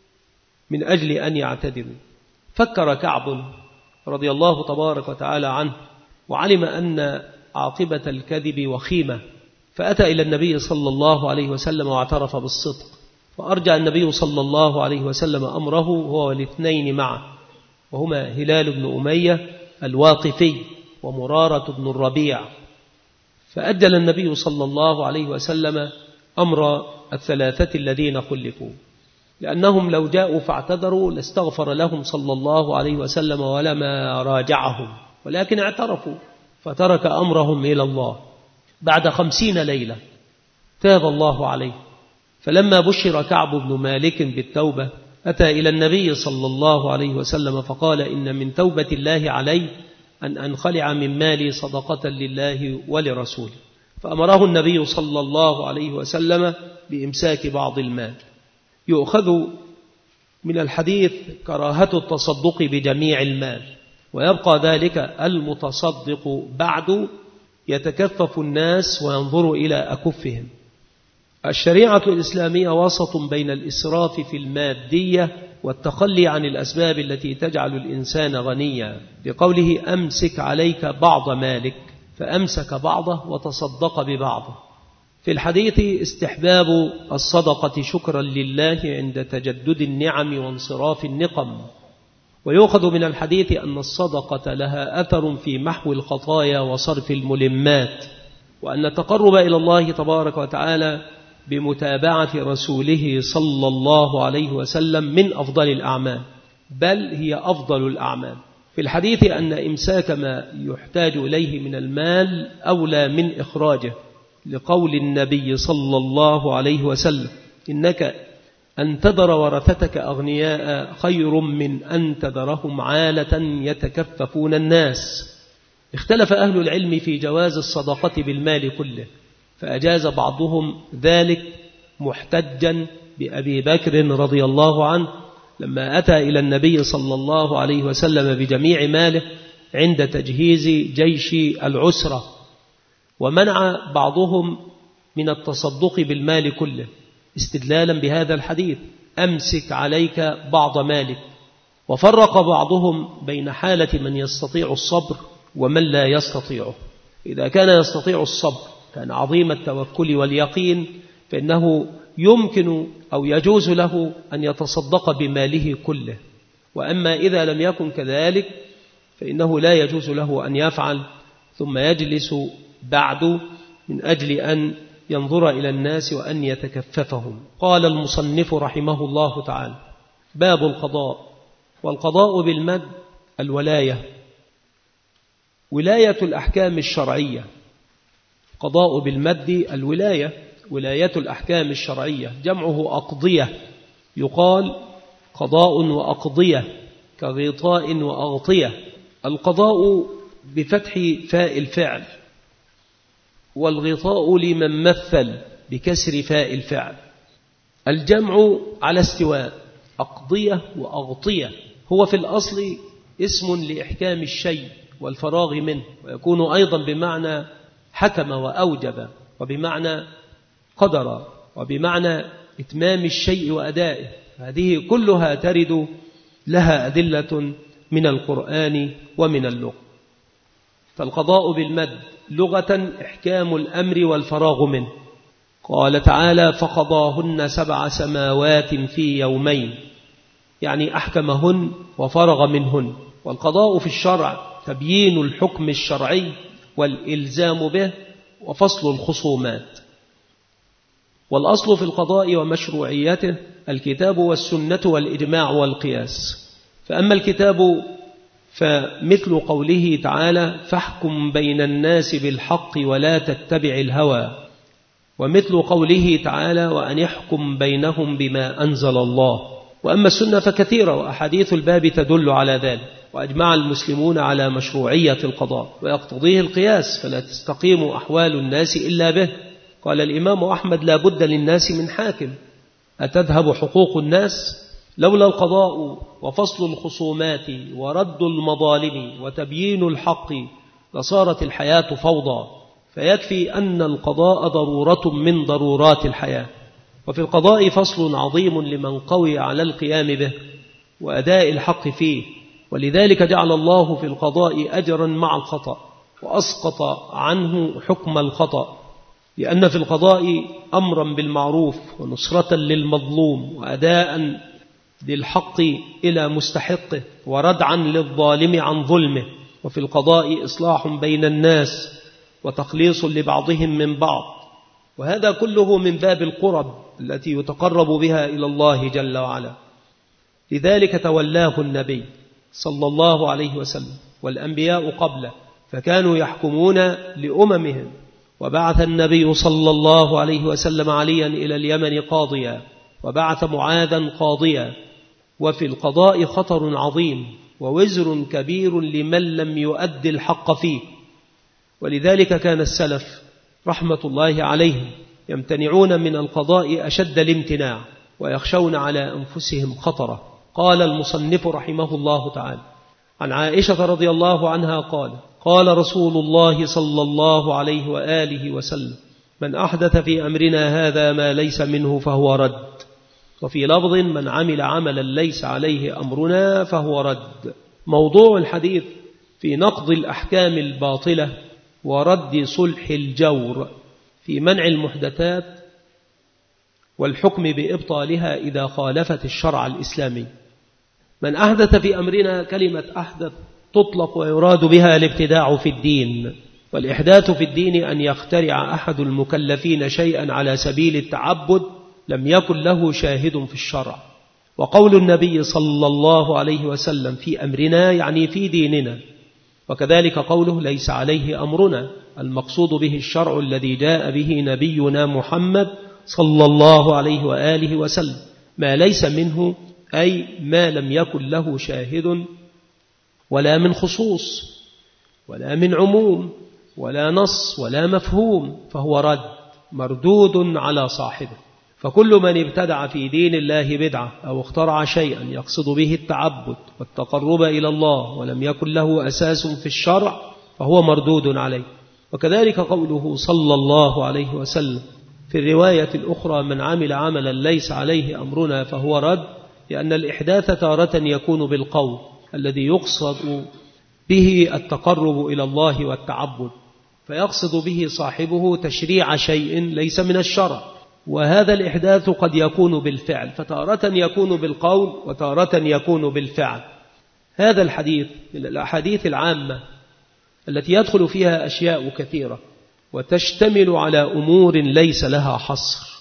من أجل أن يعتذروا، فكر كعب رضي الله تبارك وتعالى عنه، وعلم أن عاقبة الكذب وخيمة، فأتى إلى النبي صلى الله عليه وسلم واعترف بالصدق، فأرجع النبي صلى الله عليه وسلم أمره هو والاثنين معه، وهما هلال بن أمية الواقفي ومرارة بن الربيع. فأجل النبي صلى الله عليه وسلم أمر الثلاثة الذين خلفوا، لأنهم لو جاءوا فاعتذروا لاستغفر لهم صلى الله عليه وسلم ولما راجعهم، ولكن اعترفوا فترك أمرهم إلى الله. بعد خمسين ليلة تاب الله عليه، فلما بشر كعب بن مالك بالتوبة أتى إلى النبي صلى الله عليه وسلم فقال: إن من توبة الله علي أن أنخلع من مالي صدقة لله ولرسوله، فأمره النبي صلى الله عليه وسلم بإمساك بعض المال. يؤخذ من الحديث كراهة التصدق بجميع المال، ويبقى ذلك المتصدق بعد يتكفف الناس وينظر إلى أكفهم. الشريعة الإسلامية وسط بين الإسراف في المادية والتخلي عن الأسباب التي تجعل الإنسان غنيا، بقوله: أمسك عليك بعض مالك، فأمسك بعضه وتصدق ببعضه. في الحديث استحباب الصدقة شكرا لله عند تجدد النعم وانصراف النقم. ويؤخذ من الحديث أن الصدقة لها أثر في محو الخطايا وصرف الملمات، وأن التقرب إلى الله تبارك وتعالى بمتابعة رسوله صلى الله عليه وسلم من أفضل الأعمال، بل هي أفضل الأعمال. في الحديث أن إمساك ما يحتاج إليه من المال أولى من إخراجه، لقول النبي صلى الله عليه وسلم: إنك أن تذر ورثتك أغنياء خير من أن تذرهم عالة يتكففون الناس. اختلف أهل العلم في جواز الصدقة بالمال كله، فأجاز بعضهم ذلك محتجا بأبي بكر رضي الله عنه لما أتى إلى النبي صلى الله عليه وسلم بجميع ماله عند تجهيز جيش العسرة، ومنع بعضهم من التصدق بالمال كله استدلالا بهذا الحديث: أمسك عليك بعض مالك. وفرق بعضهم بين حالة من يستطيع الصبر ومن لا يستطيعه. إذا كان يستطيع الصبر كان عظيم التوكل واليقين، فإنه يمكن أو يجوز له أن يتصدق بماله كله. وأما إذا لم يكن كذلك فإنه لا يجوز له أن يفعل، ثم يجلس بعد من أجل أن ينظر إلى الناس وأن يتكففهم. قال المصنف رحمه الله تعالى: باب القضاء. والقضاء بالمد الولاية، ولاية الأحكام الشرعية. قضاء بالمد الولاية، ولاية الأحكام الشرعية، جمعه أقضية، يقال قضاء وأقضية كغطاء وأغطية. القضاء بفتح فاء الفعل، والغطاء لمن مثل بكسر فاء الفعل. الجمع على استواء، أقضية وأغطية. هو في الأصل اسم لإحكام الشيء والفراغ منه، ويكون أيضا بمعنى حكم وأوجب، وبمعنى قدر، وبمعنى إتمام الشيء وأدائه. هذه كلها ترد لها أدلة من القرآن ومن اللغة. فالقضاء بالمد لغة إحكام الأمر والفراغ منه. قال تعالى: فقضاهن سبع سماوات في يومين، يعني أحكمهن وفرغ منهن. والقضاء في الشرع تبيين الحكم الشرعي والإلزام به وفصل الخصومات. والأصل في القضاء ومشروعيته الكتاب والسنة والإجماع والقياس. فأما الكتاب فمثل قوله تعالى: فاحكم بين الناس بالحق ولا تتبع الهوى، ومثل قوله تعالى: وأن يحكم بينهم بما أنزل الله. وأما السنة فكثيرة، وأحاديث الباب تدل على ذلك. وأجمع المسلمون على مشروعية القضاء، ويقتضيه القياس، فلا تستقيم أحوال الناس إلا به. قال الإمام أحمد: لا بد للناس من حاكم. أتذهب حقوق الناس؟ لولا القضاء وفصل الخصومات ورد المظالم وتبيين الحق لصارت الحياة فوضى. فيكفي أن القضاء ضرورة من ضرورات الحياة. وفي القضاء فصل عظيم لمن قوي على القيام به وأداء الحق فيه. ولذلك جعل الله في القضاء أجرا مع الخطأ، وأسقط عنه حكم الخطأ، لأن في القضاء أمرا بالمعروف ونصرة للمظلوم وأداء للحق إلى مستحقه وردعا للظالم عن ظلمه. وفي القضاء إصلاح بين الناس وتخليص لبعضهم من بعض. وهذا كله من باب القرب التي يتقرب بها إلى الله جل وعلا. لذلك تولاه النبي صلى الله عليه وسلم والأنبياء قبله، فكانوا يحكمون لأممهم. وبعث النبي صلى الله عليه وسلم عليا إلى اليمن قاضيا، وبعث معاذا قاضيا. وفي القضاء خطر عظيم ووزر كبير لمن لم يؤدي الحق فيه. ولذلك كان السلف رحمة الله عليهم يمتنعون من القضاء أشد الامتناع، ويخشون على أنفسهم خطره. قال المصنف رحمه الله تعالى: عن عائشة رضي الله عنها قال: قال رسول الله صلى الله عليه وآله وسلم: من أحدث في أمرنا هذا ما ليس منه فهو رد. وفي لفظ: من عمل عملا ليس عليه أمرنا فهو رد. موضوع الحديث في نقض الأحكام الباطلة ورد صلح الجور، في منع المحدثات والحكم بإبطالها إذا خالفت الشرع الإسلامي. من أحدث في أمرنا، كلمة أحدث تطلق ويراد بها الابتداع في الدين. والإحداث في الدين أن يخترع أحد المكلفين شيئا على سبيل التعبد لم يكن له شاهد في الشرع. وقول النبي صلى الله عليه وسلم في أمرنا يعني في ديننا. وكذلك قوله ليس عليه أمرنا، المقصود به الشرع الذي جاء به نبينا محمد صلى الله عليه وآله وسلم. ما ليس منه أي ما لم يكن له شاهد ولا من خصوص. ولا من عموم ولا نص ولا مفهوم، فهو رد مردود على صاحبه. فكل من ابتدع في دين الله بدعة أو اخترع شيئا يقصد به التعبد والتقرب إلى الله ولم يكن له أساس في الشرع فهو مردود عليه. وكذلك قوله صلى الله عليه وسلم في الرواية الأخرى: من عمل عملا ليس عليه أمرنا فهو رد، لأن الإحداث تارة يكون بالقول الذي يقصد به التقرب إلى الله والتعبد، فيقصد به صاحبه تشريع شيء ليس من الشرع، وهذا الإحداث قد يكون بالفعل، فتارة يكون بالقول وتارة يكون بالفعل. هذا الحديث من الأحاديث العامة التي يدخل فيها أشياء كثيرة وتشتمل على أمور ليس لها حصر.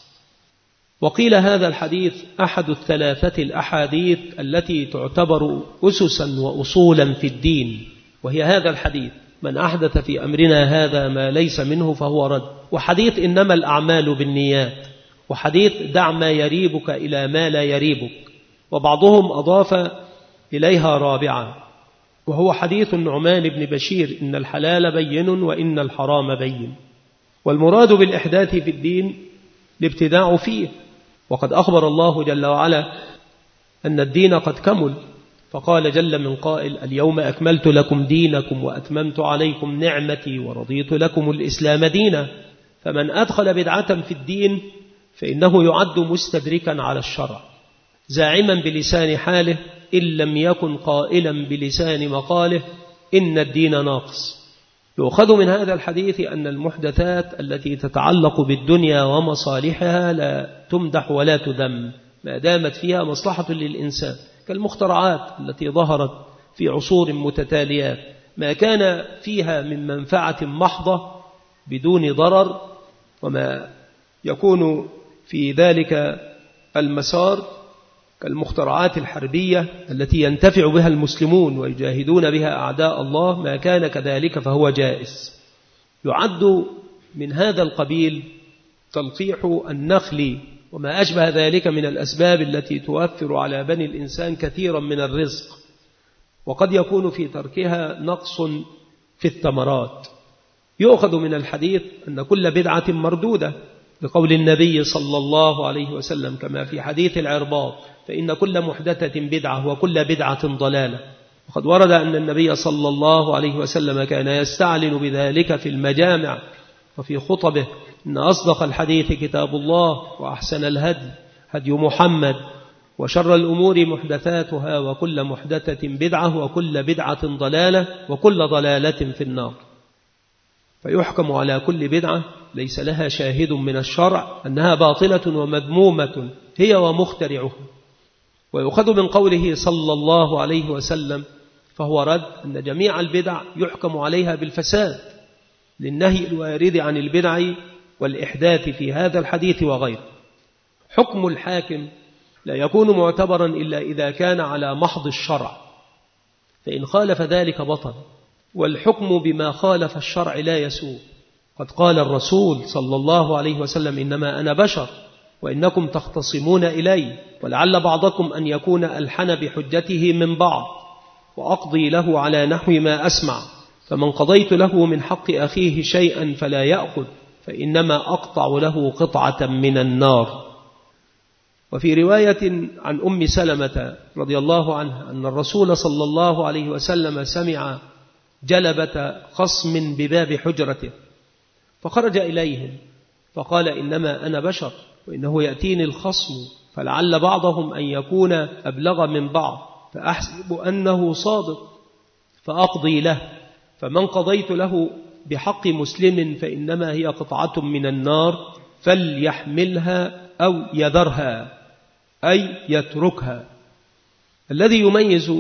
وقيل هذا الحديث أحد الثلاثة الأحاديث التي تعتبر أسسا وأصولا في الدين، وهي هذا الحديث: من أحدث في أمرنا هذا ما ليس منه فهو رد، وحديث إنما الأعمال بالنيات، وحديث دع ما يريبك إلى ما لا يريبك، وبعضهم أضاف إليها رابعا، وهو حديث النعمان بن بشير: إن الحلال بين وإن الحرام بين. والمراد بالإحداث في الدين الابتداع فيه، وقد أخبر الله جل وعلا أن الدين قد كمل، فقال جل من قائل: اليوم أكملت لكم دينكم وأتممت عليكم نعمتي ورضيت لكم الإسلام دينا. فمن أدخل بدعة في الدين فإنه يعد مستدركا على الشرع، زاعما بلسان حاله إن لم يكن قائلا بلسان مقاله إن الدين ناقص. يؤخذ من هذا الحديث أن المحدثات التي تتعلق بالدنيا ومصالحها لا تمدح ولا تذم ما دامت فيها مصلحة للإنسان، كالمخترعات التي ظهرت في عصور متتاليات، ما كان فيها من منفعة محضة بدون ضرر، وما يكون في ذلك المسار كالمخترعات الحربية التي ينتفع بها المسلمون ويجاهدون بها أعداء الله، ما كان كذلك فهو جائز. يعد من هذا القبيل تلقيح النخل وما أشبه ذلك من الأسباب التي توفر على بني الإنسان كثيرا من الرزق، وقد يكون في تركها نقص في الثمرات. يؤخذ من الحديث أن كل بدعة مردودة، لقول النبي صلى الله عليه وسلم كما في حديث العرباض: فإن كل محدثة بدعة وكل بدعة ضلالة. وقد ورد أن النبي صلى الله عليه وسلم كان يستعلن بذلك في المجامع وفي خطبه: إن أصدق الحديث كتاب الله، وأحسن الهدي هدي محمد، وشر الأمور محدثاتها، وكل محدثة بدعة، وكل بدعة ضلالة، وكل ضلالة في النار. فيحكم على كل بدعة ليس لها شاهد من الشرع أنها باطلة ومذمومة هي ومخترعها. ويؤخذ من قوله صلى الله عليه وسلم فهو رد أن جميع البدع يحكم عليها بالفساد، للنهي الوارد عن البدع والإحداث في هذا الحديث وغيره. حكم الحاكم لا يكون معتبرا إلا إذا كان على محض الشرع، فإن خالف ذلك بطل، والحكم بما خالف الشرع لا يسوء. قد قال الرسول صلى الله عليه وسلم: إنما أنا بشر وإنكم تختصمون إلي، ولعل بعضكم أن يكون ألحن بحجته من بعض، وأقضي له على نحو ما أسمع، فمن قضيت له من حق أخيه شيئا فلا يأخذ، فإنما أقطع له قطعة من النار. وفي رواية عن أم سلمة رضي الله عنها أن الرسول صلى الله عليه وسلم سمع جلبة خصم بباب حجرته، فخرج إليهم فقال: إنما أنا بشر وإنه يأتيني الخصم، فلعل بعضهم أن يكون أبلغ من بعض، فأحسب أنه صادق فأقضي له، فمن قضيت له بحق مسلم فإنما هي قطعة من النار، فليحملها أو يذرها، أي يتركها. الذي يميز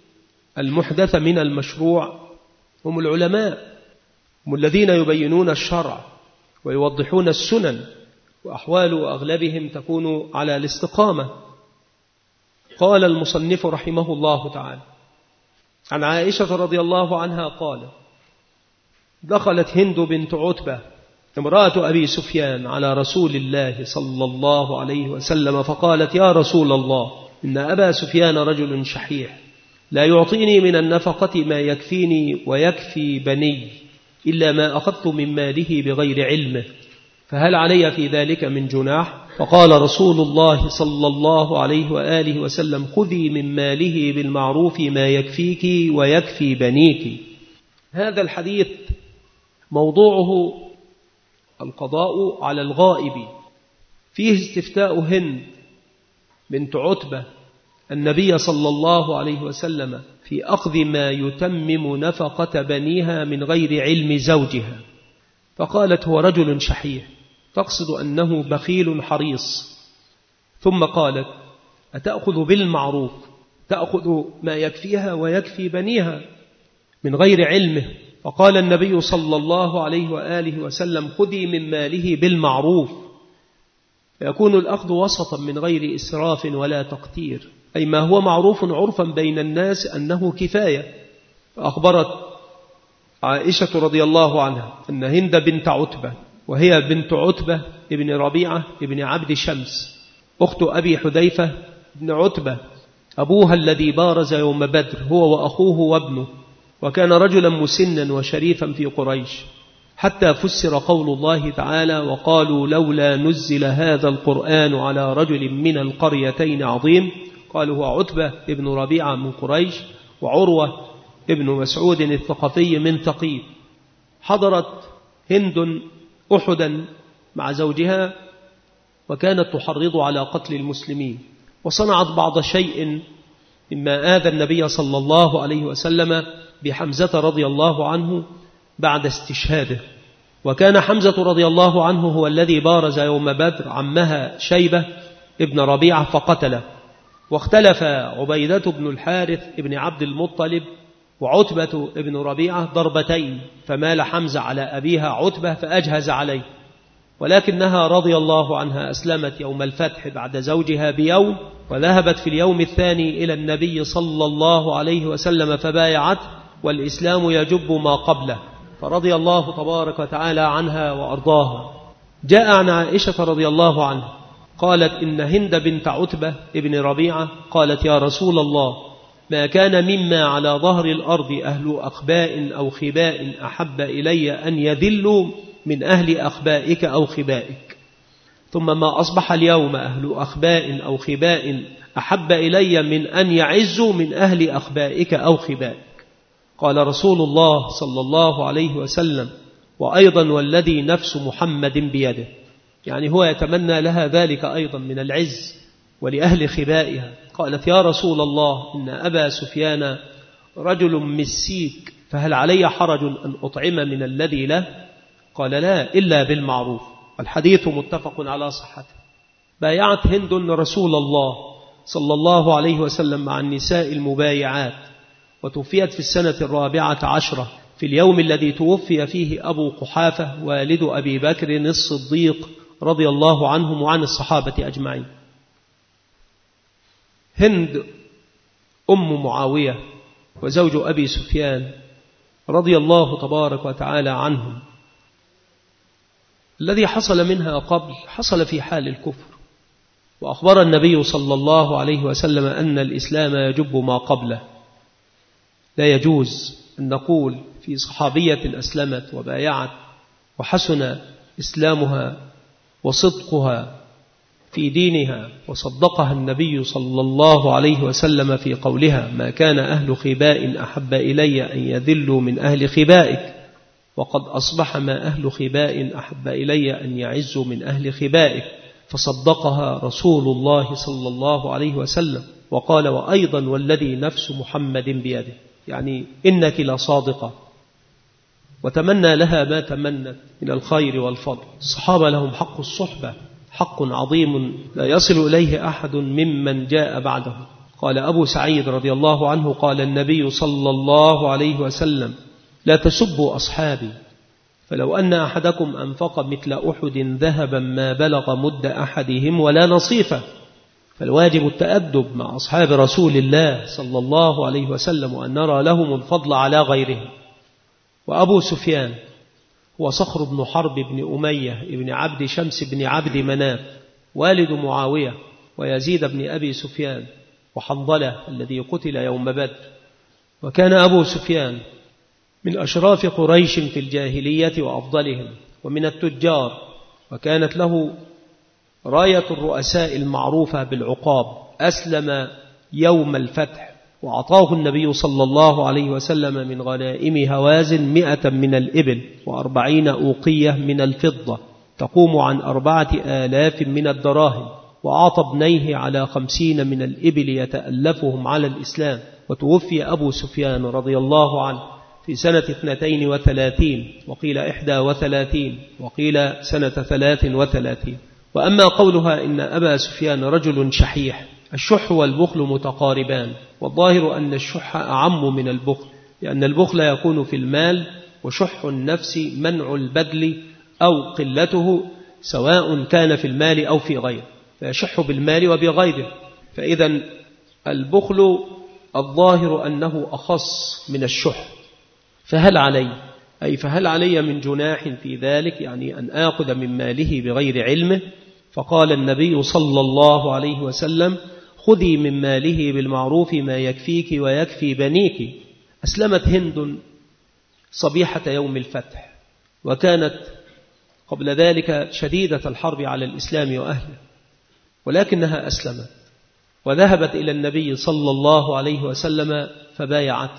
المحدث من المشروع هم العلماء، هم الذين يبينون الشرع ويوضحون السنن، وأحوال أغلبهم تكون على الاستقامة. قال المصنف رحمه الله تعالى عن عائشة رضي الله عنها قال: دخلت هند بنت عتبة امرأة أبي سفيان على رسول الله صلى الله عليه وسلم، فقالت: يا رسول الله، إن أبا سفيان رجل شحيح لا يعطيني من النفقة ما يكفيني ويكفي بني إلا ما أخذت من ماله بغير علمه، فهل علي في ذلك من جناح؟ فقال رسول الله صلى الله عليه وآله وسلم: خذي من ماله بالمعروف ما يكفيك ويكفي بنيك. هذا الحديث موضوعه القضاء على الغائب، فيه استفتاء هند بنت عتبة النبي صلى الله عليه وسلم في أخذ ما يتمم نفقة بنيها من غير علم زوجها، فقالت: هو رجل شحيح، تقصد أنه بخيل حريص. ثم قالت: أتأخذ بالمعروف، تأخذ ما يكفيها ويكفي بنيها من غير علمه؟ فقال النبي صلى الله عليه وآله وسلم: خذي من ماله بالمعروف، فيكون الأخذ وسطا من غير إسراف ولا تقتير، أي ما هو معروف عرفا بين الناس أنه كفاية. فأخبرت عائشة رضي الله عنها أن هند بنت عتبة، وهي بنت عتبة ابن ربيعة ابن عبد شمس أخت أبي حذيفة بن عتبة أبوها الذي بارز يوم بدر هو وأخوه وابنه، وكان رجلا مسنا وشريفا في قريش، حتى فسر قول الله تعالى: وقالوا لولا نزل هذا القرآن على رجل من القريتين عظيم. قالوا هو عتبة ابن ربيعة من قريش، وعروة ابن مسعود الثقفي من ثقيف. حضرت هند أحدا مع زوجها، وكانت تحرض على قتل المسلمين، وصنعت بعض شيء مما آذى النبي صلى الله عليه وسلم بحمزة رضي الله عنه بعد استشهاده. وكان حمزة رضي الله عنه هو الذي بارز يوم بدر عمها شيبة ابن ربيعة فقتله. واختلف عبيدة بن الحارث ابن عبد المطلب وعتبة ابن ربيعة ضربتين، فمال حمزة على أبيها عتبة فأجهز عليه، ولكنها رضي الله عنها أسلمت يوم الفتح بعد زوجها بيوم، وذهبت في اليوم الثاني إلى النبي صلى الله عليه وسلم فبايعته، والإسلام يجب ما قبله، فرضي الله تبارك وتعالى عنها وأرضاها. جاء عن عائشة رضي الله عنها قالت: إن هند بنت عتبة ابن ربيعة قالت: يا رسول الله، ما كان مما على ظهر الأرض أهل أخباء أو خباء أحب إلي أن يذلوا من أهل أخبائك أو خبائك، ثم ما أصبح اليوم أهل أخباء أو خباء أحب إلي من أن يعزوا من أهل أخبائك أو خبائك. قال رسول الله صلى الله عليه وسلم: وأيضا والذي نفس محمد بيده، يعني هو يتمنى لها ذلك أيضا من العز ولأهل خبائها. قالت: يا رسول الله، إن أبا سفيان رجل مسيك، فهل علي حرج أن أطعم من الذي له؟ قال: لا، إلا بالمعروف. الحديث متفق على صحته. بايعت هند رسول الله صلى الله عليه وسلم مع النساء المبايعات، وتوفيت في السنة الرابعة عشرة في اليوم الذي توفي فيه أبو قحافة والد أبي بكر الصديق رضي الله عنهم وعن الصحابة أجمعين. هند أم معاوية وزوج أبي سفيان رضي الله تبارك وتعالى عنهم، الذي حصل منها قبل حصل في حال الكفر، وأخبر النبي صلى الله عليه وسلم أن الإسلام يجب ما قبله. لا يجوز أن نقول في صحابية أسلمت وبايعت وحسن إسلامها وصدقها في دينها وصدقها النبي صلى الله عليه وسلم في قولها: ما كان أهل خباء أحب إلي أن يذلوا من أهل خبائك، وقد أصبح ما أهل خباء أحب إلي أن يعزوا من أهل خبائك. فصدقها رسول الله صلى الله عليه وسلم وقال: وأيضا والذي نفس محمد بيده، يعني إنك لصادقة. وتمنى لها ما تمنت من الخير والفضل. الصحابة لهم حق الصحبة، حق عظيم لا يصل إليه أحد ممن جاء بعده. قال أبو سعيد رضي الله عنه: قال النبي صلى الله عليه وسلم: لا تسبوا أصحابي، فلو أن أحدكم أنفق مثل أحد ذهبا ما بلغ مد أحدهم ولا نصيفه. فالواجب التأدب مع أصحاب رسول الله صلى الله عليه وسلم، وأن نرى لهم الفضل على غيرهم. وأبو سفيان هو صخر بن حرب بن أمية بن عبد شمس بن عبد مناف والد معاوية ويزيد بن أبي سفيان وحنظلة الذي قتل يوم بدر، وكان أبو سفيان من أشراف قريش في الجاهلية وأفضلهم ومن التجار، وكانت له راية الرؤساء المعروفة بالعقاب. أسلم يوم الفتح، وأعطاه النبي صلى الله عليه وسلم من غنائم هوازن مئة من الإبل وأربعين أوقية من الفضة تقوم عن أربعة آلاف من الدراهم، وأعطى ابنيه على خمسين من الإبل يتألفهم على الإسلام. وتوفي أبو سفيان رضي الله عنه في سنة اثنتين وثلاثين، وقيل إحدى وثلاثين، وقيل سنة ثلاث وثلاثين. وأما قولها إن أبا سفيان رجل شحيح، الشح والبخل متقاربان، والظاهر أن الشح أعم من البخل، لأن البخل يكون في المال، وشح النفس منع البذل أو قلته سواء كان في المال أو في غيره، فيشح بالمال وبغيره. فإذا البخل الظاهر أنه أخص من الشح. فهل علي أي فهل علي من جناح في ذلك، يعني أن آخذ من ماله بغير علمه؟ فقال النبي صلى الله عليه وسلم: خذي من ماله بالمعروف ما يكفيك ويكفي بنيك. أسلمت هند صبيحة يوم الفتح، وكانت قبل ذلك شديدة الحرب على الإسلام وأهله، ولكنها أسلمت وذهبت إلى النبي صلى الله عليه وسلم فبايعته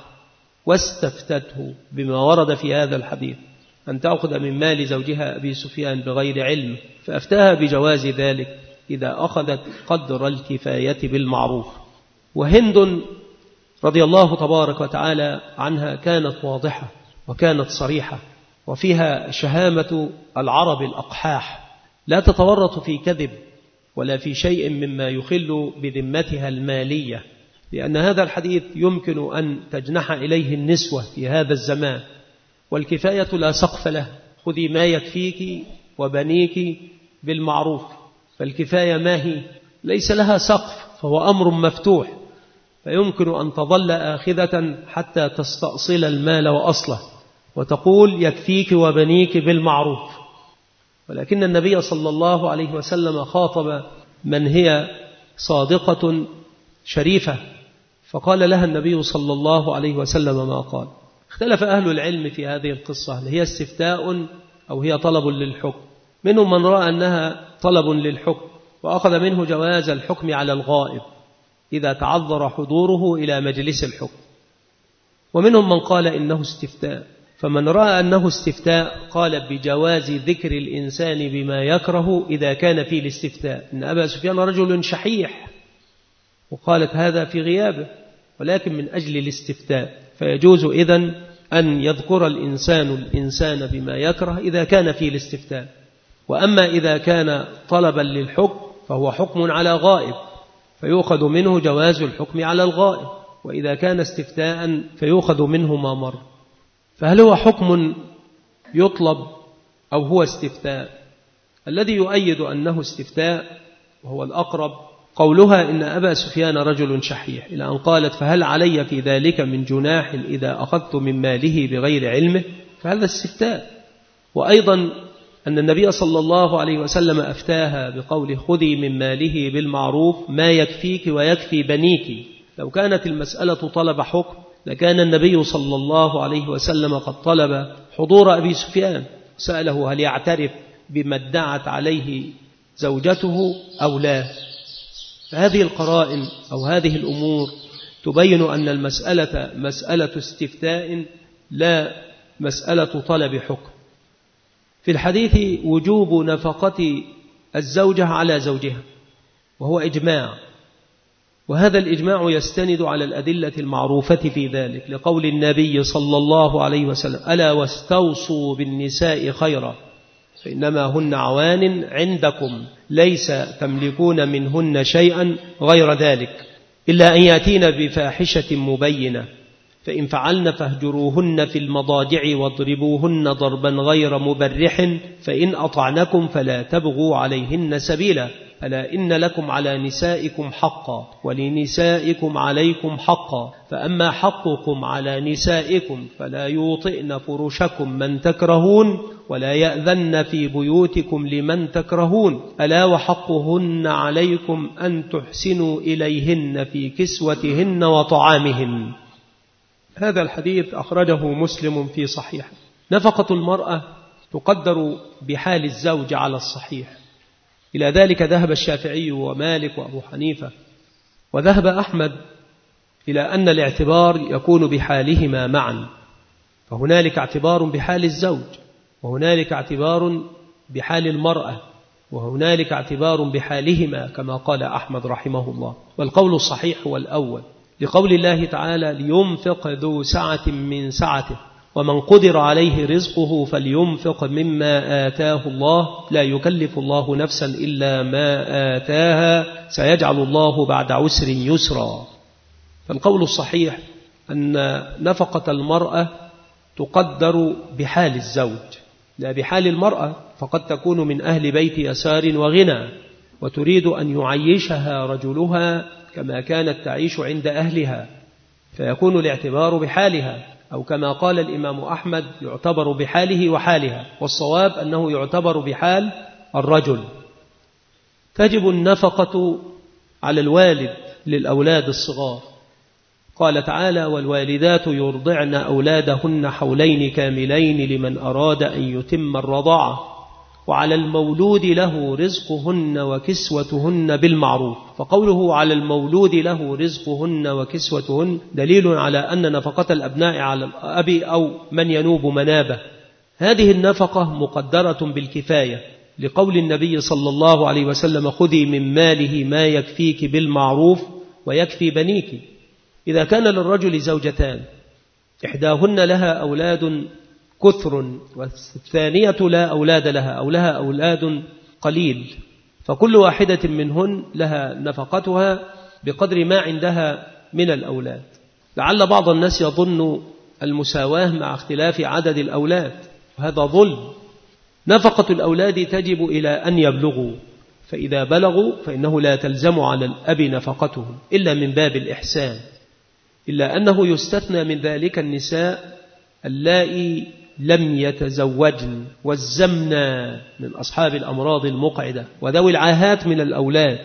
واستفتته بما ورد في هذا الحديث أن تأخذ من مال زوجها أبي سفيان بغير علم، فأفتاها بجواز ذلك إذا أخذت قدر الكفاية بالمعروف. وهند رضي الله تبارك وتعالى عنها كانت واضحة وكانت صريحة، وفيها شهامة العرب الأقحاح، لا تتورط في كذب ولا في شيء مما يخل بذمتها المالية، لأن هذا الحديث يمكن أن تجنح إليه النسوة في هذا الزمان، والكفاية لا سقف له. خذي ما يكفيك وبنيك بالمعروف، فالكفاية ما هي؟ ليس لها سقف، فهو أمر مفتوح، فيمكن أن تظل آخذة حتى تستأصل المال وأصله وتقول يكفيك وبنيك بالمعروف. ولكن النبي صلى الله عليه وسلم خاطب من هي صادقة شريفة، فقال لها النبي صلى الله عليه وسلم ما قال. اختلف أهل العلم في هذه القصة، هل هي استفتاء أو هي طلب للحكم؟ منهم من رأى أنها طلب للحكم وأخذ منه جواز الحكم على الغائب إذا تعذر حضوره إلى مجلس الحكم، ومنهم من قال إنه استفتاء. فمن رأى أنه استفتاء قال بجواز ذكر الإنسان بما يكره إذا كان في الاستفتاء، إن أبا سفيان رجل شحيح، وقالت هذا في غيابه ولكن من أجل الاستفتاء، فيجوز إذن أن يذكر الإنسان الإنسان بما يكره إذا كان في الاستفتاء. وأما إذا كان طلبا للحكم فهو حكم على غائب، فيؤخذ منه جواز الحكم على الغائب، وإذا كان استفتاء فيؤخذ منه ما مر. فهل هو حكم يطلب أو هو استفتاء؟ الذي يؤيد أنه استفتاء وهو الأقرب قولها إن أبا سفيان رجل شحيح، إلى أن قالت فهل علي في ذلك من جناح إذا أخذت من ماله بغير علمه، فهذا استفتاء. وأيضا أن النبي صلى الله عليه وسلم أفتاها بقول خذي من ماله بالمعروف ما يكفيك ويكفي بنيك. لو كانت المسألة طلب حكم لكان النبي صلى الله عليه وسلم قد طلب حضور أبي سفيان، سأله هل يعترف بما ادعت عليه زوجته أو لا. فهذه القرائن أو هذه الأمور تبين أن المسألة مسألة استفتاء لا مسألة طلب حكم. في الحديث وجوب نفقة الزوجة على زوجها، وهو إجماع، وهذا الإجماع يستند على الأدلة المعروفة في ذلك، لقول النبي صلى الله عليه وسلم ألا واستوصوا بالنساء خيرا فإنما هن عوان عندكم ليس تملكون منهن شيئا غير ذلك إلا أن يأتين بفاحشة مبينة، فإن فعلن فاهجروهن في المضاجع واضربوهن ضربا غير مبرح، فإن أطعنكم فلا تبغوا عليهن سبيلا، ألا إن لكم على نسائكم حقا ولنسائكم عليكم حقا، فأما حقكم على نسائكم فلا يوطئن فرشكم من تكرهون ولا يأذن في بيوتكم لمن تكرهون، ألا وحقهن عليكم أن تحسنوا إليهن في كسوتهن وطعامهن. هذا الحديث أخرجه مسلم في صحيحه. نفقة المرأة تقدر بحال الزوج على الصحيح، إلى ذلك ذهب الشافعي ومالك وأبو حنيفة، وذهب أحمد إلى أن الاعتبار يكون بحالهما معا، فهنالك اعتبار بحال الزوج، وهنالك اعتبار بحال المرأة، وهنالك اعتبار بحالهما كما قال أحمد رحمه الله. والقول الصحيح هو الأول، لقول الله تعالى: لينفق ذو سعة من سعته ومن قدر عليه رزقه فلينفق مما آتاه الله لا يكلف الله نفسا إلا ما آتاها سيجعل الله بعد عسر يسرا. فالقول الصحيح أن نفقة المرأة تقدر بحال الزوج لا بحال المرأة، فقد تكون من أهل بيت يسار وغنى وتريد أن يعيشها رجلها كما كانت تعيش عند أهلها، فيكون الاعتبار بحالها، أو كما قال الإمام أحمد يعتبر بحاله وحالها، والصواب أنه يعتبر بحال الرجل. تجب النفقة على الوالد للأولاد الصغار، قال تعالى: والوالدات يرضعن أولادهن حولين كاملين لمن أراد أن يتم الرضاعة وعلى المولود له رزقهن وكسوتهن بالمعروف. فقوله على المولود له رزقهن وكسوتهن دليل على أن نفقة الأبناء على الأب أو من ينوب منابه. هذه النفقة مقدرة بالكفاية، لقول النبي صلى الله عليه وسلم: خذي من ماله ما يكفيك بالمعروف ويكفي بنيك. إذا كان للرجل زوجتان إحداهن لها أولاد كثر والثانية لا أولاد لها أو لها أولاد قليل، فكل واحدة منهن لها نفقتها بقدر ما عندها من الأولاد. لعل بعض الناس يظن المساواة مع اختلاف عدد الأولاد، وهذا ظلم. نفقة الأولاد تجب إلى أن يبلغوا، فإذا بلغوا فإنه لا تلزم على الأب نفقتهم إلا من باب الإحسان، إلا أنه يستثنى من ذلك النساء اللائي لم يتزوجن والزمنا من أصحاب الأمراض المقعدة وذوي العاهات من الأولاد،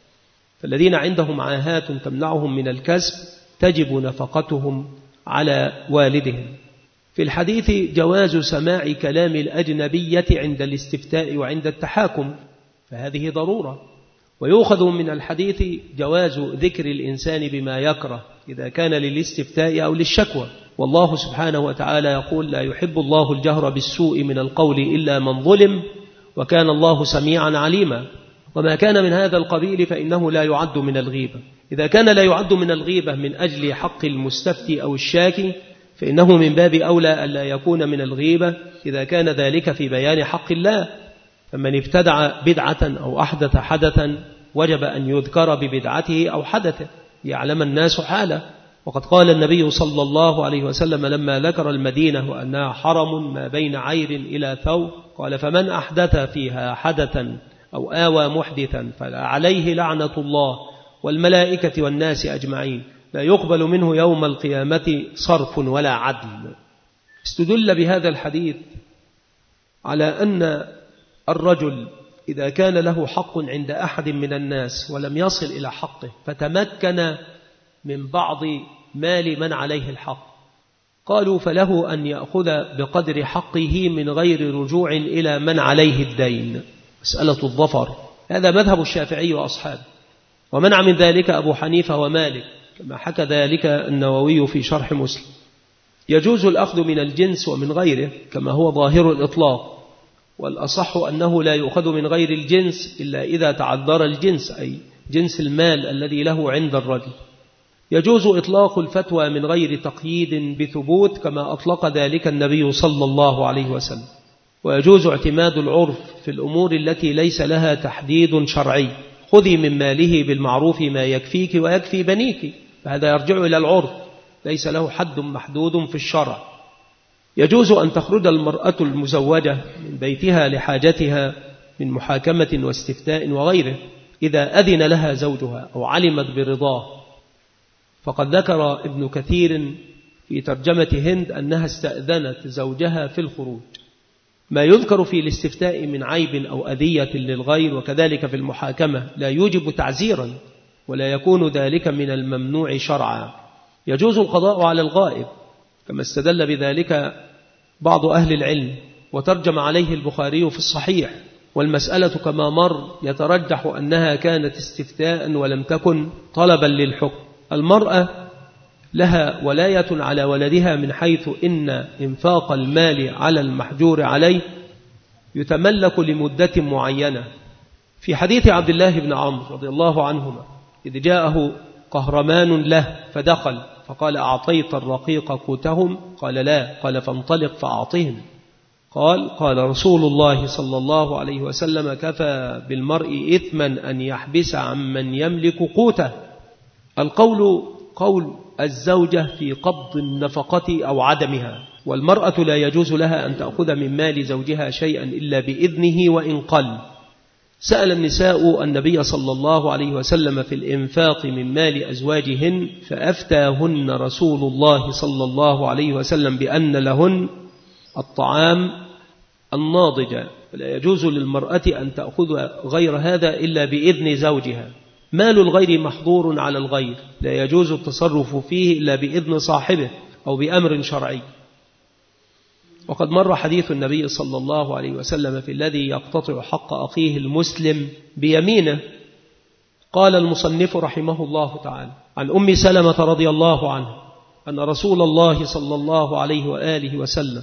فالذين عندهم عاهات تمنعهم من الكسب تجب نفقتهم على والدهم. في الحديث جواز سماع كلام الأجنبية عند الاستفتاء وعند التحاكم، فهذه ضرورة. ويؤخذ من الحديث جواز ذكر الإنسان بما يكره إذا كان للاستفتاء أو للشكوى، والله سبحانه وتعالى يقول: لا يحب الله الجهر بالسوء من القول إلا من ظلم وكان الله سميعا عليما. وما كان من هذا القبيل فإنه لا يعد من الغيبة. إذا كان لا يعد من الغيبة من أجل حق المستفتي أو الشاكي فإنه من باب أولى ألا يكون من الغيبة إذا كان ذلك في بيان حق الله. فمن ابتدع بدعة أو أحدث حدثا وجب أن يذكر ببدعته أو حدثه يعلم الناس حاله. وقد قال النبي صلى الله عليه وسلم لما ذكر المدينة وأنها حرم ما بين عير إلى ثور قال: فمن أحدث فيها حدثا أو آوى محدثا فعليه لعنة الله والملائكة والناس أجمعين لا يقبل منه يوم القيامة صرف ولا عدل. استدل بهذا الحديث على أن الرجل إذا كان له حق عند أحد من الناس ولم يصل إلى حقه فتمكن من بعض مال من عليه الحق، قالوا فله أن يأخذ بقدر حقه من غير رجوع إلى من عليه الدين، مسألة الظفر. هذا مذهب الشافعي وأصحابه، ومنع من ذلك أبو حنيفة ومالك كما حكى ذلك النووي في شرح مسلم. يجوز الأخذ من الجنس ومن غيره كما هو ظاهر الإطلاق، والأصح أنه لا يؤخذ من غير الجنس إلا إذا تعذر الجنس، أي جنس المال الذي له عند الرجل. يجوز إطلاق الفتوى من غير تقييد بثبوت كما أطلق ذلك النبي صلى الله عليه وسلم. ويجوز اعتماد العرف في الأمور التي ليس لها تحديد شرعي: خذي من ماله بالمعروف ما يكفيك ويكفي بنيك، فهذا يرجع إلى العرف ليس له حد محدود في الشرع. يجوز أن تخرج المرأة المزوجة من بيتها لحاجتها من محاكمة واستفتاء وغيره إذا أذن لها زوجها أو علمت برضاه. فقد ذكر ابن كثير في ترجمة هند أنها استأذنت زوجها في الخروج. ما يذكر في الاستفتاء من عيب أو أذية للغير وكذلك في المحاكمة لا يوجب تعزيرا ولا يكون ذلك من الممنوع شرعا. يجوز القضاء على الغائب كما استدل بذلك بعض أهل العلم، وترجم عليه البخاري في الصحيح. والمسألة كما مر يترجح أنها كانت استفتاء ولم تكن طلبا للحكم. المرأة لها ولاية على ولدها من حيث إن إنفاق المال على المحجور عليه يتملك لمدة معينة. في حديث عبد الله بن عمرو رضي الله عنهما إذ جاءه قهرمان له فدخل فقال أعطيت الرقيق قوتهم؟ قال لا. قال فانطلق فأعطهم. قال قال رسول الله صلى الله عليه وسلم كفى بالمرء إثما أن يحبس عمن يملك قوته. القول قول الزوجة في قبض النفقة أو عدمها، والمرأة لا يجوز لها أن تأخذ من مال زوجها شيئا إلا بإذنه وإن قل. سأل النساء النبي صلى الله عليه وسلم في الإنفاق من مال أزواجهن فأفتاهن رسول الله صلى الله عليه وسلم بأن لهن الطعام الناضج، فلا يجوز للمرأة أن تأخذ غير هذا إلا بإذن زوجها. مال الغير محظور على الغير، لا يجوز التصرف فيه إلا بإذن صاحبه أو بأمر شرعي. وقد مر حديث النبي صلى الله عليه وسلم في الذي يقتطع حق أخيه المسلم بيمينه. قال المصنف رحمه الله تعالى عن أم سلمة رضي الله عنها أن رسول الله صلى الله عليه وآله وسلم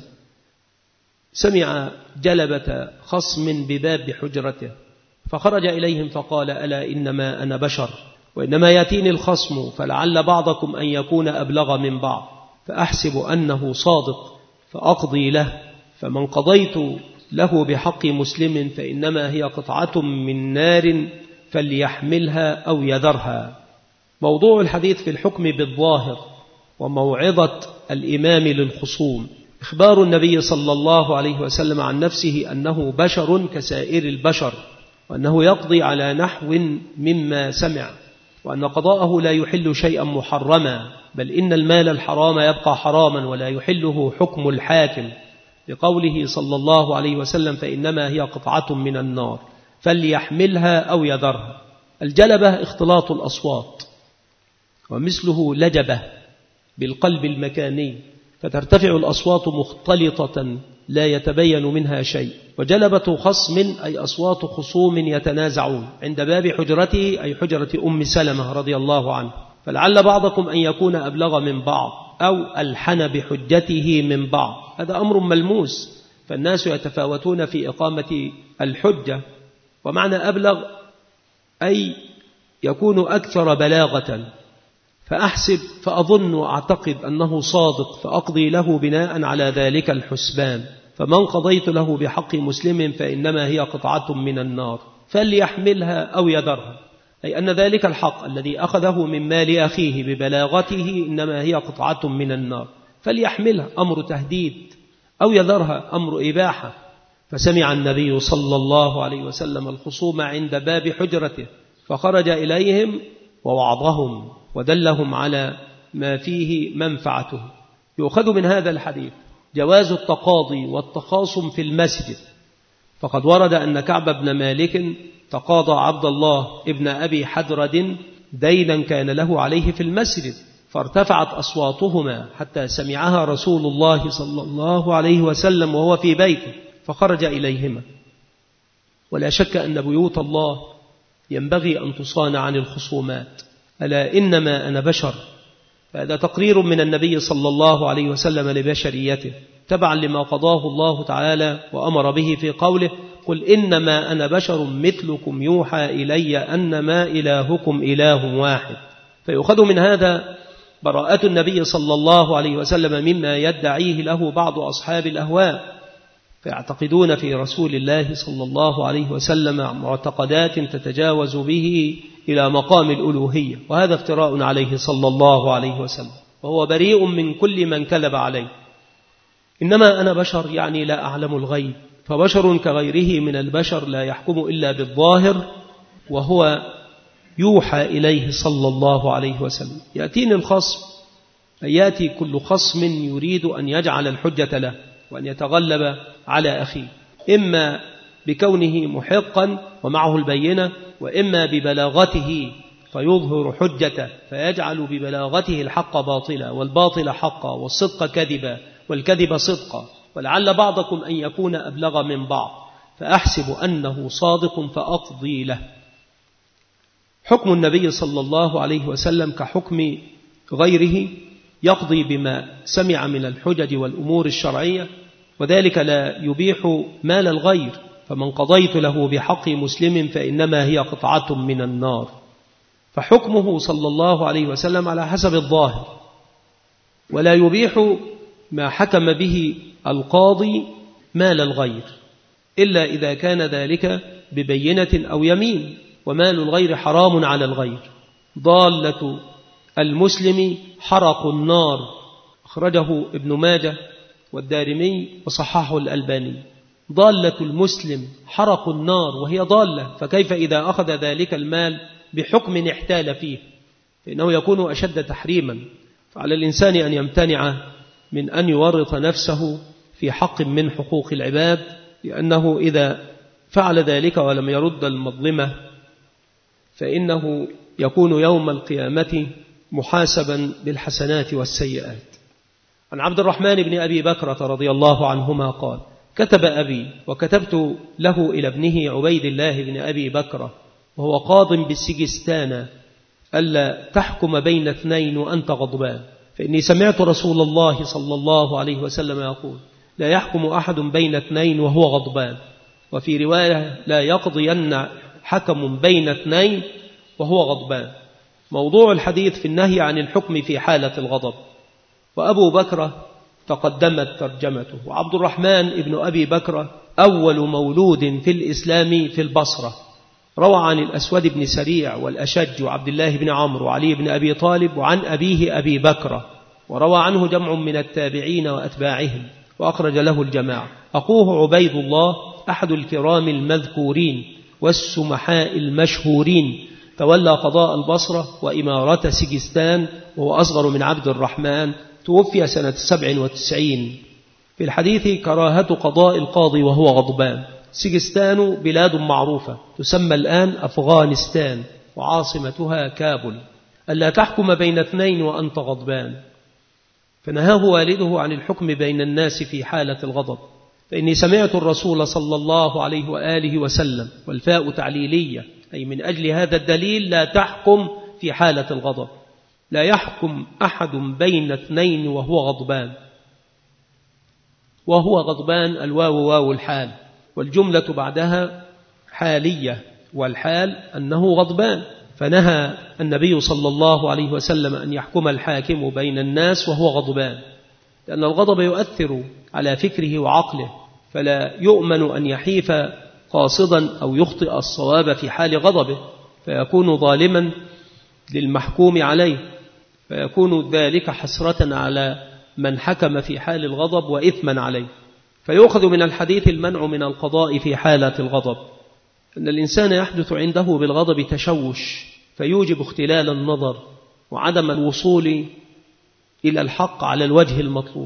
سمع جلبة خصم بباب حجرته فخرج إليهم فقال ألا إنما أنا بشر وإنما يأتيني الخصم فلعل بعضكم أن يكون أبلغ من بعض فأحسب أنه صادق فأقضي له، فمن قضيت له بحق مسلم فإنما هي قطعة من نار فليحملها أو يذرها. موضوع الحديث في الحكم بالظاهر وموعظة الإمام للخصوم. إخبار النبي صلى الله عليه وسلم عن نفسه أنه بشر كسائر البشر، وأنه يقضي على نحو مما سمع، وأن قضاءه لا يحل شيئا محرما، بل إن المال الحرام يبقى حراما ولا يحله حكم الحاكم، لقوله صلى الله عليه وسلم فإنما هي قطعة من النار فليحملها أو يذرها. الجلبة اختلاط الأصوات، ومثله لجبة بالقلب المكاني، فترتفع الأصوات مختلطة لا يتبين منها شيء. وجلبة خصم أي أصوات خصوم يتنازعون عند باب حجرته أي حجرة أم سلمة رضي الله عنه، فلعل بعضكم أن يكون أبلغ من بعض أو ألحن بحجته من بعض. هذا أمر ملموس، فالناس يتفاوتون في إقامة الحجة. ومعنى أبلغ أي يكون أكثر بلاغة، فأحسب فأظن وأعتقد أنه صادق فأقضي له بناء على ذلك الحسبان، فمن قضيت له بحق مسلم فإنما هي قطعة من النار فليحملها أو يذرها، أي أن ذلك الحق الذي أخذه من مال أخيه ببلاغته إنما هي قطعة من النار، فليحملها أمر تهديد أو يذرها أمر إباحة. فسمع النبي صلى الله عليه وسلم الخصوم عند باب حجرته فخرج إليهم ووعظهم ودلهم على ما فيه منفعته. يؤخذ من هذا الحديث جواز التقاضي والتخاصم في المسجد، فقد ورد أن كعب بن مالك تقاضى عبد الله ابن أبي حدرد دينا كان له عليه في المسجد، فارتفعت أصواتهما حتى سمعها رسول الله صلى الله عليه وسلم وهو في بيته فخرج إليهما. ولا شك أن بيوت الله ينبغي أن تصان عن الخصومات. ألا إنما أنا بشر، فهذا تقرير من النبي صلى الله عليه وسلم لبشريته تبعا لما قضاه الله تعالى وأمر به في قوله قل إنما أنا بشر مثلكم يوحى إلي أنما إلهكم إله واحد. فيؤخذ من هذا براءة النبي صلى الله عليه وسلم مما يدعيه له بعض أصحاب الأهواء، فيعتقدون في رسول الله صلى الله عليه وسلم معتقدات تتجاوز به إلى مقام الألوهية، وهذا افتراء عليه صلى الله عليه وسلم، وهو بريء من كل من كذب عليه. إنما أنا بشر يعني لا أعلم الغيب، فبشر كغيره من البشر لا يحكم إلا بالظاهر، وهو يوحى إليه صلى الله عليه وسلم. يأتيني الخصم، يأتي كل خصم يريد أن يجعل الحجة له وأن يتغلب على أخيه، إما بكونه محقا ومعه البينة، وإما ببلاغته فيظهر حجته فيجعل ببلاغته الحق باطلا والباطل حقا والصدق كذبا والكذب صدقا، ولعل بعضكم أن يكون أبلغ من بعض، فأحسب أنه صادق فأقضي له. حكم النبي صلى الله عليه وسلم كحكم غيره، يقضي بما سمع من الحجج والأمور الشرعية، وذلك لا يبيح مال الغير، فمن قضيت له بحق مسلم فإنما هي قطعة من النار. فحكمه صلى الله عليه وسلم على حسب الظاهر، ولا يبيح ما حكم به القاضي مال الغير إلا إذا كان ذلك ببينة أو يمين، ومال الغير حرام على الغير. ضالة المسلم حرق النار، أخرجه ابن ماجه والدارمي وصححه الألباني. ضالة المسلم حرق النار وهي ضالة، فكيف إذا أخذ ذلك المال بحكم احتال فيه، فإنه يكون أشد تحريما. فعلى الإنسان أن يمتنع من أن يورط نفسه في حق من حقوق العباد، لأنه إذا فعل ذلك ولم يرد المظلمة فإنه يكون يوم القيامة محاسبا بالحسنات والسيئات. عن عبد الرحمن بن أبي بكرة رضي الله عنهما قال: كتب أبي وكتبت له إلى ابنه عبيد الله بن أبي بكرة وهو قاض بالسجستان ألا تحكم بين اثنين وأنت غضبان، فإني سمعت رسول الله صلى الله عليه وسلم يقول: لا يحكم أحد بين اثنين وهو غضبان، وفي رواية: لا يقضين حكم بين اثنين وهو غضبان. موضوع الحديث في النهي عن الحكم في حالة الغضب، وأبو بكرة تقدمت ترجمته. وعبد الرحمن ابن أبي بكرة أول مولود في الإسلام في البصرة، روى عن الأسود بن سريع والأشج وعبد الله بن عمرو وعلي بن أبي طالب وعن أبيه أبي بكرة، وروى عنه جمع من التابعين وأتباعهم، وأخرج له الجماعة. أخوه عبيد الله أحد الكرام المذكورين والسمحاء المشهورين، تولى قضاء البصرة وإمارة سجستان، وهو أصغر من عبد الرحمن، توفي سنة سبع وتسعين. في الحديث كراهة قضاء القاضي وهو غضبان. سجستان بلاد معروفة تسمى الآن أفغانستان، وعاصمتها كابل. ألا تحكم بين اثنين وأنت غضبان، فنهاه والده عن الحكم بين الناس في حالة الغضب. فإني سمعت الرسول صلى الله عليه وآله وسلم، والفاء تعليلية أي من أجل هذا الدليل لا تحكم في حالة الغضب. لا يحكم أحد بين اثنين وهو غضبان. وهو غضبان الواو واو الحال، والجملة بعدها حالية، والحال أنه غضبان. فنهى النبي صلى الله عليه وسلم أن يحكم الحاكم بين الناس وهو غضبان، لأن الغضب يؤثر على فكره وعقله، فلا يؤمن أن يحيف قاصدا أو يخطئ الصواب في حال غضبه، فيكون ظالما للمحكوم عليه، فيكون ذلك حسرة على من حكم في حال الغضب وإثما عليه. فيؤخذ من الحديث المنع من القضاء في حالة الغضب، أن الإنسان يحدث عنده بالغضب تشوش فيوجب اختلال النظر وعدم الوصول إلى الحق على الوجه المطلوب.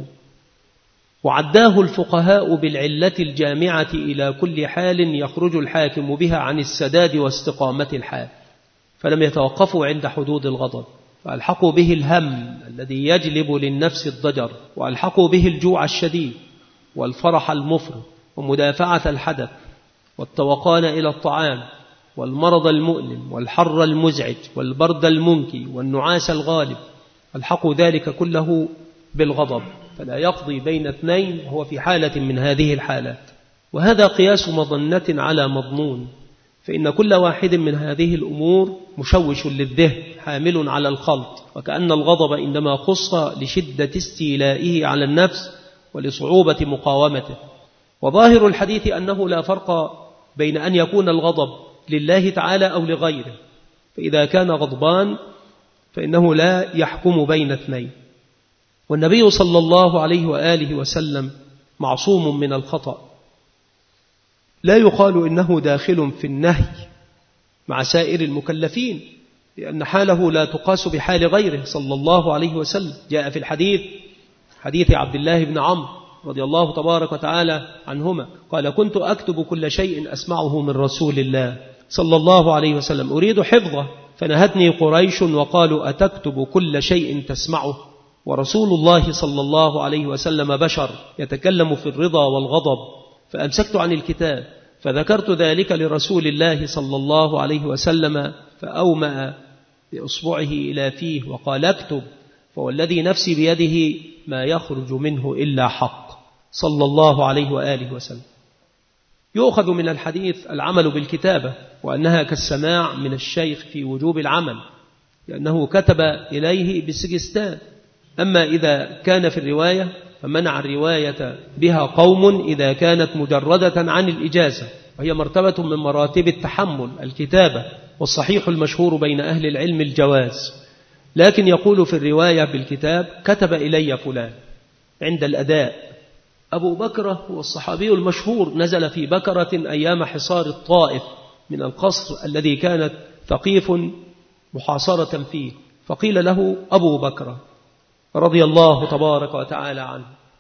وعداه الفقهاء بالعلة الجامعة إلى كل حال يخرج الحاكم بها عن السداد واستقامة الحال، فلم يتوقفوا عند حدود الغضب، فألحقوا به الهم الذي يجلب للنفس الضجر، وألحقوا به الجوع الشديد والفرح المفرط ومدافعة الحدث والتوقان إلى الطعام والمرض المؤلم والحر المزعج والبرد المنكي والنعاس الغالب، ألحقوا ذلك كله بالغضب، فلا يقضي بين اثنين وهو في حالة من هذه الحالات. وهذا قياس مظنة على مضمون، فإن كل واحد من هذه الأمور مشوش للذهن حامل على الخلط، وكأن الغضب إنما خص لشدة استيلائه على النفس ولصعوبة مقاومته. وظاهر الحديث أنه لا فرق بين أن يكون الغضب لله تعالى أو لغيره، فإذا كان غضبان فإنه لا يحكم بين اثنين. والنبي صلى الله عليه وآله وسلم معصوم من الخطأ، لا يقال إنه داخل في النهي مع سائر المكلفين، لأن حاله لا تقاس بحال غيره صلى الله عليه وسلم. جاء في الحديث حديث عبد الله بن عمرو رضي الله تبارك وتعالى عنهما قال: كنت أكتب كل شيء أسمعه من رسول الله صلى الله عليه وسلم أريد حفظه فنهتني قريش وقالوا أتكتب كل شيء تسمعه؟ ورسول الله صلى الله عليه وسلم بشر يتكلم في الرضا والغضب. فأمسكت عن الكتاب فذكرت ذلك لرسول الله صلى الله عليه وسلم، فأومأ بإصبعه إلى فيه وقال اكتب، فوالذي نفسي بيده ما يخرج منه إلا حق، صلى الله عليه وآله وسلم. يؤخذ من الحديث العمل بالكتابة، وأنها كالسماع من الشيخ في وجوب العمل، لأنه كتب إليه بالسجستان. أما إذا كان في الرواية فمنع الرواية بها قوم إذا كانت مجردة عن الإجازة، وهي مرتبة من مراتب التحمل الكتابة، والصحيح المشهور بين أهل العلم الجواز. لكن يقول في الرواية بالكتاب كتب إلي فلان عند الأداء. أبو بكر هو الصحابي المشهور، نزل في بكرة أيام حصار الطائف من القصر الذي كانت ثقيف محاصرة فيه، فقيل له أبو بكر رضي الله تبارك وتعالى عنه.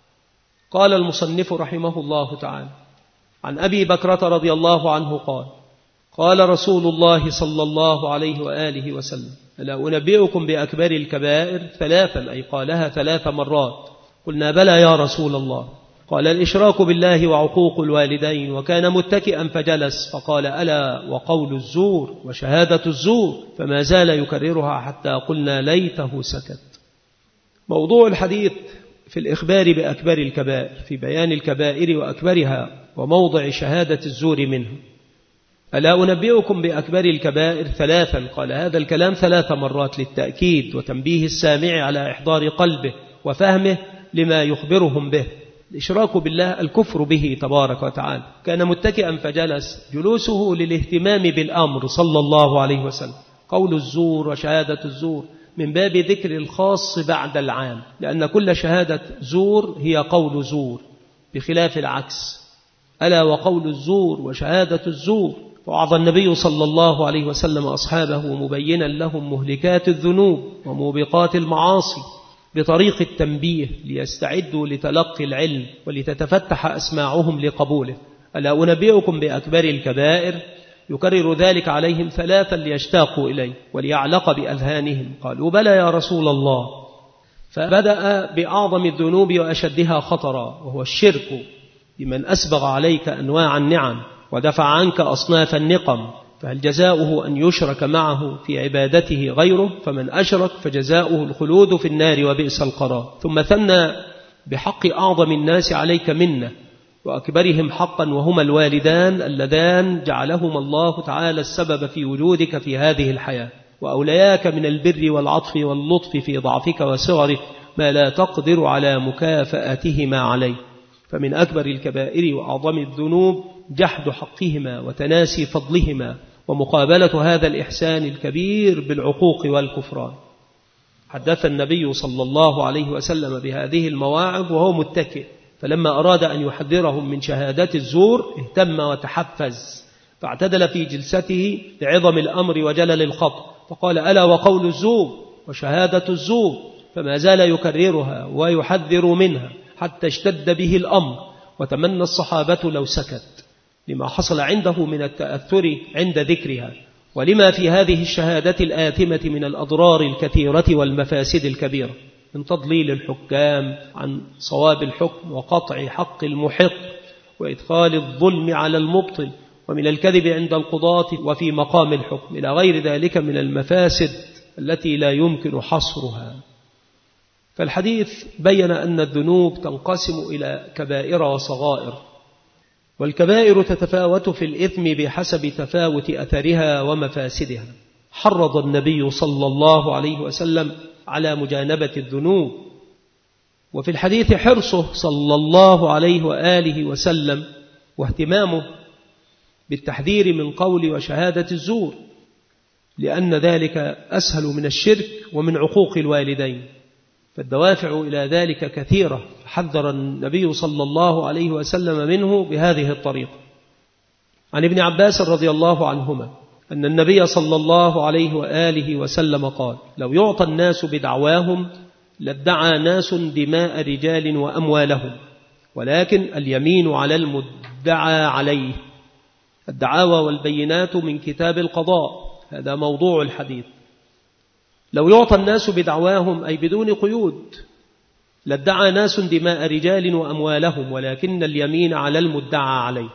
قال المصنف رحمه الله تعالى عن أبي بكرة رضي الله عنه قال قال رسول الله صلى الله عليه وآله وسلم ألا أنبئكم بأكبر الكبائر ثلاثا، أي قالها ثلاث مرات. قلنا بلى يا رسول الله. قال الإشراك بالله وعقوق الوالدين، وكان متكئا فجلس فقال ألا وقول الزور وشهادة الزور، فما زال يكررها حتى قلنا ليته سكت. موضوع الحديث في الإخبار بأكبر الكبائر، في بيان الكبائر وأكبرها وموضع شهادة الزور منها. ألا أنبئكم بأكبر الكبائر ثلاثا، قال هذا الكلام ثلاث مرات للتأكيد وتنبيه السامع على إحضار قلبه وفهمه لما يخبرهم به. الإشراك بالله الكفر به تبارك وتعالى. كان متكئا فجلس، جلوسه للاهتمام بالأمر صلى الله عليه وسلم. قول الزور وشهادة الزور من باب ذكر الخاص بعد العام، لأن كل شهادة زور هي قول زور بخلاف العكس. ألا وقول الزور وشهادة الزور. وعظ النبي صلى الله عليه وسلم أصحابه مبينا لهم مهلكات الذنوب وموبقات المعاصي بطريق التنبيه ليستعدوا لتلقي العلم ولتتفتح أسماعهم لقبوله. ألا أنبئكم بأكبر الكبائر، يكرر ذلك عليهم ثلاثا ليشتاقوا إليه وليعلق بأذهانهم. قالوا بلى يا رسول الله. فبدأ بأعظم الذنوب وأشدها خطرا، وهو الشرك بمن أسبغ عليك أنواع النعم ودفع عنك أصناف النقم، فهل جزاؤه أن يشرك معه في عبادته غيره؟ فمن أشرك فجزاؤه الخلود في النار وبئس القرار. ثم ثنى بحق أعظم الناس عليك منه وأكبرهم حقا، وهما الوالدان اللذان جعلهما الله تعالى السبب في وجودك في هذه الحياة، وأولياك من البر والعطف واللطف في ضعفك وصغرك ما لا تقدر على مكافأتهما عليه. فمن أكبر الكبائر وأعظم الذنوب جحد حقهما وتناسي فضلهما ومقابلة هذا الإحسان الكبير بالعقوق والكفران. حدث النبي صلى الله عليه وسلم بهذه المواعظ وهو متكئ، فلما أراد أن يحذرهم من شهادة الزور اهتم وتحفز، فاعتدل في جلسته لعظم الأمر وجلل الخطر، فقال ألا وقول الزور وشهادة الزور، فما زال يكررها ويحذر منها حتى اشتد به الأمر، وتمنى الصحابة لو سكت لما حصل عنده من التأثر عند ذكرها، ولما في هذه الشهادة الآثمة من الأضرار الكثيرة والمفاسد الكبيرة، من تضليل الحكام عن صواب الحكم وقطع حق المحق وإدخال الظلم على المبطل، ومن الكذب عند القضاة وفي مقام الحكم، إلى غير ذلك من المفاسد التي لا يمكن حصرها. فالحديث بين أن الذنوب تنقسم إلى كبائر وصغائر، والكبائر تتفاوت في الإثم بحسب تفاوت أثرها ومفاسدها. حرض النبي صلى الله عليه وسلم على مجانبة الذنوب، وفي الحديث حرصه صلى الله عليه وآله وسلم واهتمامه بالتحذير من قول وشهادة الزور، لأن ذلك أسهل من الشرك ومن عقوق الوالدين، فالدوافع إلى ذلك كثيرة، حذر النبي صلى الله عليه وسلم منه بهذه الطريقة. عن ابن عباس رضي الله عنهما أن النبي صلى الله عليه وآله وسلم قال لو يعطى الناس بدعواهم لادعى ناس دماء رجال وأموالهم، ولكن اليمين على المدعى عليه. الدعاوى والبينات من كتاب القضاء، هذا موضوع الحديث. لو يعطى الناس بدعواهم أي بدون قيود لادعى ناس دماء رجال وأموالهم، ولكن اليمين على المدعى عليه.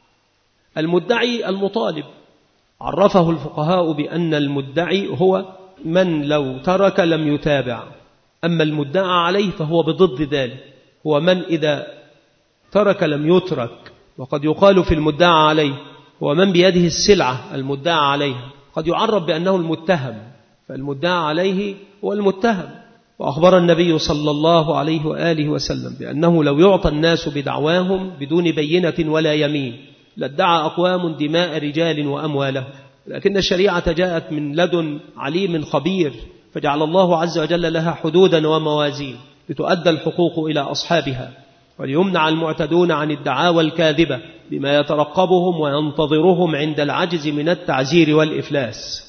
المدعي المطالب، عرفه الفقهاء بأن المدعي هو من لو ترك لم يتابع، أما المدعى عليه فهو بضد ذلك، هو من إذا ترك لم يترك. وقد يقال في المدعى عليه هو من بيده السلعة المدعى عليها، قد يعرف بأنه المتهم، فالمدعى عليه هو المتهم. وأخبر النبي صلى الله عليه وآله وسلم بأنه لو يعطى الناس بدعواهم بدون بينة ولا يمين لادعى أقوام دماء رجال وأموالهم، لكن الشريعة جاءت من لدن عليم خبير، فجعل الله عز وجل لها حدودا وموازين لتؤدى الحقوق إلى أصحابها، وليمنع المعتدون عن الدعاوى الكاذبة بما يترقبهم وينتظرهم عند العجز من التعزير والإفلاس.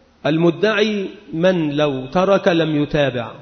المدعي من لو ترك لم يتابع،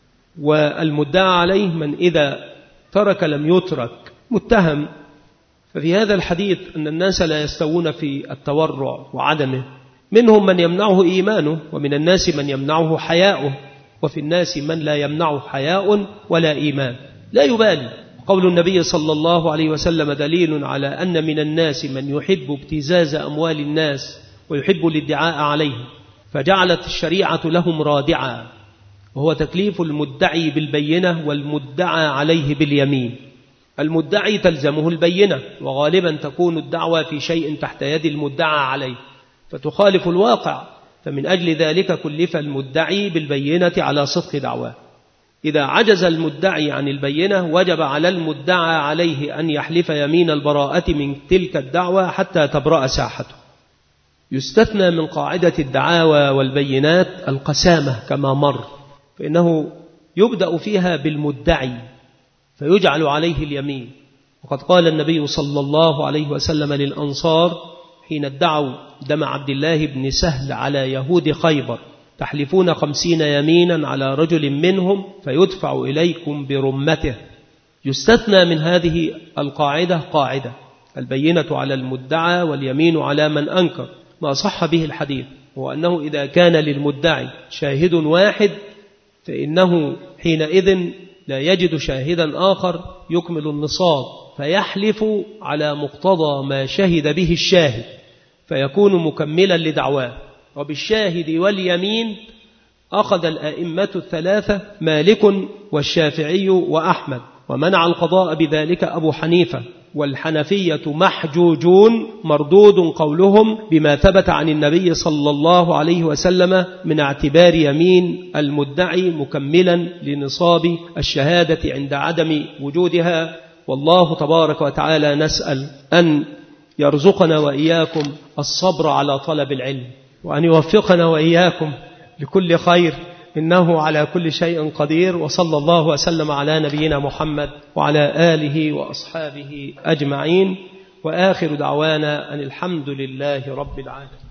والمدعى عليه من إذا ترك لم يترك متهم. ففي هذا الحديث أن الناس لا يستوون في التورع وعدمه، منهم من يمنعه إيمانه، ومن الناس من يمنعه حياؤه، وفي الناس من لا يمنعه حياء ولا إيمان، لا يبالي. قول النبي صلى الله عليه وسلم دليل على أن من الناس من يحب ابتزاز أموال الناس ويحب الادعاء عليه، فجعلت الشريعة لهم رادعا، وهو تكليف المدعي بالبينة والمدعى عليه باليمين. المدعي تلزمه البينة، وغالبا تكون الدعوة في شيء تحت يد المدعى عليه فتخالف الواقع، فمن أجل ذلك كلف المدعي بالبينة على صدق دعواه. إذا عجز المدعي عن البينة وجب على المدعى عليه أن يحلف يمين البراءة من تلك الدعوة حتى تبرأ ساحته. يستثنى من قاعدة الدعاوى والبينات القسامة كما مر، فإنه يبدأ فيها بالمدعي فيجعل عليه اليمين. وقد قال النبي صلى الله عليه وسلم للأنصار حين ادعوا دم عبد الله بن سهل على يهود خيبر: تحلفون خمسين يمينا على رجل منهم فيدفع إليكم برمته. يستثنى من هذه القاعدة قاعدة البينة على المدعى واليمين على من أنكر، ما صح به الحديث، هو أنه إذا كان للمدعي شاهد واحد فإنه حينئذ لا يجد شاهدا آخر يكمل النصاب، فيحلف على مقتضى ما شهد به الشاهد فيكون مكملا لدعواه. وبالشاهد واليمين أخذ الأئمة الثلاثة مالك والشافعي وأحمد، ومنع القضاء بذلك أبو حنيفة، والحنفية محجوجون مردود قولهم بما ثبت عن النبي صلى الله عليه وسلم من اعتبار يمين المدعي مكملا لنصاب الشهادة عند عدم وجودها. والله تبارك وتعالى نسأل أن يرزقنا وإياكم الصبر على طلب العلم، وأن يوفقنا وإياكم لكل خير، إنه على كل شيء قدير. وصلى الله وسلم على نبينا محمد وعلى آله وأصحابه أجمعين، وآخر دعوانا أن الحمد لله رب العالمين.